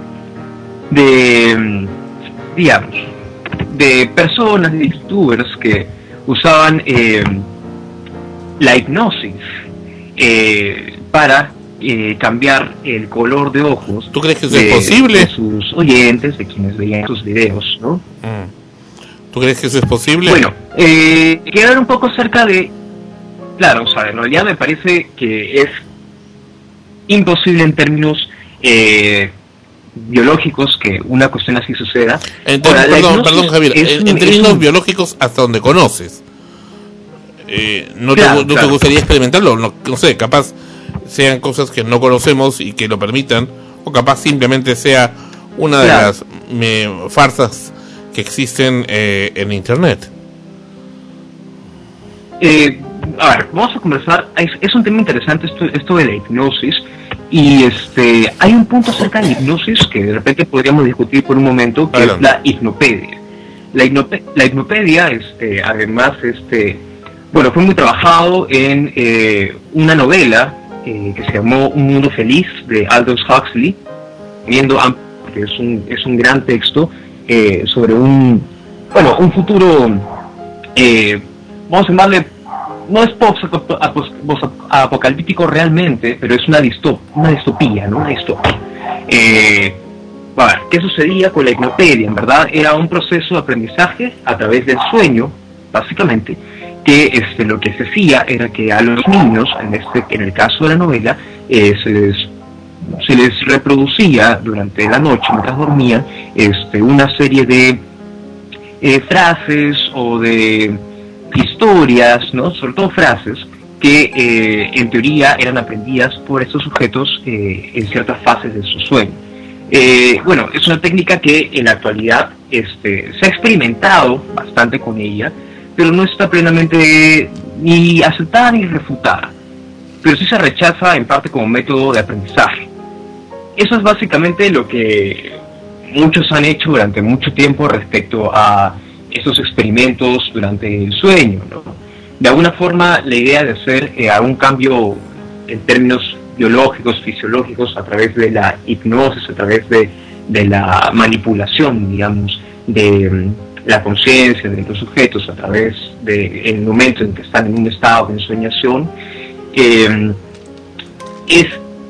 de digamos, de personas, de youtubers que usaban eh, la hipnosis eh, para eh, cambiar el color de ojos. ¿Tú crees que eso de, es posible? De sus oyentes, de quienes veían sus videos, ¿no? ¿Tú crees que eso es posible? Bueno, eh, quedar un poco cerca de... Claro, o sea, en realidad me parece que es imposible en términos eh, biológicos que una cuestión así suceda. En Ahora, perdón, perdón, Javier, en, un, en términos un... biológicos hasta donde conoces. Eh, ¿no, claro, te, ¿No claro. te gustaría experimentarlo? No, no sé, capaz sean cosas que no conocemos y que lo permitan, o capaz simplemente sea una de claro. las me, farsas que existen eh, en Internet. Eh, a ver, vamos a conversar. Es, es un tema interesante esto, esto de la hipnosis, y este hay un punto acerca de la hipnosis que de repente podríamos discutir por un momento, que Adelante. es la hipnopedia. La, hipnope, la hipnopedia, este, además, este, bueno, fue muy trabajado en eh, una novela eh, que se llamó Un Mundo Feliz, de Aldous Huxley, viendo que es un es un gran texto eh, sobre un bueno un futuro, eh, vamos a llamarle, no es post-apocalíptico realmente, pero es una distop, una distopía, ¿no? Una distopía. Eh, bueno, ¿qué sucedía con la hipnopedia? En verdad era un proceso de aprendizaje a través del sueño, básicamente, que este, lo que se hacía era que a los niños, en este en el caso de la novela, eh, se, les, se les reproducía durante la noche, mientras dormían, este, una serie de eh, frases o de historias, ¿no? Sobre todo frases que eh, en teoría eran aprendidas por estos sujetos eh, en ciertas fases de su sueño. Eh, bueno, es una técnica que en la actualidad este, se ha experimentado bastante con ella, pero no está plenamente ni aceptada ni refutada, pero sí se rechaza en parte como método de aprendizaje. Eso es básicamente lo que muchos han hecho durante mucho tiempo respecto a estos experimentos durante el sueño, ¿no? De alguna forma, la idea de hacer eh, algún cambio en términos biológicos, fisiológicos, a través de la hipnosis, a través de, de la manipulación, digamos, de la conciencia de los sujetos, a través del momento en que están en un estado de ensoñación, eh, es,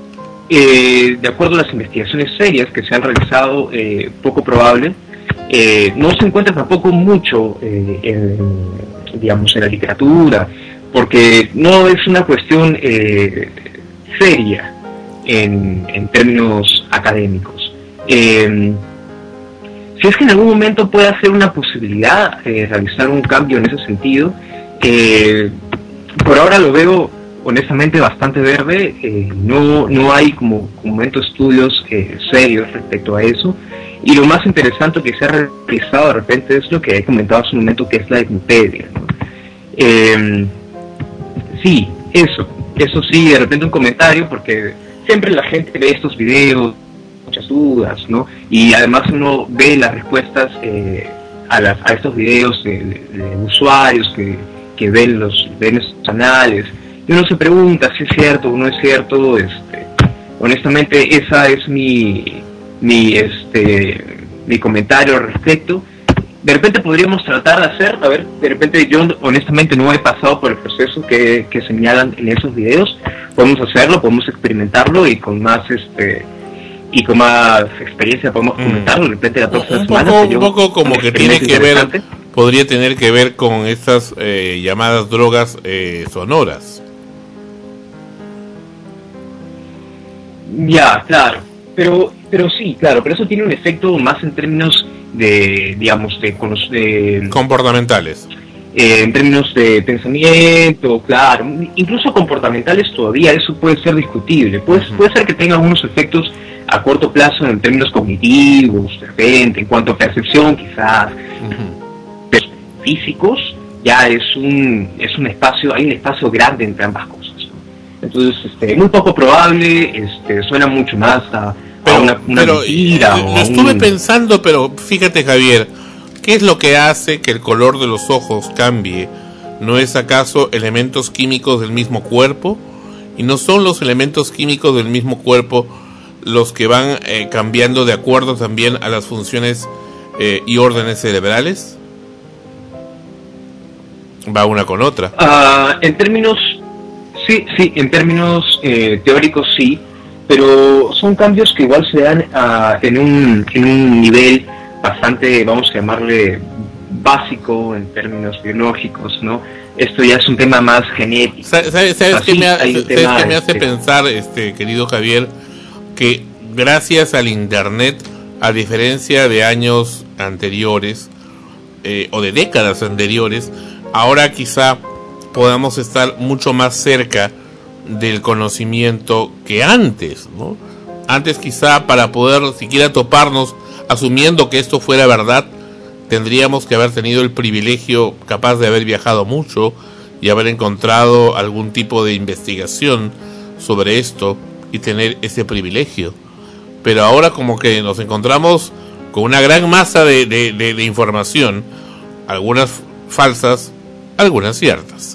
eh, de acuerdo a las investigaciones serias que se han realizado, eh, poco probable. Eh, no se encuentra tampoco mucho eh, en, digamos, en la literatura, porque no es una cuestión eh, seria en, en términos académicos. Eh, si es que en algún momento puede ser una posibilidad eh, realizar un cambio en ese sentido, eh, por ahora lo veo honestamente bastante verde. Eh, no no hay como momento estudios eh, serios respecto a eso, y lo más interesante que se ha realizado de repente es lo que he comentado hace un momento, que es la Wikipedia, ¿no? Eh, sí, eso, eso sí, de repente un comentario, porque siempre la gente ve estos videos, muchas dudas, ¿no? Y además uno ve las respuestas eh, a, las, a estos videos de, de, de usuarios que, que ven los ven esos canales, y uno se pregunta si es cierto o no es cierto. Este, honestamente, esa es mi mi este mi comentario al respecto. De repente podríamos tratar de hacer, a ver, de repente yo honestamente no he pasado por el proceso que, que señalan en esos videos. Podemos hacerlo, podemos experimentarlo, y con más este y con más experiencia podemos comentarlo. De repente la próxima un semana poco, un poco como que tiene que ver, podría tener que ver con estas eh, llamadas drogas eh, sonoras. Ya, claro, pero pero sí, claro, pero eso tiene un efecto más en términos de, digamos, de, de comportamentales. Eh, en términos de pensamiento, claro, incluso comportamentales todavía eso puede ser discutible. Puede, uh-huh. puede ser que tenga algunos efectos a corto plazo en términos cognitivos, de repente, en cuanto a percepción quizás, uh-huh. pero físicos ya es un es un espacio, hay un espacio grande entre ambas cosas, ¿no? Entonces, este, muy poco probable, este, suena mucho más a, pero, a una, una pero, mentira. Lo o estuve un... pensando, pero fíjate, Javier, ¿qué es lo que hace que el color de los ojos cambie? ¿No es acaso elementos químicos del mismo cuerpo? ¿Y no son los elementos químicos del mismo cuerpo los que van eh, cambiando de acuerdo también a las funciones eh, y órdenes cerebrales? Va una con otra. Uh, en términos, sí, sí, en términos eh, teóricos sí, pero son cambios que igual se dan uh, en un en un nivel bastante, vamos a llamarle, básico en términos biológicos, ¿no? Esto ya es un tema más genético. ¿Sabes, sabes, sabes qué me, ha, ¿sabes qué me hace este... pensar, este querido Javier? Que gracias al Internet, a diferencia de años anteriores, eh, o de décadas anteriores, ahora quizá podamos estar mucho más cerca del conocimiento que antes, ¿no? Antes quizá para poder siquiera toparnos, asumiendo que esto fuera verdad, tendríamos que haber tenido el privilegio capaz de haber viajado mucho y haber encontrado algún tipo de investigación sobre esto y tener ese privilegio. Pero ahora como que nos encontramos con una gran masa de, de, de, de información, algunas falsas, algunas ciertas.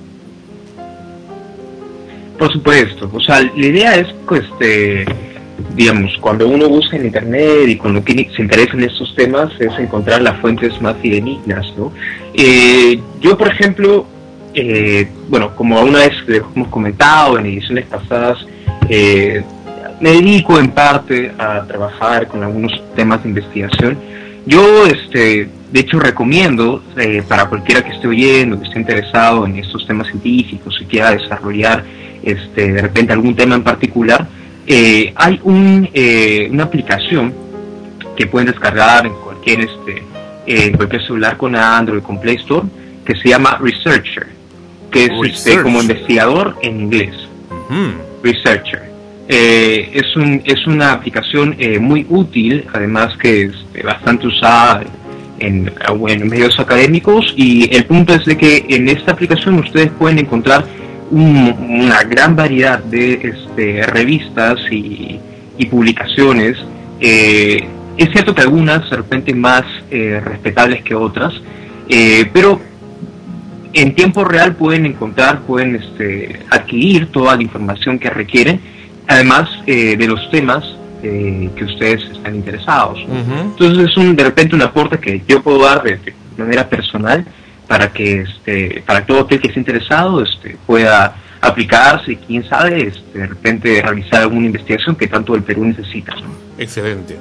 Por supuesto, o sea, la idea es que este... digamos, cuando uno busca en internet y cuando tiene, se interesa en estos temas, es encontrar las fuentes más fidedignas, ¿no? Eh, yo, por ejemplo, eh, bueno, como una vez les hemos comentado en ediciones pasadas, eh, me dedico en parte a trabajar con algunos temas de investigación. Yo, este, de hecho, recomiendo eh, para cualquiera que esté oyendo, que esté interesado en estos temas científicos y quiera desarrollar, este, de repente algún tema en particular, Eh, hay un, eh, una aplicación que pueden descargar en cualquier este eh, en cualquier celular con Android, con Play Store, que se llama Researcher, que es este, como investigador en inglés. Mm. Researcher eh, es un es una aplicación eh, muy útil, además que es este, bastante usada en, en medios académicos, y el punto es de que en esta aplicación ustedes pueden encontrar Un, una gran variedad de este, revistas y, y publicaciones. Eh, es cierto que algunas de repente más eh, respetables que otras, eh, pero en tiempo real pueden encontrar, pueden este, adquirir toda la información que requieren, además eh, de los temas eh, que ustedes están interesados, ¿no? Uh-huh. Entonces es un, de repente un aporte que yo puedo dar de, de manera personal, para que este para todo aquel que esté interesado este pueda aplicarse y quién sabe este, de repente realizar alguna investigación que tanto el Perú necesita, ¿no? Excelente.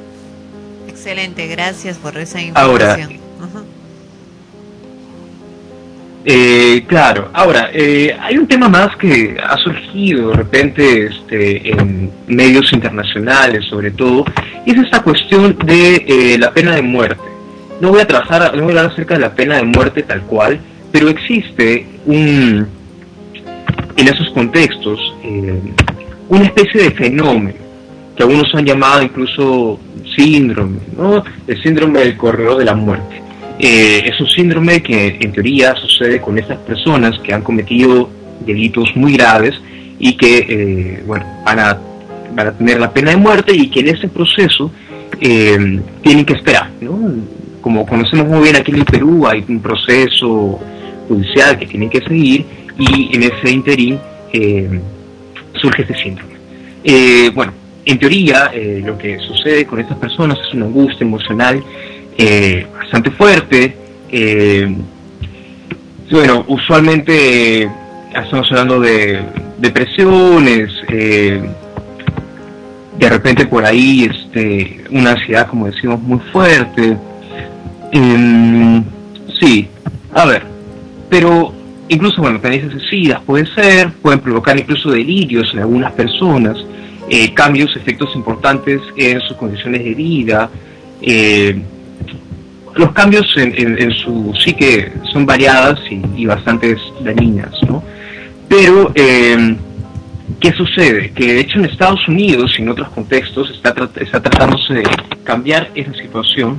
Excelente, gracias por esa información. Ahora, uh-huh. Eh, claro, ahora, eh, hay un tema más que ha surgido de repente este, en medios internacionales sobre todo, y es esta cuestión de eh, la pena de muerte. No voy a trabajar, no voy a hablar acerca de la pena de muerte tal cual, pero existe un, en esos contextos, eh, una especie de fenómeno que algunos han llamado incluso síndrome, ¿no? El síndrome del corredor de la muerte. Eh, es un síndrome que en teoría sucede con estas personas que han cometido delitos muy graves y que eh, bueno, van a, van a tener la pena de muerte, y que en ese proceso eh, tienen que esperar, ¿no? Como conocemos muy bien aquí en el Perú, hay un proceso judicial que tienen que seguir, y en ese interín eh, surge este síndrome. Eh, bueno, en teoría eh, lo que sucede con estas personas es una angustia emocional eh, bastante fuerte. Eh, bueno, usualmente eh, estamos hablando de depresiones, eh, de repente por ahí este, una ansiedad, como decimos, muy fuerte. Eh, sí, a ver, pero incluso, bueno, tendencias suicidas puede ser, pueden provocar incluso delirios en algunas personas, eh, cambios, efectos importantes en sus condiciones de vida. Eh, los cambios en, en, en su psique son variadas y, y bastante dañinas, ¿no? Pero, eh, ¿qué sucede? Que de hecho en Estados Unidos y en otros contextos está, está tratándose de cambiar esa situación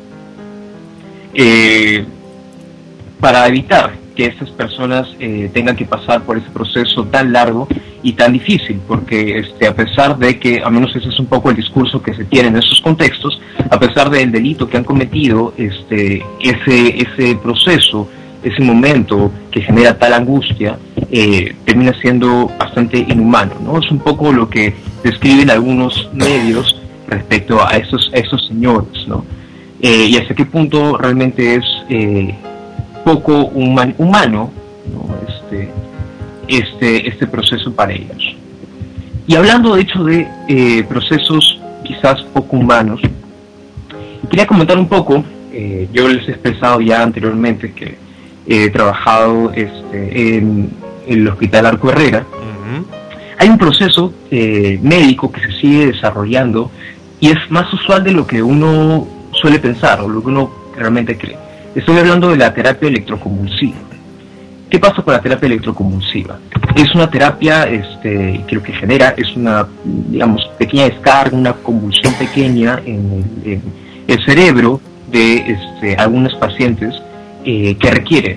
eh, para evitar que estas personas eh, tengan que pasar por ese proceso tan largo y tan difícil, porque este, a pesar de que, al menos ese es un poco el discurso que se tiene en esos contextos, a pesar del delito que han cometido, este, ese, ese proceso, ese momento que genera tal angustia, eh, termina siendo bastante inhumano, ¿no? Es un poco lo que describen algunos medios respecto a esos, a esos señores, ¿no? Eh, y hasta qué punto realmente es eh, poco human, humano, ¿no? este, este, este proceso para ellos. Y hablando de hecho de eh, procesos quizás poco humanos, quería comentar un poco, eh, yo les he expresado ya anteriormente que he trabajado este, en, en el Hospital Arco Herrera. Uh-huh. Hay un proceso eh, médico que se sigue desarrollando y es más usual de lo que uno suele pensar o lo que uno realmente cree. Estoy hablando de la terapia electroconvulsiva. ¿Qué pasa con la terapia electroconvulsiva? Es una terapia este, que lo que genera es una, digamos, pequeña descarga, una convulsión pequeña en el, en el cerebro de este, algunos pacientes eh, que requiere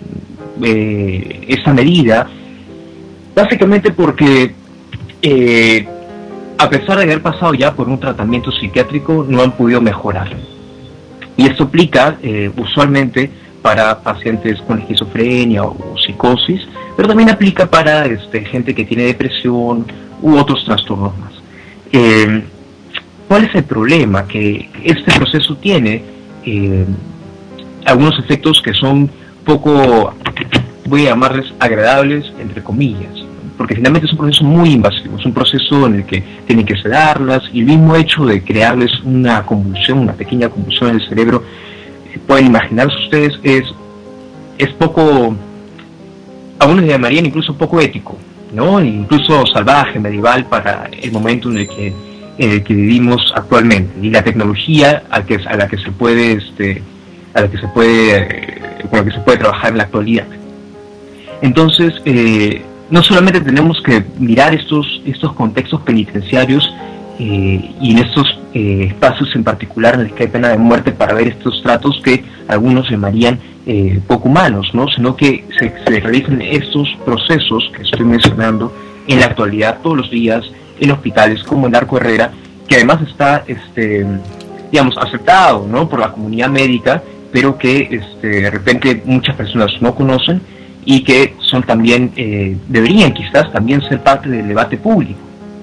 eh, esa medida, básicamente porque eh, a pesar de haber pasado ya por un tratamiento psiquiátrico, no han podido mejorar. Y esto aplica eh, usualmente para pacientes con esquizofrenia o, o psicosis, pero también aplica para este, gente que tiene depresión u otros trastornos más. Eh, ¿Cuál es el problema? Que este proceso tiene eh, algunos efectos que son poco, voy a llamarles agradables, entre comillas, porque finalmente es un proceso muy invasivo, es un proceso en el que tienen que sedarlas, y el mismo hecho de crearles una convulsión, una pequeña convulsión en el cerebro, pueden imaginarse ustedes, es, es poco, algunos le llamarían incluso poco ético, ¿no? Incluso salvaje, medieval para el momento en el que, en el que vivimos actualmente, y la tecnología a, que, a la que se puede, este, a la que se puede, eh, con la que se puede trabajar en la actualidad. Entonces, eh, no solamente tenemos que mirar estos, estos contextos penitenciarios eh, y en estos eh, espacios en particular en los que hay pena de muerte para ver estos tratos que algunos llamarían eh, poco humanos, ¿no? Sino que se, se realicen estos procesos que estoy mencionando en la actualidad todos los días en hospitales como el Arco Herrera, que además está, este, digamos, aceptado, ¿no?, por la comunidad médica, pero que este, de repente muchas personas no conocen y que son también, eh, deberían quizás también ser parte del debate público.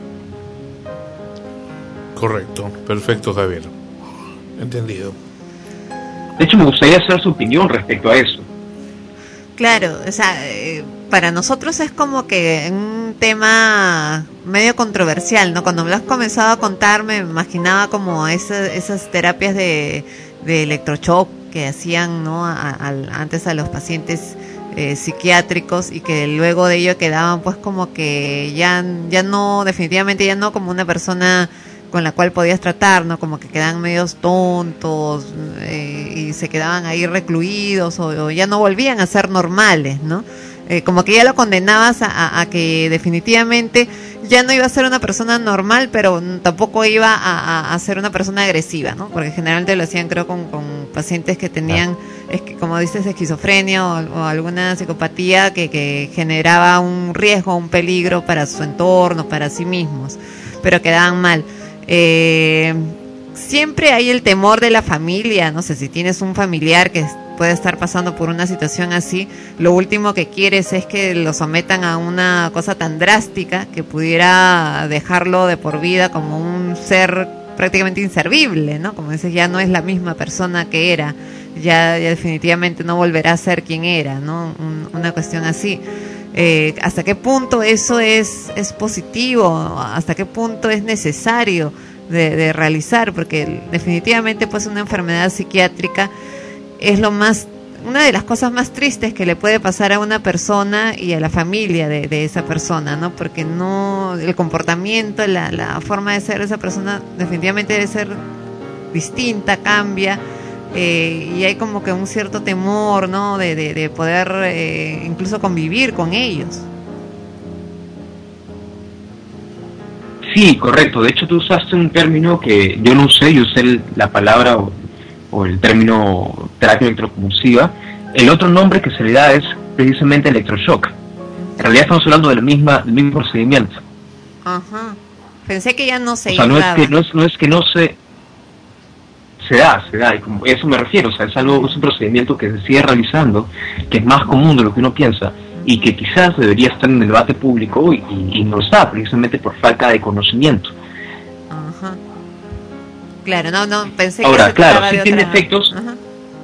Correcto, perfecto, Javier. Entendido. De hecho, me gustaría saber su opinión respecto a eso. Claro, o sea, eh, para nosotros es como que un tema medio controversial, ¿no? Cuando me lo has comenzado a contar, me imaginaba como esa, esas terapias de, de electroshock que hacían, ¿no?, a, a, antes a los pacientes eh, psiquiátricos, y que luego de ello quedaban pues como que ya, ya no, definitivamente ya no como una persona con la cual podías tratar, ¿no? Como que quedaban medios tontos eh, y se quedaban ahí recluidos o, o ya no volvían a ser normales, ¿no? Eh, como que ya lo condenabas a, a, a que definitivamente ya no iba a ser una persona normal, pero tampoco iba a, a, a ser una persona agresiva, ¿no? Porque generalmente lo hacían, creo, con, con pacientes que tenían, es que, como dices, esquizofrenia o, o alguna psicopatía que, que generaba un riesgo, un peligro para su entorno, para sí mismos, pero quedaban mal. Eh, siempre hay el temor de la familia, no sé, si tienes un familiar que puede estar pasando por una situación así, lo último que quieres es que lo sometan a una cosa tan drástica que pudiera dejarlo de por vida como un ser prácticamente inservible, ¿no? Como dices, ya no es la misma persona que era, ya, ya definitivamente no volverá a ser quien era, ¿no? Un, una cuestión así. Eh, ¿Hasta qué punto eso es, es positivo? ¿Hasta qué punto es necesario de, de realizar? Porque definitivamente pues una enfermedad psiquiátrica es lo más, una de las cosas más tristes que le puede pasar a una persona y a la familia de, de esa persona, ¿no? Porque no, el comportamiento, la, la forma de ser de esa persona definitivamente debe ser distinta, cambia. Eh, y hay como que un cierto temor, ¿no? De, de, de poder eh, incluso convivir con ellos. Sí, correcto. De hecho, tú usaste un término que yo no usé, yo usé el, la palabra o, o el término terapia electroconvulsiva. El otro nombre que se le da es precisamente electroshock. En realidad estamos hablando del, misma, del mismo procedimiento. Ajá. Pensé que ya no se O sea, no es, usaba. que, no, es, no es que no se... Se da, se da, y como eso me refiero, o sea, es algo, es un procedimiento que se sigue realizando, que es más común de lo que uno piensa, y que quizás debería estar en el debate público y, y, y no está, precisamente por falta de conocimiento. Ajá. Claro, no, no, pensé Ahora, que se claro, trataba sí de tiene otra... efectos, Ajá.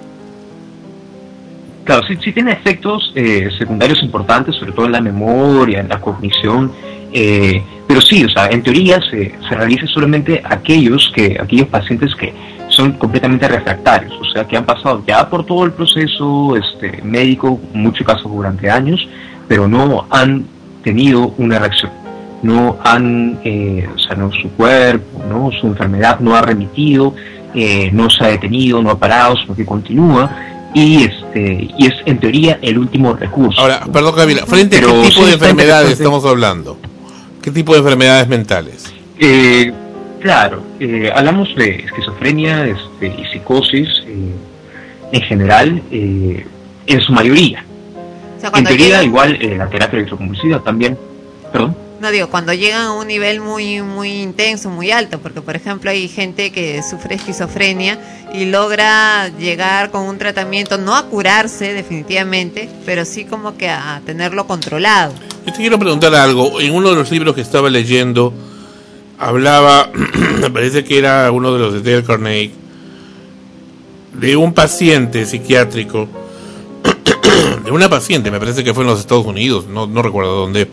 claro, sí, sí tiene efectos eh, secundarios importantes, sobre todo en la memoria, en la cognición, eh, pero sí, o sea, en teoría se, se realiza solamente aquellos que, aquellos pacientes que son completamente refractarios, o sea, que han pasado ya por todo el proceso este, médico, en muchos casos durante años, pero no han tenido una reacción, no han, eh, o sea, no, su cuerpo, no, su enfermedad no ha remitido, eh, no se ha detenido, no ha parado, sino que continúa, y este y es en teoría el último recurso. Ahora, perdón Camila, ¿frente a qué tipo de enfermedades estamos hablando? ¿Qué tipo de enfermedades mentales? Eh, claro, eh, hablamos de esquizofrenia este, y psicosis eh, en general, eh, en su mayoría. O sea, En cuando teoría llegan, igual eh, la terapia electroconvulsiva también, perdón. no digo, cuando llegan a un nivel muy muy intenso, muy alto, porque por ejemplo hay gente que sufre esquizofrenia y logra llegar con un tratamiento, no a curarse definitivamente, pero sí como que a tenerlo controlado. Yo te quiero preguntar algo. En uno de los libros que estaba leyendo hablaba, me parece que era uno de los de Dale Carnegie, de un paciente psiquiátrico, de una paciente, me parece que fue en los Estados Unidos, no, no recuerdo dónde,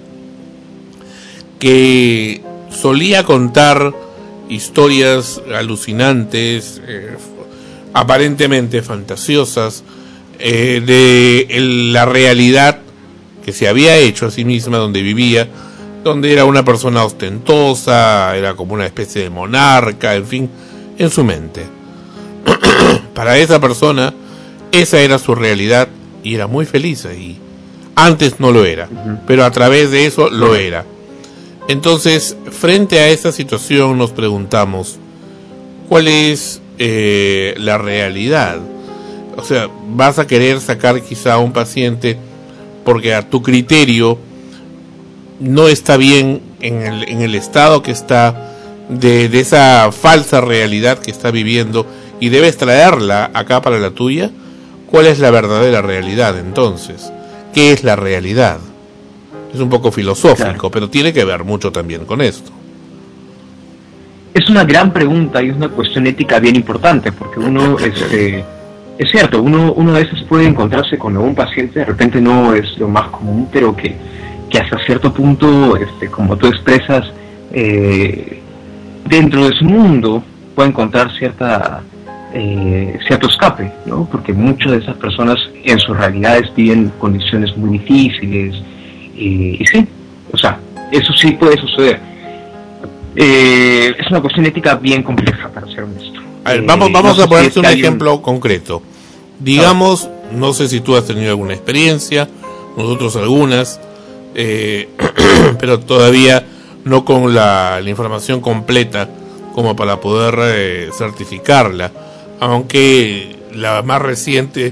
que solía contar historias alucinantes, eh, aparentemente fantasiosas, eh, de el, la realidad que se había hecho a sí misma donde vivía, donde era una persona ostentosa, era como una especie de monarca, en fin, en su mente. Para esa persona, esa era su realidad y era muy feliz ahí. Antes no lo era, pero a través de eso lo era. Entonces, frente a esa situación nos preguntamos, ¿cuál es eh, la realidad? O sea, ¿vas a querer sacar quizá a un paciente porque a tu criterio no está bien en el, en el estado que está de, de esa falsa realidad que está viviendo y debes traerla acá para la tuya? ¿Cuál es la verdadera realidad entonces? ¿Qué es la realidad? Es un poco filosófico, claro, pero tiene que ver mucho también con esto. Es una gran pregunta y es una cuestión ética bien importante, porque uno, este, es cierto, uno, uno a veces puede encontrarse con algún paciente, de repente no es lo más común, pero que, que hasta cierto punto, este, como tú expresas, eh, dentro de su mundo puede encontrar cierta eh, cierto escape, ¿no? Porque muchas de esas personas en sus realidades viven condiciones muy difíciles, eh, y sí, o sea, eso sí puede suceder. Eh, es una cuestión ética bien compleja, para ser honesto. A ver, vamos, vamos no a ponerte si es un que alguien... ejemplo concreto. Digamos, no sé si tú has tenido alguna experiencia, nosotros algunas, eh, pero todavía no con la, la información completa como para poder eh, certificarla, aunque la más reciente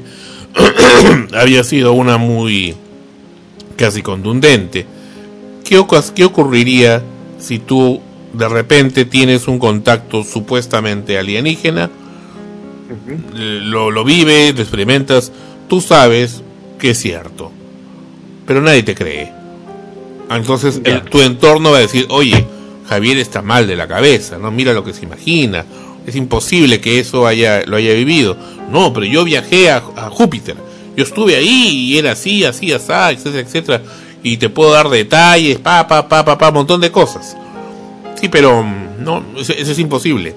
había sido una muy casi contundente. ¿Qué, ¿Qué ocurriría si tú de repente tienes un contacto supuestamente alienígena? Uh-huh. Lo, lo vives, lo experimentas, tú sabes que es cierto, pero nadie te cree. Entonces el, tu entorno va a decir, oye, Javier está mal de la cabeza, no mira lo que se imagina, es imposible que eso haya lo haya vivido. No, pero yo viajé a, a Júpiter, yo estuve ahí y era así, así, así, etcétera, etcétera, y te puedo dar detalles, pa, pa, pa, pa, pa, un montón de cosas. Sí, pero no, eso, eso es imposible.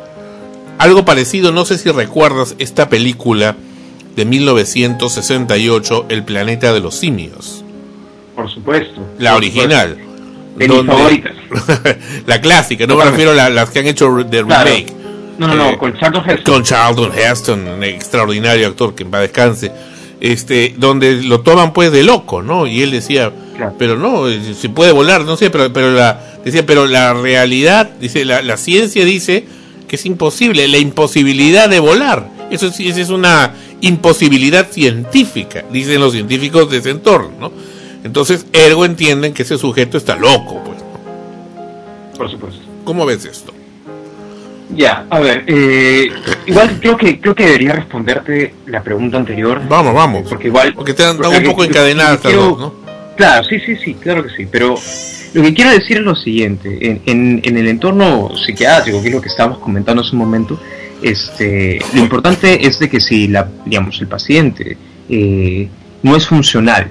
Algo parecido, no sé si recuerdas esta película de mil novecientos sesenta y ocho, El planeta de los simios. Por supuesto. La por original. Supuesto. De mis favoritas. La clásica, no me refiero a la, las que han hecho de claro. remake. No, no, eh, no, con Charlton Heston. Con Charlton Heston, un extraordinario actor, que en paz descanse. Este, donde lo toman pues de loco, ¿no? Y él decía, claro. pero no, se puede volar, no sé, pero, pero la, decía, pero la realidad, dice, la, la ciencia dice que es imposible, la imposibilidad de volar. Eso es, eso es una imposibilidad científica, dicen los científicos de ese entorno, ¿no? Entonces, ergo entienden que ese sujeto está loco, pues. Por supuesto. ¿Cómo ves esto? Ya, a ver, eh, igual creo que creo que debería responderte la pregunta anterior. Vamos, vamos. Porque igual... Porque te han un poco encadenadas estas dos, ¿no? Claro, sí, sí, sí, claro que sí, pero lo que quiero decir es lo siguiente, en, en, en el entorno psiquiátrico, que es lo que estábamos comentando hace un momento, este, lo importante es de que si la, digamos, el paciente eh, no es funcional,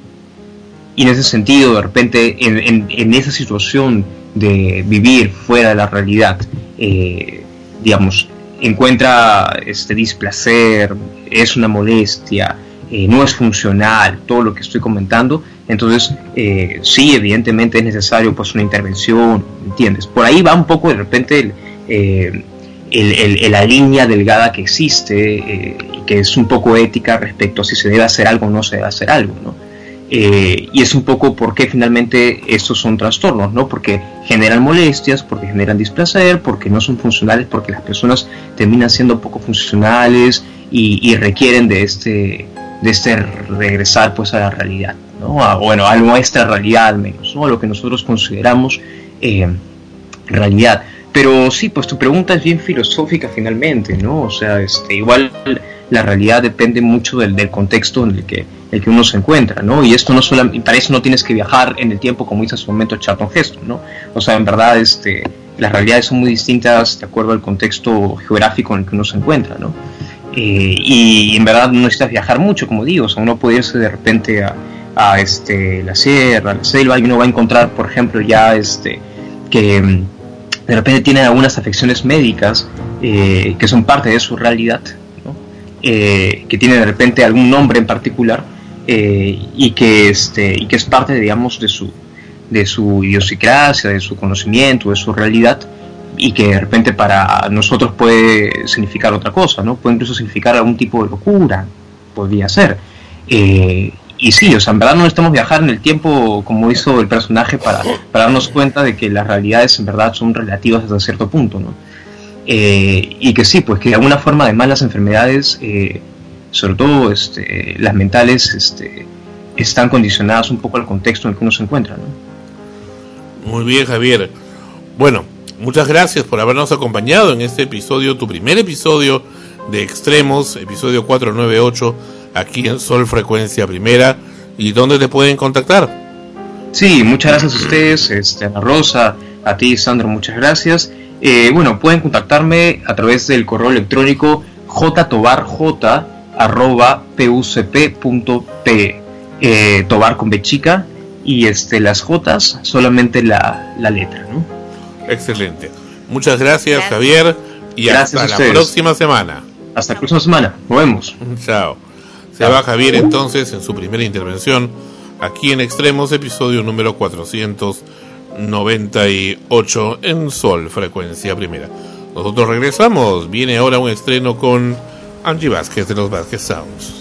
y en ese sentido, de repente, en, en, en esa situación de vivir fuera de la realidad, eh, digamos, encuentra este displacer, es una molestia, eh, no es funcional, todo lo que estoy comentando, entonces eh, sí, evidentemente es necesario pues una intervención, ¿entiendes? Por ahí va un poco de repente el, eh, el, el, el, la línea delgada que existe, eh, que es un poco ética respecto a si se debe hacer algo o no se debe hacer algo, ¿no? Eh, y es un poco porque finalmente estos son trastornos, ¿no? Porque generan molestias, porque generan displacer, porque no son funcionales, porque las personas terminan siendo poco funcionales y, y requieren de este, de este regresar pues a la realidad, ¿no? A, bueno, a nuestra realidad al menos, ¿no? A lo que nosotros consideramos eh, realidad. Pero sí, pues tu pregunta es bien filosófica finalmente, ¿no? O sea, este, igual la realidad depende mucho del, del contexto en el que, el que uno se encuentra, ¿no? Y esto no solamente, para eso no tienes que viajar en el tiempo como hizo en su momento Charlton Heston, ¿no? O sea, en verdad, este, las realidades son muy distintas de acuerdo al contexto geográfico en el que uno se encuentra, ¿no? Eh, y en verdad no necesitas viajar mucho, como digo, o sea, uno puede irse de repente a, a este, la sierra, a la selva, y uno va a encontrar, por ejemplo, ya este, que de repente tienen algunas afecciones médicas eh, que son parte de su realidad, ¿no? Eh, que tienen de repente algún nombre en particular eh, y que este y que es parte, digamos, de su de su idiosincrasia, de su conocimiento, de su realidad, y que de repente para nosotros puede significar otra cosa, ¿no? Puede incluso significar algún tipo de locura, podría ser. Eh, Y sí, o sea, en verdad no necesitamos viajar en el tiempo como hizo el personaje para, para darnos cuenta de que las realidades en verdad son relativas hasta cierto punto, ¿no? Eh, y que sí, pues que de alguna forma además las enfermedades, eh, sobre todo este, las mentales, este, están condicionadas un poco al contexto en el que uno se encuentra, ¿no? Muy bien, Javier. Bueno, muchas gracias por habernos acompañado en este episodio, tu primer episodio de Extremos, episodio cuatrocientos noventa y ocho, aquí en Sol Frecuencia Primera. ¿Y dónde te pueden contactar? Sí, muchas gracias a ustedes, este, Ana Rosa, a ti, Sandro, muchas gracias. Eh, bueno, pueden contactarme a través del correo electrónico jtobarj arroba pucp punto pe, eh, tobar con B chica, y este, las Jotas solamente la, la letra, ¿no? Excelente. Muchas gracias, gracias. Javier. Y Gracias hasta a la ustedes. próxima semana. Hasta la próxima semana. Nos vemos. Chao. Se va Javier entonces en su primera intervención aquí en Extremos, episodio número cuatrocientos noventa y ocho en Sol, frecuencia primera. Nosotros regresamos. Viene ahora un estreno con Angie Vázquez de los Vázquez Sounds.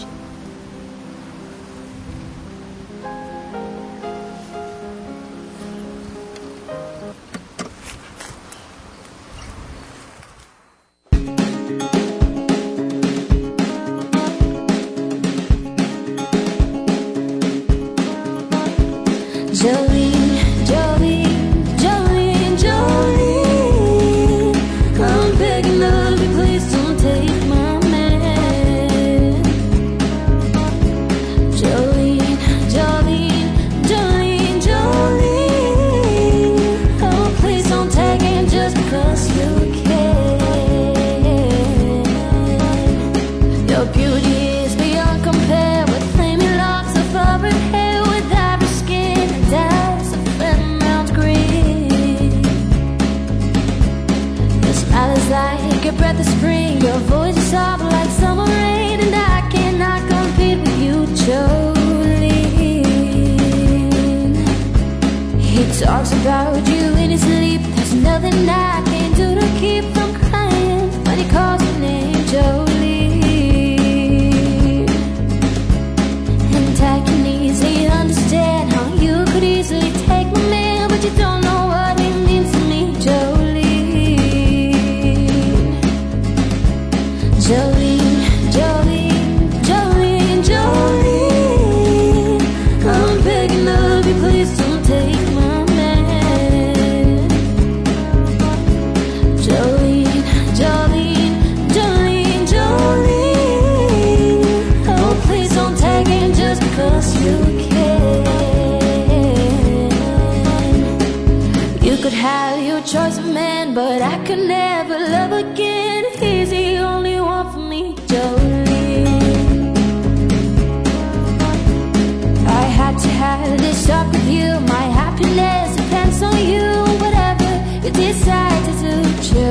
Jolene, Jolene, Jolene, Jolene, I'm begging of you, please don't take my man. Jolene, Jolene, Jolene, Jolene, oh please don't take him just because you can. Your beauty is beyond compare with flaming locks of auburn hair, with ivory skin and eyes of emerald green. Your smile is like a breath of spring, your voice is soft like summer rain, and I cannot compete with you, Jolene. He talks about you in his sleep, there's nothing I can do to keep from crying when he calls your name, Jolene. And I can easily understand how you could easily take my man, but you don't know what it means to me, Jolene. Jolene, Jolene, Jolene, Jolene, I'm begging of you, please don't take my man. Jolene, Jolene, Jolene, Jolene, oh please don't take him just because you can. You could have your choice of man, but I could never love again. He's the only one for me, Jolene. I had to have this talk with you. My happiness depends on you. Whatever you decide to do,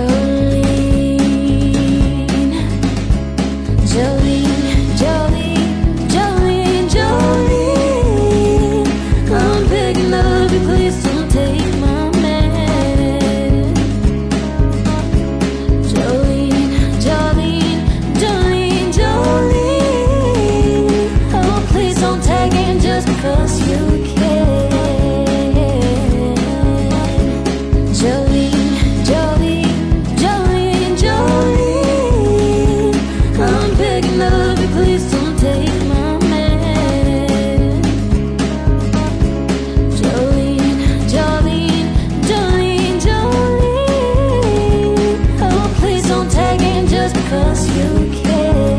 Jolene. Jolene, Jolene, Jolene, Jolene, I'm begging of you, please don't take my man. Jolene, Jolene, Jolene, Jolene, oh please don't take him just because you can. Jolene, Jolene, Jolene, Jolene, I'm begging of you, please don't take my man. Jolene, Jolene, Jolene, Jolene, oh please don't take him just because you can.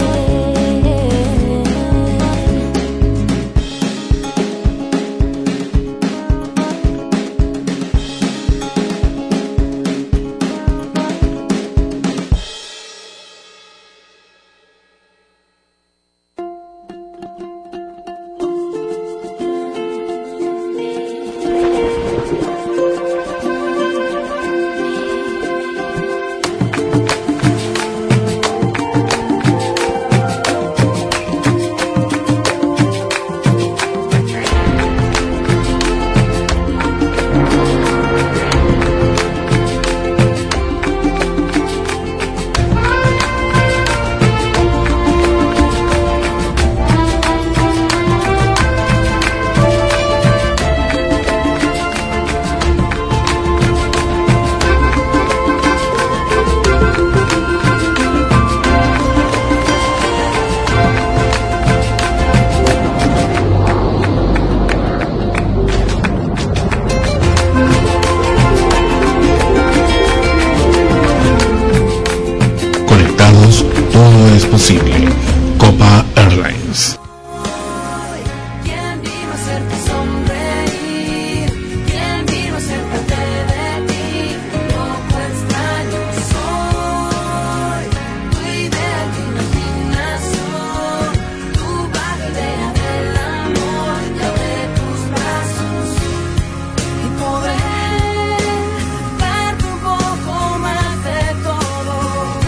Conectados, todo es posible. Copa Airlines. ¿Quién vino a hacerte sonreír? ¿Quién vino a ser parte de ti? Un poco extraño soy, tu idea de imaginación, tu vaga idea del amor, yo de tus brazos, y podré darte un poco más de todo.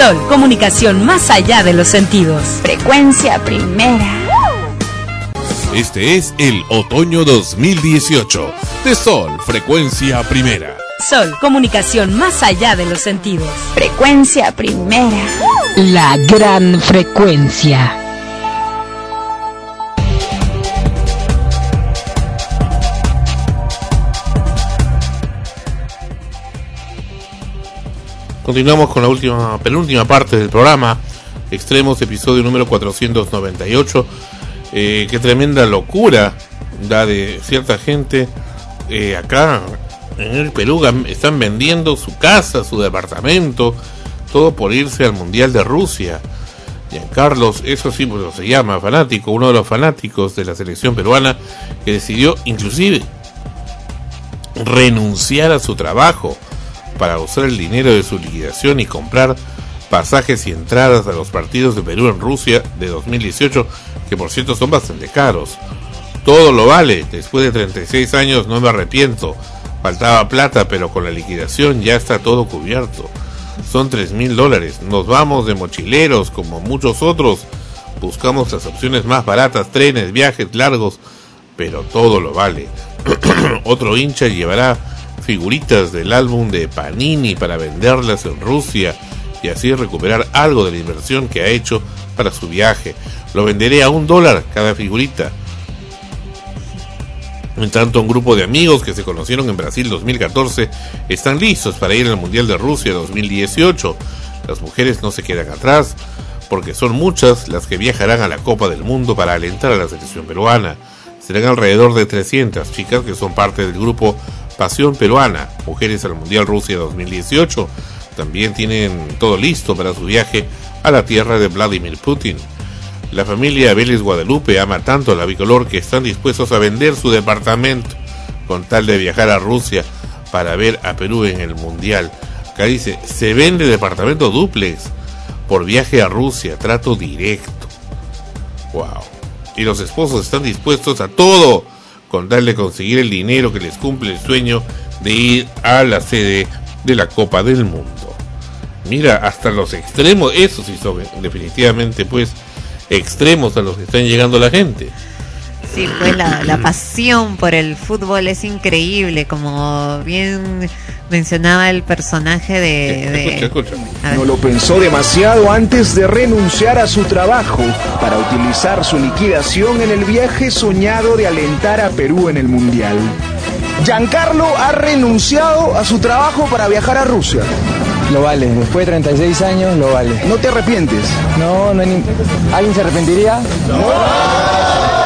Sol, comunicación más allá de los sentidos. Frecuencia primera. Este es el otoño dos mil dieciocho de Sol, frecuencia primera. Sol, comunicación más allá de los sentidos. Frecuencia primera. La gran frecuencia. Continuamos con la última, penúltima parte del programa, Extremos, episodio número cuatrocientos noventa y ocho. Eh, qué tremenda locura da de cierta gente eh, acá en el Perú. Están vendiendo su casa, su departamento, todo por irse al Mundial de Rusia. Giancarlos, eso sí, pues se llama fanático, uno de los fanáticos de la selección peruana, que decidió inclusive renunciar a su trabajo para usar el dinero de su liquidación y comprar pasajes y entradas a los partidos de Perú en Rusia de dos mil dieciocho, que por cierto son bastante caros. Todo lo vale, después de treinta y seis años no me arrepiento, faltaba plata pero con la liquidación ya está todo cubierto. Son tres mil dólares, nos vamos de mochileros como muchos otros, buscamos las opciones más baratas, trenes, viajes largos, pero todo lo vale. Otro hincha llevará figuritas del álbum de Panini para venderlas en Rusia y así recuperar algo de la inversión que ha hecho para su viaje. Lo venderé a un dólar cada figurita. En tanto, un grupo de amigos que se conocieron en Brasil dos mil catorce están listos para ir al Mundial de Rusia dos mil dieciocho. Las mujeres no se quedan atrás, porque son muchas las que viajarán a la Copa del Mundo para alentar a la selección peruana. Serán alrededor de trescientas chicas que son parte del grupo Pasión Peruana, Mujeres al Mundial Rusia dos mil dieciocho. También tienen todo listo para su viaje a la tierra de Vladimir Putin. La familia Vélez Guadalupe ama tanto a la bicolor que están dispuestos a vender su departamento con tal de viajar a Rusia para ver a Perú en el Mundial. Acá dice, se vende departamento dúplex por viaje a Rusia, trato directo. Wow. Y los esposos están dispuestos a todo con tal de conseguir el dinero que les cumple el sueño de ir a la sede de la Copa del Mundo. Mira, hasta los extremos, eso sí son definitivamente pues extremos a los que están llegando la gente. Sí, pues la, la pasión por el fútbol es increíble, como bien mencionaba el personaje de... de... Escucha, escucha. No lo pensó demasiado antes de renunciar a su trabajo para utilizar su liquidación en el viaje soñado de alentar a Perú en el Mundial. Giancarlo ha renunciado a su trabajo para viajar a Rusia. Lo vale, después de treinta y seis años lo vale. ¿No te arrepientes? No, no hay ni... ¿Alguien se arrepentiría? No.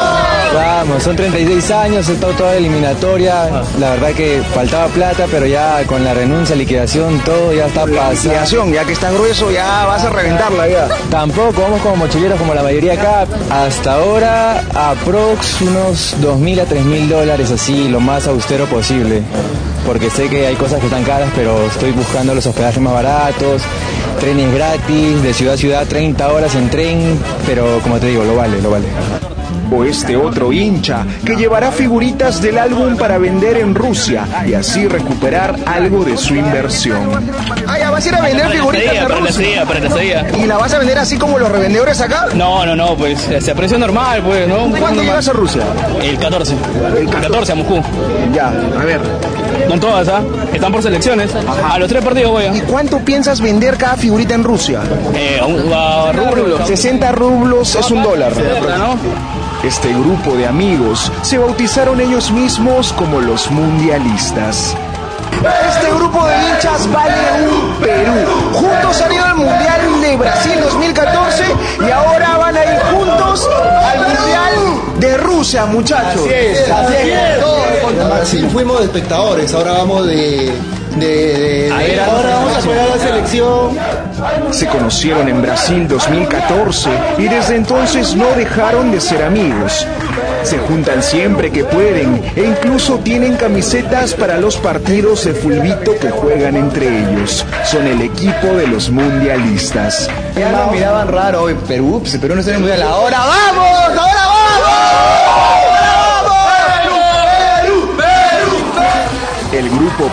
Vamos, son treinta y seis años, he estado toda eliminatoria, la verdad que faltaba plata, pero ya con la renuncia, liquidación, todo ya está pasado. Liquidación, ya que está grueso, ya vas a reventarla ya. Tampoco, vamos como mochileros como la mayoría acá. Hasta ahora, aprox unos dos mil a tres mil dólares, así, lo más austero posible. Porque sé que hay cosas que están caras, pero estoy buscando los hospedajes más baratos, trenes gratis, de ciudad a ciudad, treinta horas en tren, pero como te digo, lo vale, lo vale. O este otro hincha que llevará figuritas del álbum para vender en Rusia y así recuperar algo de su inversión. Ah, ya vas a ir a vender figuritas de Rusia. ¿Y la vas a vender así como los revendedores acá? No, no, no, pues se aprecia normal, pues, ¿no? ¿Cuándo llegas a Rusia? El catorce. El catorce a Moscú. Ya, a ver. No todas, ¿ah? ¿eh? Están por selecciones. Ajá. A los tres partidos voy a. ¿Y cuánto piensas vender cada figurita en Rusia? Eh, a, a rublos. sesenta rublos es un dólar. ¿No? Este grupo de amigos se bautizaron ellos mismos como los mundialistas. Este grupo de hinchas vale un Perú. Juntos han ido al Mundial de Brasil dos mil catorce y ahora van a ir juntos al Mundial de Rusia, muchachos. Así es, así es. En Brasil fuimos de espectadores, ahora vamos de... De, de, de, ver, ahora vamos a apoyar a la selección. Se conocieron en Brasil dos mil catorce y desde entonces no dejaron de ser amigos. Se juntan siempre que pueden e incluso tienen camisetas para los partidos de fulbito que juegan entre ellos. Son el equipo de los mundialistas. Ya nos miraban raro, hoy Perú, pues Perú no está en el mundial. ¡Ahora vamos! ¡Ahora vamos! El grupo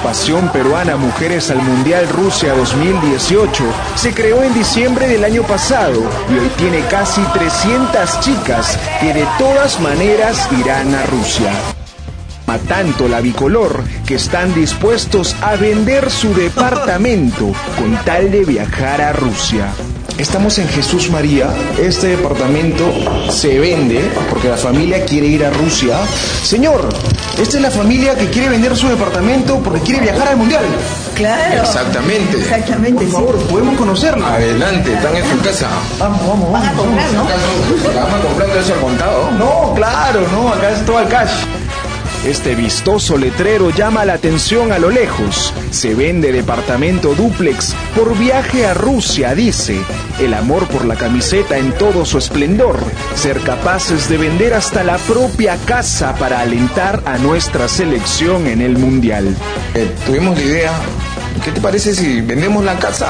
agrupación peruana Mujeres al Mundial Rusia dos mil dieciocho se creó en diciembre del año pasado y hoy tiene casi trescientas chicas que de todas maneras irán a Rusia. A tanto la bicolor que están dispuestos a vender su departamento con tal de viajar a Rusia. Estamos en Jesús María. Este departamento se vende porque la familia quiere ir a Rusia. Señor, esta es la familia que quiere vender su departamento porque quiere viajar al Mundial. Claro. Exactamente. Exactamente. Por favor, ¿podemos conocerlo? Adelante, están en su casa. Vamos, vamos, vamos. Van a comprar, ¿no? ¿Van a comprar eso al contado? No, claro, no, acá es todo al cash. Este vistoso letrero llama la atención a lo lejos. Se vende departamento dúplex por viaje a Rusia, dice. El amor por la camiseta en todo su esplendor. Ser capaces de vender hasta la propia casa para alentar a nuestra selección en el Mundial. Eh, tuvimos la idea, ¿qué te parece si vendemos la casa?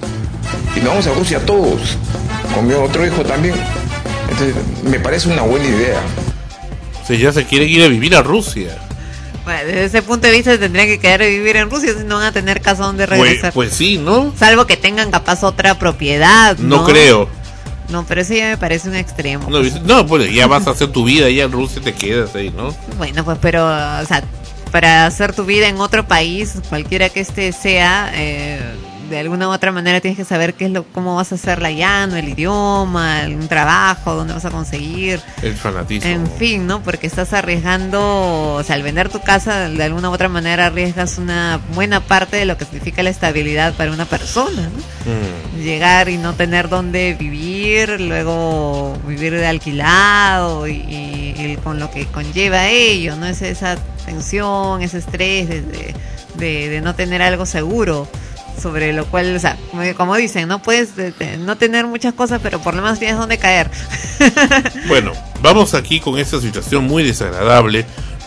Y nos vamos a Rusia todos, con mi otro hijo también. Entonces, me parece una buena idea. Si ya se quiere ir a vivir a Rusia. Bueno, desde ese punto de vista tendrían que quedar a vivir en Rusia, si no van a tener casa donde regresar. Pues, pues sí, ¿no? Salvo que tengan capaz otra propiedad, ¿no? No creo. No, pero eso ya me parece un extremo. No, no, pues ya vas a hacer tu vida allá en Rusia, te quedas ahí, ¿no? Bueno, pues pero, o sea, para hacer tu vida en otro país, cualquiera que este sea, eh, de alguna u otra manera tienes que saber qué es lo, cómo vas a hacerla allá, ¿no? El idioma, un trabajo, dónde vas a conseguir. El fanatismo. En fin, ¿no? Porque estás arriesgando, o sea, al vender tu casa, de alguna u otra manera arriesgas una buena parte de lo que significa la estabilidad para una persona, ¿no? Mm. Llegar y no tener dónde vivir, luego vivir de alquilado y, y, y con lo que conlleva ello, ¿no? Es esa tensión, ese estrés de, de, de, de no tener algo seguro. Sobre lo cual, o sea, como dicen, no puedes de, de, no tener muchas cosas, pero por lo menos tienes donde caer. Bueno, vamos aquí con esta situación muy desagradable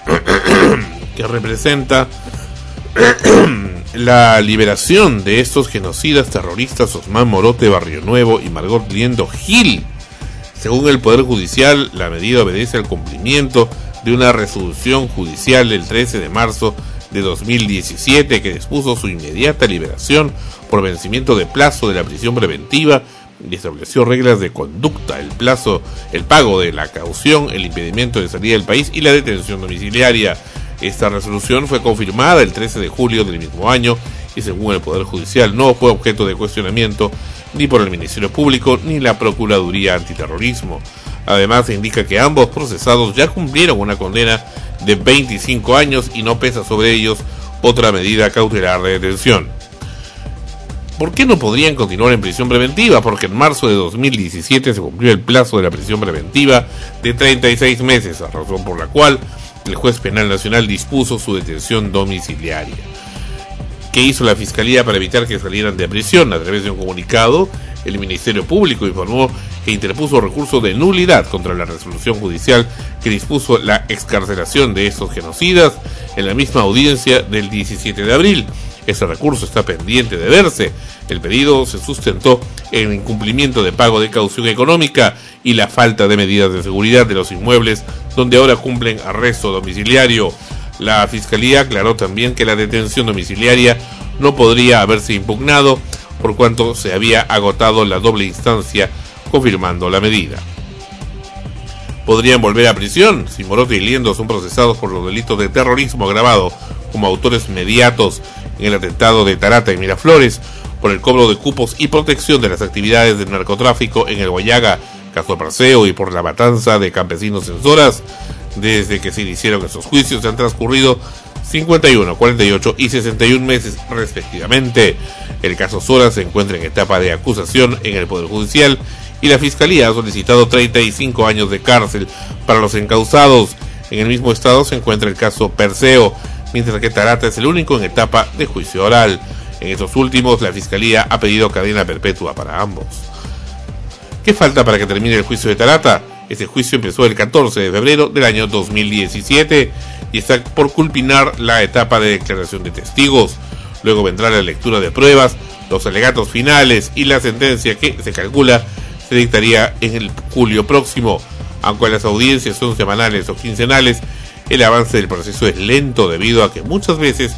que representa la liberación de estos genocidas terroristas Osman Morote Barrio Nuevo y Margot Liendo Gil. Según el Poder Judicial, la medida obedece al cumplimiento de una resolución judicial del trece de marzo de dos mil diecisiete que dispuso su inmediata liberación por vencimiento de plazo de la prisión preventiva y estableció reglas de conducta, el plazo, el pago de la caución, el impedimento de salida del país y la detención domiciliaria. Esta resolución fue confirmada el trece de julio del mismo año y según el Poder Judicial no fue objeto de cuestionamiento ni por el Ministerio Público ni la Procuraduría Antiterrorismo. Además se indica que ambos procesados ya cumplieron una condena de veinticinco años y no pesa sobre ellos otra medida cautelar de detención. ¿Por qué no podrían continuar en prisión preventiva? Porque en marzo de dos mil diecisiete se cumplió el plazo de la prisión preventiva de treinta y seis meses, a razón por la cual el juez penal nacional dispuso su detención domiciliaria. ¿Qué hizo la Fiscalía para evitar que salieran de prisión? A través de un comunicado, el Ministerio Público informó que interpuso recurso de nulidad contra la resolución judicial que dispuso la excarcelación de estos genocidas en la misma audiencia del diecisiete de abril. Ese recurso está pendiente de verse. El pedido se sustentó en el incumplimiento de pago de caución económica y la falta de medidas de seguridad de los inmuebles donde ahora cumplen arresto domiciliario. La Fiscalía aclaró también que la detención domiciliaria no podría haberse impugnado por cuanto se había agotado la doble instancia, confirmando la medida. Podrían volver a prisión si Morote y Liendo son procesados por los delitos de terrorismo agravado como autores mediatos en el atentado de Tarata y Miraflores, por el cobro de cupos y protección de las actividades del narcotráfico en el Guayaga, Caso Parceo, y por la matanza de campesinos en Soras. Desde que se iniciaron estos juicios han transcurrido cincuenta y uno, cuarenta y ocho y sesenta y un meses respectivamente. El caso Soras se encuentra en etapa de acusación en el Poder Judicial y la Fiscalía ha solicitado treinta y cinco años de cárcel para los encausados. En el mismo estado se encuentra el caso Perseo, mientras que Tarata es el único en etapa de juicio oral. En estos últimos, la Fiscalía ha pedido cadena perpetua para ambos. ¿Qué falta para que termine el juicio de Tarata? Este juicio empezó el catorce de febrero del año dos mil diecisiete y está por culminar la etapa de declaración de testigos. Luego vendrá la lectura de pruebas, los alegatos finales y la sentencia que se calcula se dictaría en el julio próximo. Aunque las audiencias son semanales o quincenales, el avance del proceso es lento debido a que muchas veces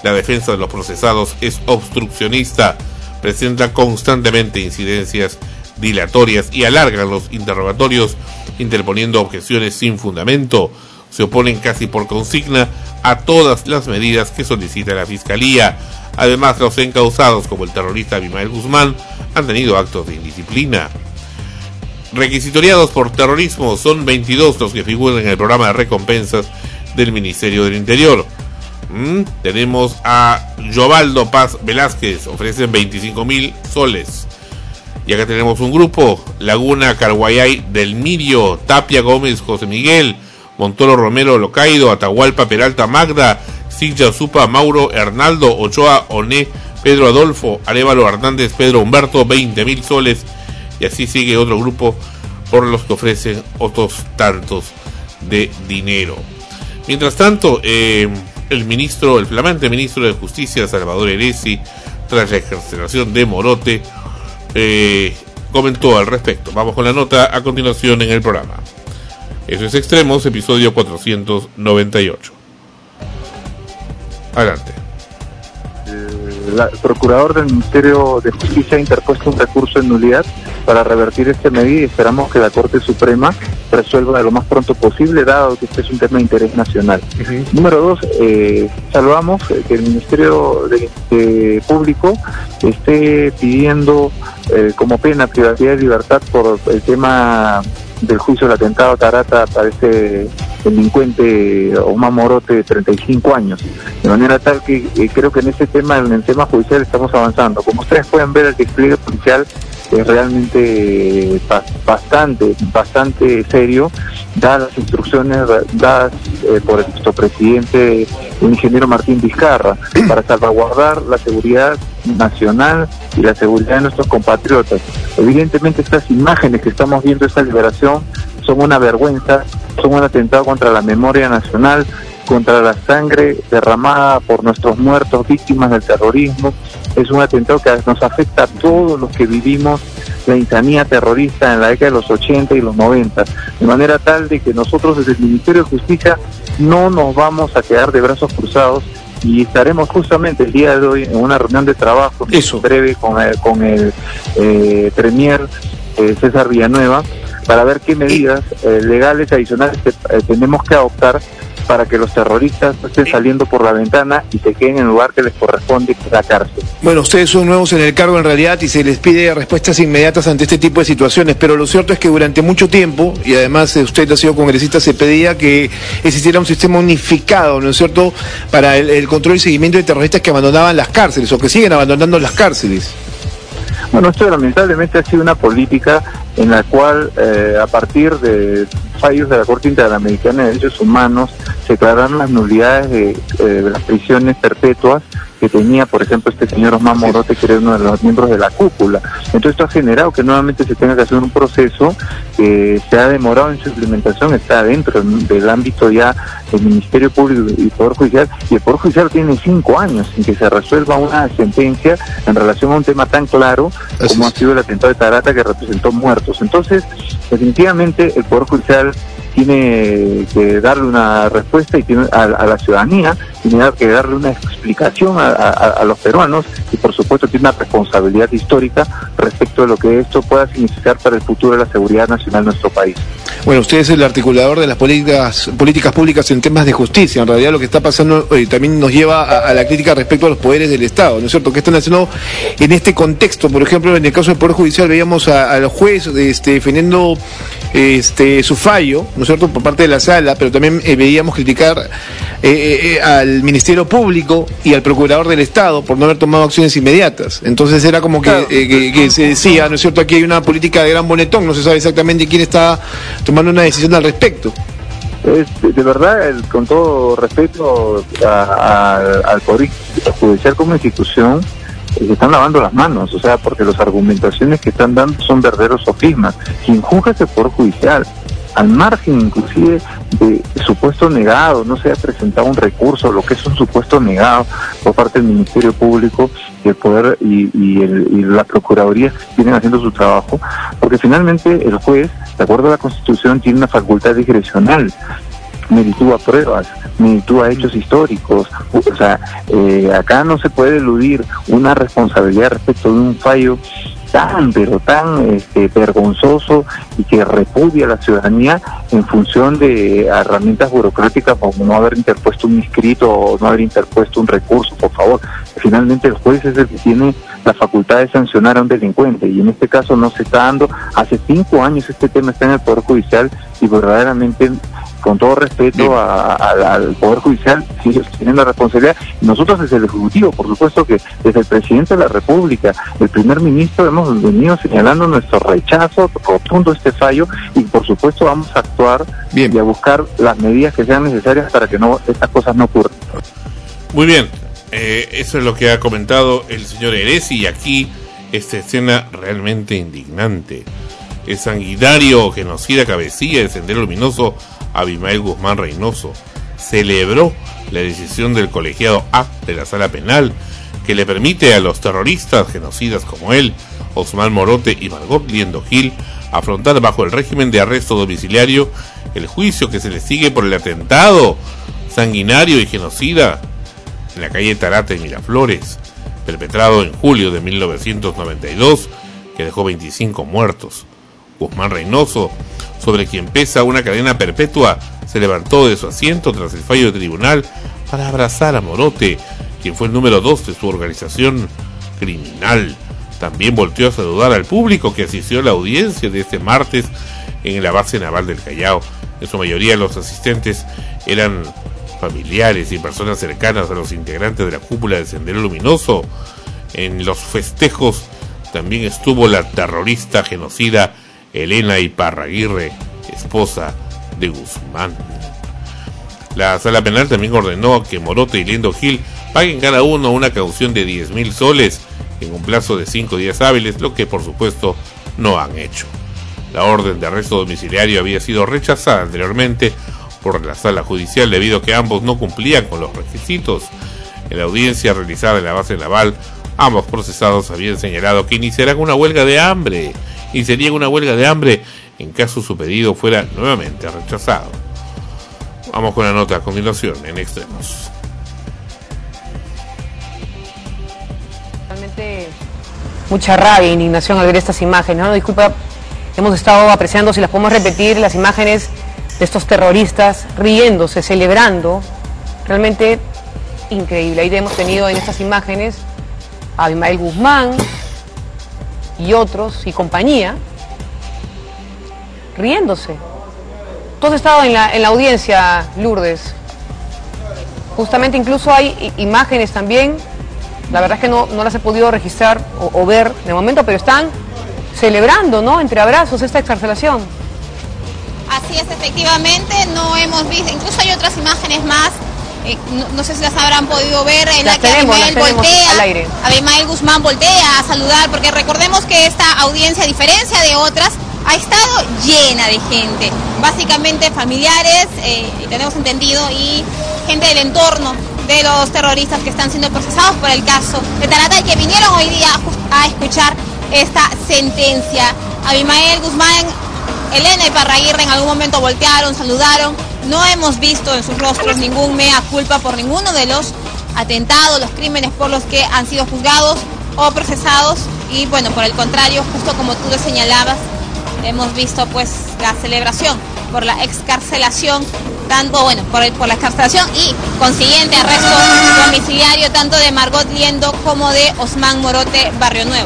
La defensa de los procesados es obstruccionista, presenta constantemente incidencias dilatorias y alargan los interrogatorios, interponiendo objeciones sin fundamento. Se oponen casi por consigna a todas las medidas que solicita la Fiscalía. Además, los encausados, como el terrorista Abimael Guzmán, han tenido actos de indisciplina. Requisitoriados por terrorismo, son veintidós los que figuran en el programa de recompensas del Ministerio del Interior. ¿Mm? Tenemos a Jovaldo Paz Velázquez, ofrecen veinticinco mil soles. Y acá tenemos un grupo: Laguna Carguayay del Mirio, Tapia Gómez José Miguel, Montoro Romero Locaido, Atahualpa Peralta Magda, Sigya Supa Mauro Hernaldo, Ochoa Oné Pedro Adolfo, Arévalo Hernández Pedro Humberto, veinte mil soles. Y así sigue otro grupo por los que ofrecen otros tantos de dinero. Mientras tanto, eh, el ministro, el flamante ministro de Justicia, Salvador Heresi, tras la excarcelación de Morote, eh, comentó al respecto. Vamos con la nota a continuación en el programa. Eso es Extremos, episodio cuatrocientos noventa y ocho. Adelante. El, el procurador del Ministerio de Justicia ha interpuesto un recurso de nulidad para revertir esta medida y esperamos que la Corte Suprema resuelva de lo más pronto posible, dado que este es un tema de interés nacional. Uh-huh. Número dos, eh, salvamos que el Ministerio de, de Público esté pidiendo eh, como pena privacidad de libertad por el tema del juicio del atentado a Tarata para este delincuente Omar Morote de treinta y cinco años, de manera tal que eh, creo que en ese tema, en el tema judicial, estamos avanzando. Como ustedes pueden ver, el despliegue policial es realmente ba- bastante, bastante serio, dadas las instrucciones dadas eh, por el vicepresidente, el ingeniero Martín Vizcarra, para salvaguardar la seguridad nacional y la seguridad de nuestros compatriotas. Evidentemente estas imágenes que estamos viendo, esta liberación, son una vergüenza, son un atentado contra la memoria nacional, contra la sangre derramada por nuestros muertos, víctimas del terrorismo. Es un atentado que nos afecta a todos los que vivimos la insanía terrorista en la década de los ochenta y los noventa, de manera tal de que nosotros desde el Ministerio de Justicia no nos vamos a quedar de brazos cruzados y estaremos justamente el día de hoy en una reunión de trabajo Eso. breve con el, con el eh, Premier eh, César Villanueva para ver qué medidas eh, legales adicionales que, eh, tenemos que adoptar para que los terroristas no estén saliendo por la ventana y se queden en el lugar que les corresponde, que es la cárcel. Bueno, ustedes son nuevos en el cargo en realidad y se les pide respuestas inmediatas ante este tipo de situaciones, pero lo cierto es que durante mucho tiempo, y además usted ha sido congresista, se pedía que existiera un sistema unificado, ¿no es cierto?, para el, el control y seguimiento de terroristas que abandonaban las cárceles o que siguen abandonando las cárceles. Bueno, esto lamentablemente ha sido una política en la cual, eh, a partir de fallos de la Corte Interamericana de Derechos Humanos, se declararon las nulidades de, eh, de las prisiones perpetuas que tenía, por ejemplo, este señor Omar Morote, que era uno de los miembros de la cúpula. Entonces esto ha generado que nuevamente se tenga que hacer un proceso que se ha demorado en su implementación, está dentro del ámbito ya del Ministerio Público y Poder Judicial, y el Poder Judicial tiene cinco años sin que se resuelva una sentencia en relación a un tema tan claro como ha sido el atentado de Tarata, que representó muertos. Entonces, definitivamente el Poder Judicial tiene que darle una respuesta y tiene a, a la ciudadanía, tiene que darle una explicación a, a, a los peruanos y por supuesto tiene una responsabilidad histórica respecto de lo que esto pueda significar para el futuro de la seguridad nacional de nuestro país. Bueno, usted es el articulador de las políticas políticas públicas en temas de justicia. En realidad lo que está pasando eh, también nos lleva a, a la crítica respecto a los poderes del Estado, ¿no es cierto? ¿Qué están haciendo en este contexto? Por ejemplo, en el caso del Poder Judicial veíamos a, a los jueces este, defendiendo este, su fallo, ¿no es cierto?, por parte de la sala, pero también eh, veíamos criticar eh, eh, al Ministerio Público y al Procurador del Estado por no haber tomado acciones inmediatas. Entonces era como que, claro, eh, que, que se decía, ¿no es cierto?, aquí hay una política de gran bonetón, no se sabe exactamente quién está tomando una decisión al respecto. Es, de verdad, el, con todo respeto a, a, al Poder Judicial como institución, eh, se están lavando las manos, o sea, porque las argumentaciones que están dando son verdaderos sofismas. Quien juzga es el Poder Judicial, al margen inclusive de supuesto negado, no se ha presentado un recurso, lo que es un supuesto negado por parte del Ministerio Público y el Poder y, y, el, y la Procuraduría vienen haciendo su trabajo, porque finalmente el juez, de acuerdo a la Constitución, tiene una facultad discrecional meritúa pruebas, meritúa hechos históricos. O sea, eh, acá no se puede eludir una responsabilidad respecto de un fallo tan, pero tan este, vergonzoso y que repudia a la ciudadanía en función de herramientas burocráticas como no haber interpuesto un inscrito o no haber interpuesto un recurso, por favor. Finalmente el juez es el que tiene la facultad de sancionar a un delincuente y en este caso no se está dando. Hace cinco años este tema está en el Poder Judicial y verdaderamente, con todo respeto a, a, al Poder Judicial, ellos tienen la responsabilidad. Y nosotros desde el Ejecutivo, por supuesto que desde el Presidente de la República, el Primer Ministro, hemos venido señalando nuestro rechazo rotundo a este fallo y por supuesto vamos a actuar Bien. y a buscar las medidas que sean necesarias para que no estas cosas no ocurran. Muy bien, eh, eso es lo que ha comentado el señor Eresi y aquí esta escena realmente indignante. El sanguinario genocida cabecilla de Sendero Luminoso, Abimael Guzmán Reynoso, celebró la decisión del colegiado A de la Sala Penal que le permite a los terroristas genocidas como él, Osman Morote y Margot Liendo Gil, afrontar bajo el régimen de arresto domiciliario el juicio que se les sigue por el atentado sanguinario y genocida en la calle Tarata y Miraflores, perpetrado en julio de mil novecientos noventa y dos, que dejó veinticinco muertos. Guzmán Reynoso, sobre quien pesa una cadena perpetua, se levantó de su asiento tras el fallo del tribunal para abrazar a Morote, quien fue el número dos de su organización criminal. También volteó a saludar al público que asistió a la audiencia de este martes en la base naval del Callao. En su mayoría los asistentes eran familiares y personas cercanas a los integrantes de la cúpula del Sendero Luminoso. En los festejos también estuvo la terrorista genocida Elena Iparraguirre, esposa de Guzmán. La Sala Penal también ordenó que Morote y Liendo Gil paguen cada uno una caución de diez mil soles en un plazo de cinco días hábiles, lo que por supuesto no han hecho. La orden de arresto domiciliario había sido rechazada anteriormente por la Sala Judicial debido a que ambos no cumplían con los requisitos. En la audiencia realizada en la base naval, ambos procesados habían señalado que iniciarán una huelga de hambre y serían una huelga de hambre en caso su pedido fuera nuevamente rechazado. Vamos con la nota a continuación en Extremos. Realmente mucha rabia e indignación al ver estas imágenes, ¿no? Disculpa, hemos estado apreciando, si las podemos repetir, las imágenes de estos terroristas riéndose, celebrando, realmente increíble. Ahí hemos tenido en estas imágenes a Abimael Guzmán y otros y compañía riéndose. Tú has estado en la, en la audiencia, Lourdes. Justamente incluso hay imágenes también, la verdad es que no, no las he podido registrar o, o ver de momento, pero están celebrando, ¿no?, entre abrazos esta excarcelación. Así es, efectivamente, no hemos visto, incluso hay otras imágenes más, eh, no, no sé si las habrán podido ver, en las la que tenemos, Abimael voltea, Abimael Guzmán voltea a saludar, porque recordemos que esta audiencia, a diferencia de otras, ha estado llena de gente, básicamente familiares, eh, tenemos entendido, y gente del entorno de los terroristas que están siendo procesados por el caso de Tarata y que vinieron hoy día a escuchar esta sentencia. Abimael Guzmán, Elena Iparraguirre en algún momento voltearon, saludaron. No hemos visto en sus rostros ningún mea culpa por ninguno de los atentados, los crímenes por los que han sido juzgados o procesados. Y bueno, por el contrario, justo como tú lo señalabas, hemos visto pues la celebración por la excarcelación, tanto, bueno, por, el, por la excarcelación y consiguiente arresto domiciliario tanto de Margot Liendo como de Osman Morote Barrio Nuevo.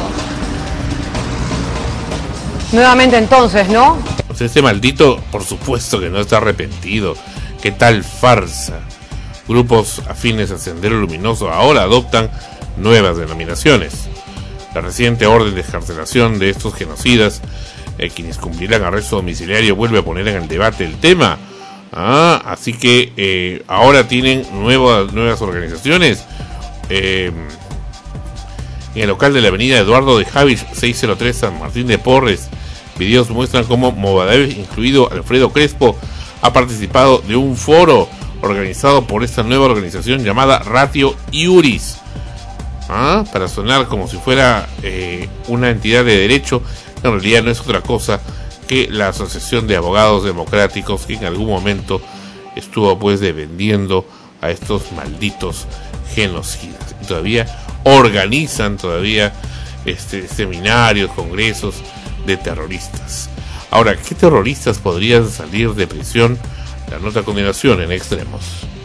Nuevamente entonces, ¿no? Pues este maldito, por supuesto que no está arrepentido. ¿Qué tal farsa? Grupos afines a Sendero Luminoso ahora adoptan nuevas denominaciones. La reciente orden de excarcelación de estos genocidas, eh, quienes cumplirán arresto domiciliario, vuelve a poner en el debate el tema. Ah, así que eh, ahora tienen nuevas, nuevas organizaciones. Eh, en el local de la avenida Eduardo de Javis, seiscientos tres San Martín de Porres, videos muestran cómo Movadef, incluido Alfredo Crespo, ha participado de un foro organizado por esta nueva organización llamada Ratio Iuris, ¿ah? para sonar como si fuera eh, una entidad de derecho. En realidad no es otra cosa que la Asociación de Abogados Democráticos, que en algún momento estuvo pues defendiendo a estos malditos genocidas. Y todavía organizan todavía este, seminarios, congresos de terroristas. Ahora, ¿qué terroristas podrían salir de prisión? La nota a continuación en Extremos.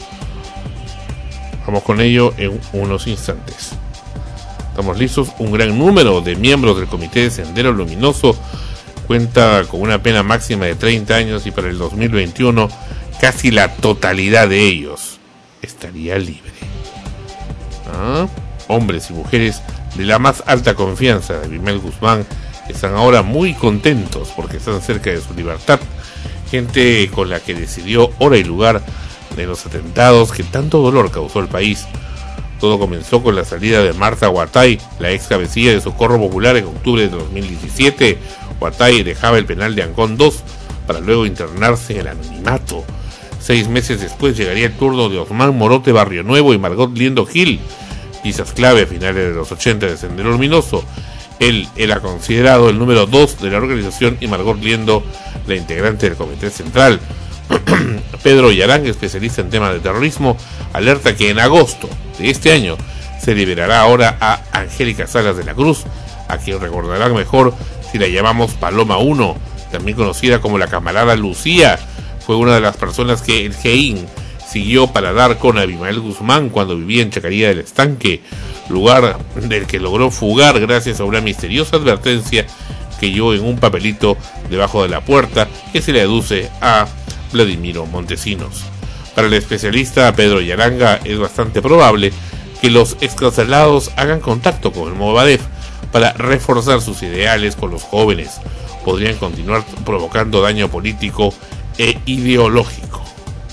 Vamos con ello en unos instantes. Estamos listos. Un gran número de miembros del Comité de Sendero Luminoso cuenta con una pena máxima de treinta años y para el dos mil veintiuno casi la totalidad de ellos estaría libre. ¿Ah? Hombres y mujeres de la más alta confianza de Abimael Guzmán están ahora muy contentos porque están cerca de su libertad. Gente con la que decidió hora y lugar de los atentados que tanto dolor causó al país. Todo comenzó con la salida de Marta Huatay, la ex cabecilla de Socorro Popular, en octubre de dos mil diecisiete. Huatay dejaba el penal de Ancón dos para luego internarse en el anonimato. Seis meses después llegaría el turno de Osman Morote Barrio Nuevo y Margot Liendo Gil, piezas clave a finales de los ochenta de Sendero Luminoso. Él era considerado el número dos de la organización y Margot Liendo la integrante del comité central. Pedro Yarán, especialista en temas de terrorismo, alerta que en agosto de este año se liberará ahora a Angélica Salas de la Cruz, a quien recordarán mejor si la llamamos Paloma uno, también conocida como la camarada Lucía. Fue una de las personas que el G E I N siguió para dar con Abimael Guzmán cuando vivía en Chacarilla del Estanque, lugar del que logró fugar gracias a una misteriosa advertencia que llevó en un papelito debajo de la puerta que se le aduce a Vladimiro Montesinos. Para el especialista Pedro Yaranga es bastante probable que los excarcelados hagan contacto con el Movadef para reforzar sus ideales con los jóvenes. Podrían continuar provocando daño político e ideológico.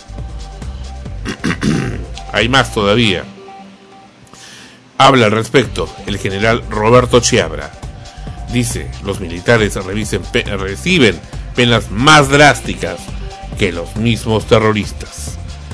Hay más todavía. Habla al respecto el general Roberto Chiabra. Dice, los militares revisen, pe- reciben penas más drásticas que los mismos terroristas.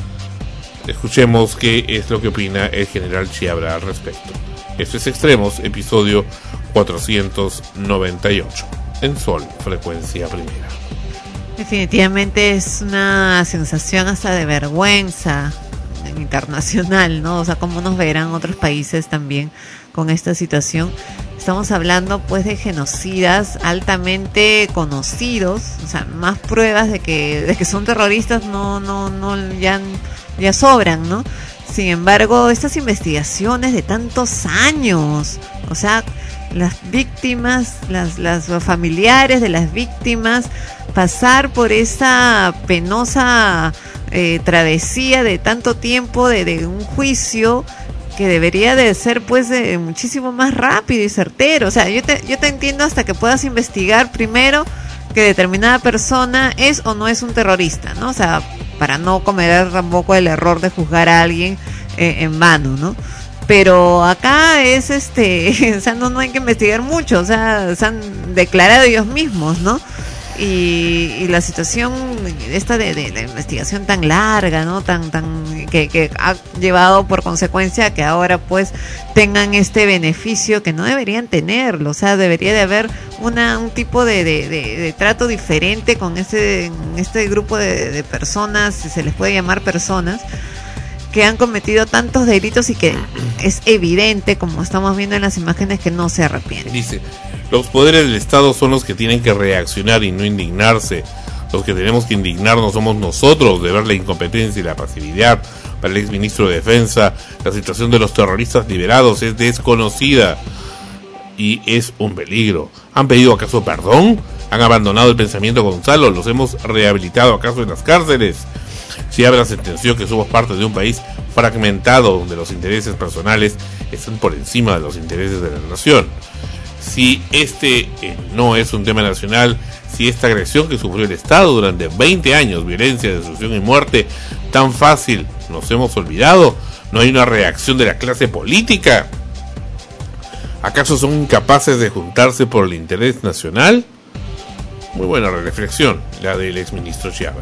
Escuchemos qué es lo que opina el general Chiabra al respecto. Esto es Extremos, episodio cuatrocientos noventa y ocho, en Sol, frecuencia primera. Definitivamente es una sensación hasta de vergüenza internacional, ¿no? O sea, cómo nos verán otros países también con esta situación. Estamos hablando pues de genocidas altamente conocidos, o sea, más pruebas de que de que son terroristas no no no ya ya sobran, ¿no? Sin embargo, estas investigaciones de tantos años, o sea, las víctimas, las las los familiares de las víctimas pasar por esa penosa eh, travesía de tanto tiempo de, de un juicio que debería de ser pues de muchísimo más rápido y certero. O sea, yo te, yo te entiendo hasta que puedas investigar primero que determinada persona es o no es un terrorista, ¿no? O sea, para no cometer tampoco el error de juzgar a alguien eh, en vano, ¿no? Pero acá es este, o sea, no, no hay que investigar mucho, o sea, se han declarado ellos mismos, ¿no? Y, y la situación esta de, de la investigación tan larga, ¿no? Tan, tan, que, que ha llevado por consecuencia a que ahora pues tengan este beneficio que no deberían tenerlo, o sea, debería de haber una, un tipo de, de, de, de trato diferente con este, este grupo de, de personas, si se les puede llamar personas, que han cometido tantos delitos y que es evidente, como estamos viendo en las imágenes, que no se arrepienten. Dice, los poderes del Estado son los que tienen que reaccionar y no indignarse. Los que tenemos que indignarnos somos nosotros de ver la incompetencia y la pasividad. Para el exministro de Defensa, la situación de los terroristas liberados es desconocida y es un peligro. ¿Han pedido acaso perdón? ¿Han abandonado el pensamiento Gonzalo? ¿Los hemos rehabilitado acaso en las cárceles? Chiabra sentenció que somos parte de un país fragmentado donde los intereses personales están por encima de los intereses de la nación. Si este eh, no es un tema nacional, si esta agresión que sufrió el Estado durante veinte años, violencia, destrucción y muerte, tan fácil nos hemos olvidado, ¿no hay una reacción de la clase política? ¿Acaso son incapaces de juntarse por el interés nacional? Muy buena reflexión la del exministro Chiabra.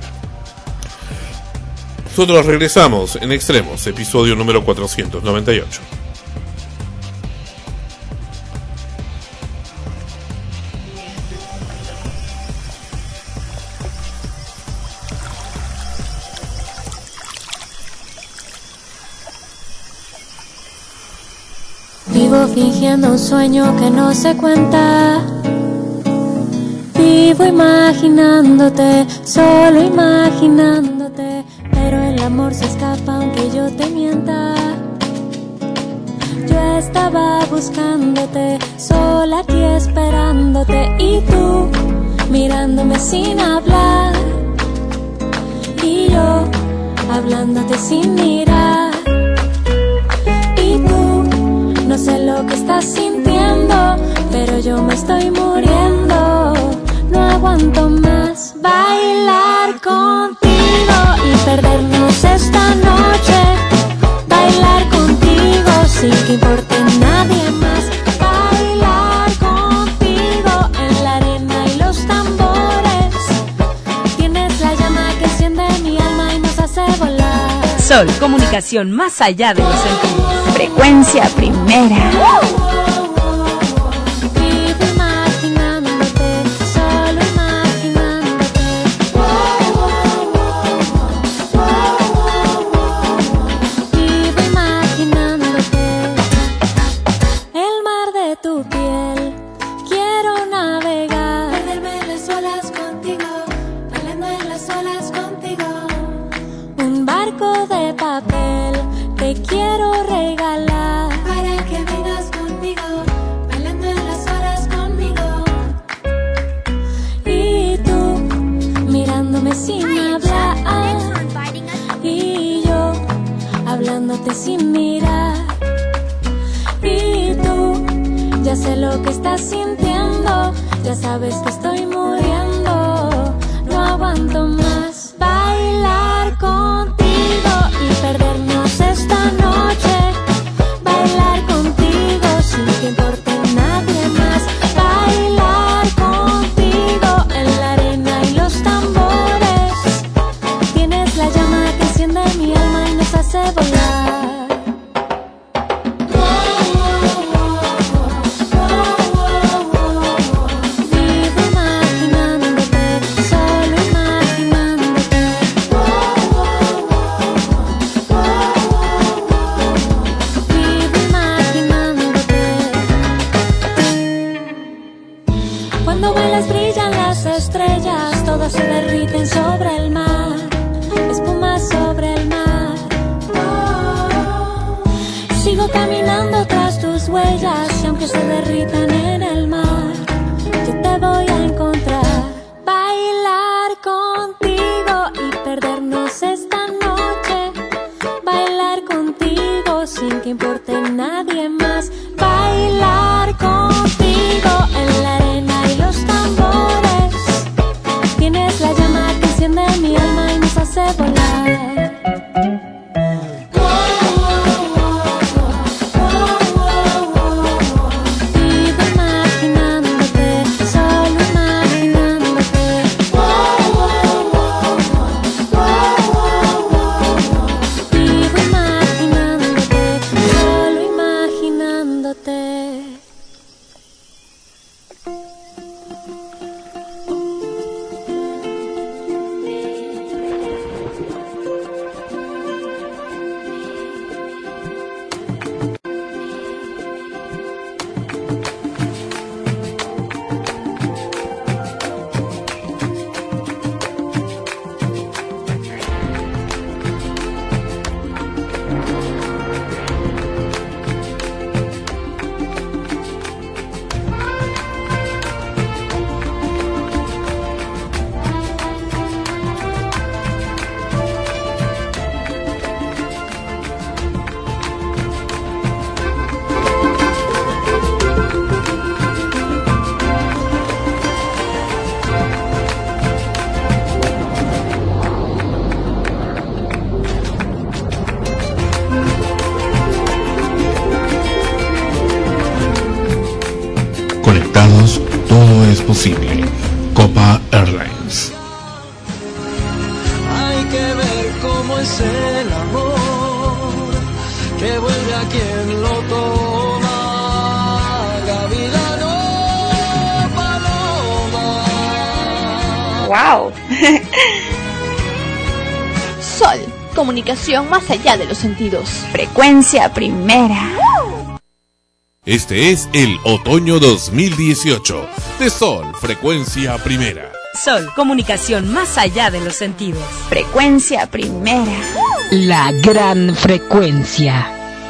Nosotros regresamos en Extremos, episodio número cuatrocientos noventa y ocho. Vivo fingiendo un sueño que no se cuenta. Vivo imaginándote, solo imaginándote, pero el amor se escapa aunque yo te mienta. Yo estaba buscándote, sola aquí esperándote, y tú mirándome sin hablar, y yo hablándote sin mirar. Y tú, no sé lo que estás sintiendo, pero yo me estoy muriendo. No aguanto más bailar contigo y perdernos esta noche. Bailar contigo sin que importe nadie más. Bailar contigo en la arena y los tambores. Tienes la llama que enciende mi alma y nos hace volar. Sol, comunicación más allá de los sentidos. Frecuencia primera. Sin mirar, y tú ya sé lo que estás sintiendo, ya sabes que estoy muriendo. No aguanto más bailar contigo y perdernos esta noche. Bailar contigo sin que importe nadie más. Bailar contigo en la arena y los tambores. Tienes la llama que enciende mi alma y nos hace volar. Se derriten sobre el mar, espuma sobre el mar. Sigo caminando tras tus huellas y aunque se derritan en el mar, yo te voy a encontrar. Bailar contigo y perdernos esta noche. Bailar contigo sin que importe nadie más. Bailar contigo en la arena y los tambores. Tienes la llama que enciende mi alma y nos hace volar. Vivo imaginándote, solo imaginándote. Vivo imaginándote, solo imaginándote. Todo es posible. Copa Airlines. Hay que ver cómo es el amor, que vuelve a quien lo toma. Gavilano, paloma. ¡Wow! Sol, comunicación más allá de los sentidos. Frecuencia primera. Este es el otoño dos mil dieciocho de Sol, frecuencia primera. Sol, comunicación más allá de los sentidos. Frecuencia primera. La gran frecuencia.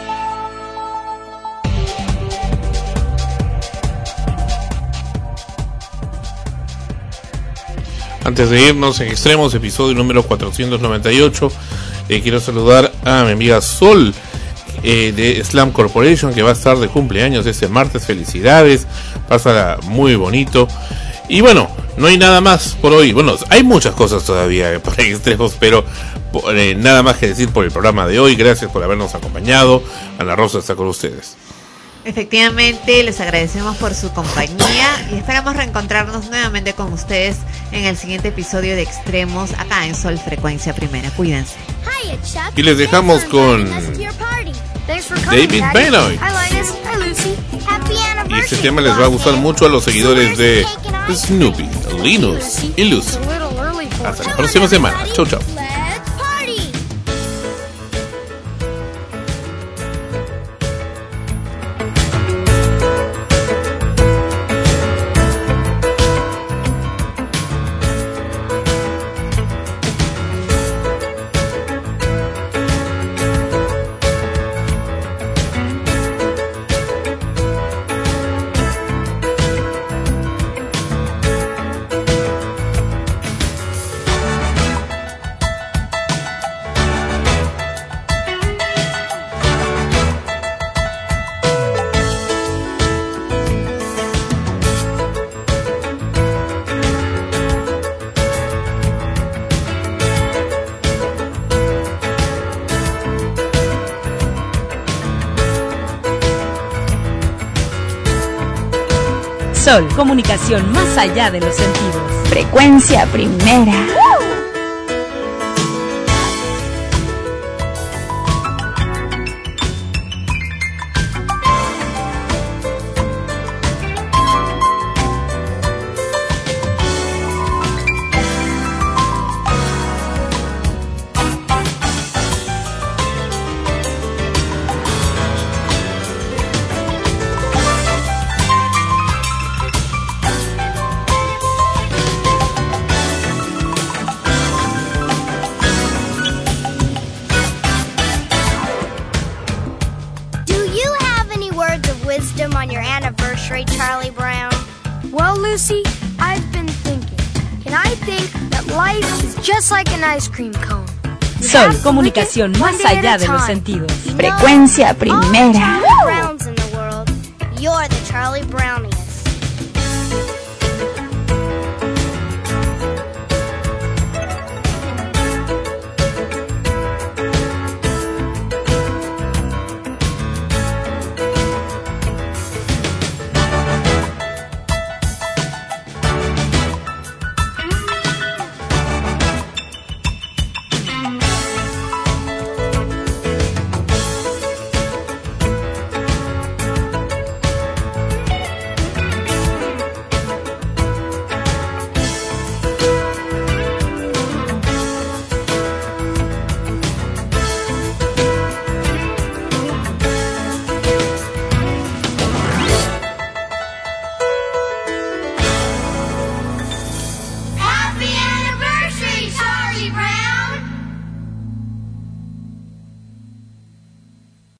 Antes de irnos en Extremos, episodio número cuatrocientos noventa y ocho, eh, quiero saludar a mi amiga Sol eh, de Slam Corporation, que va a estar de cumpleaños este martes. Felicidades, pásala muy bonito. Y bueno, no hay nada más por hoy. Bueno, hay muchas cosas todavía por Extremos, pero eh, nada más que decir por el programa de hoy. Gracias por habernos acompañado. Ana Rosa está con ustedes. Efectivamente, les agradecemos por su compañía y esperamos reencontrarnos nuevamente con ustedes en el siguiente episodio de Extremos, acá en Sol Frecuencia Primera. Cuídense. Y les dejamos con David Benoit. Y este tema les va a gustar mucho a los seguidores de Snoopy, Linus y Lucy. Hasta la próxima semana. Chau, chau. Sol, comunicación más allá de los sentidos. Frecuencia primera. Sol, comunicación más allá de los sentidos. Frecuencia primera. You're the Charlie Brownie.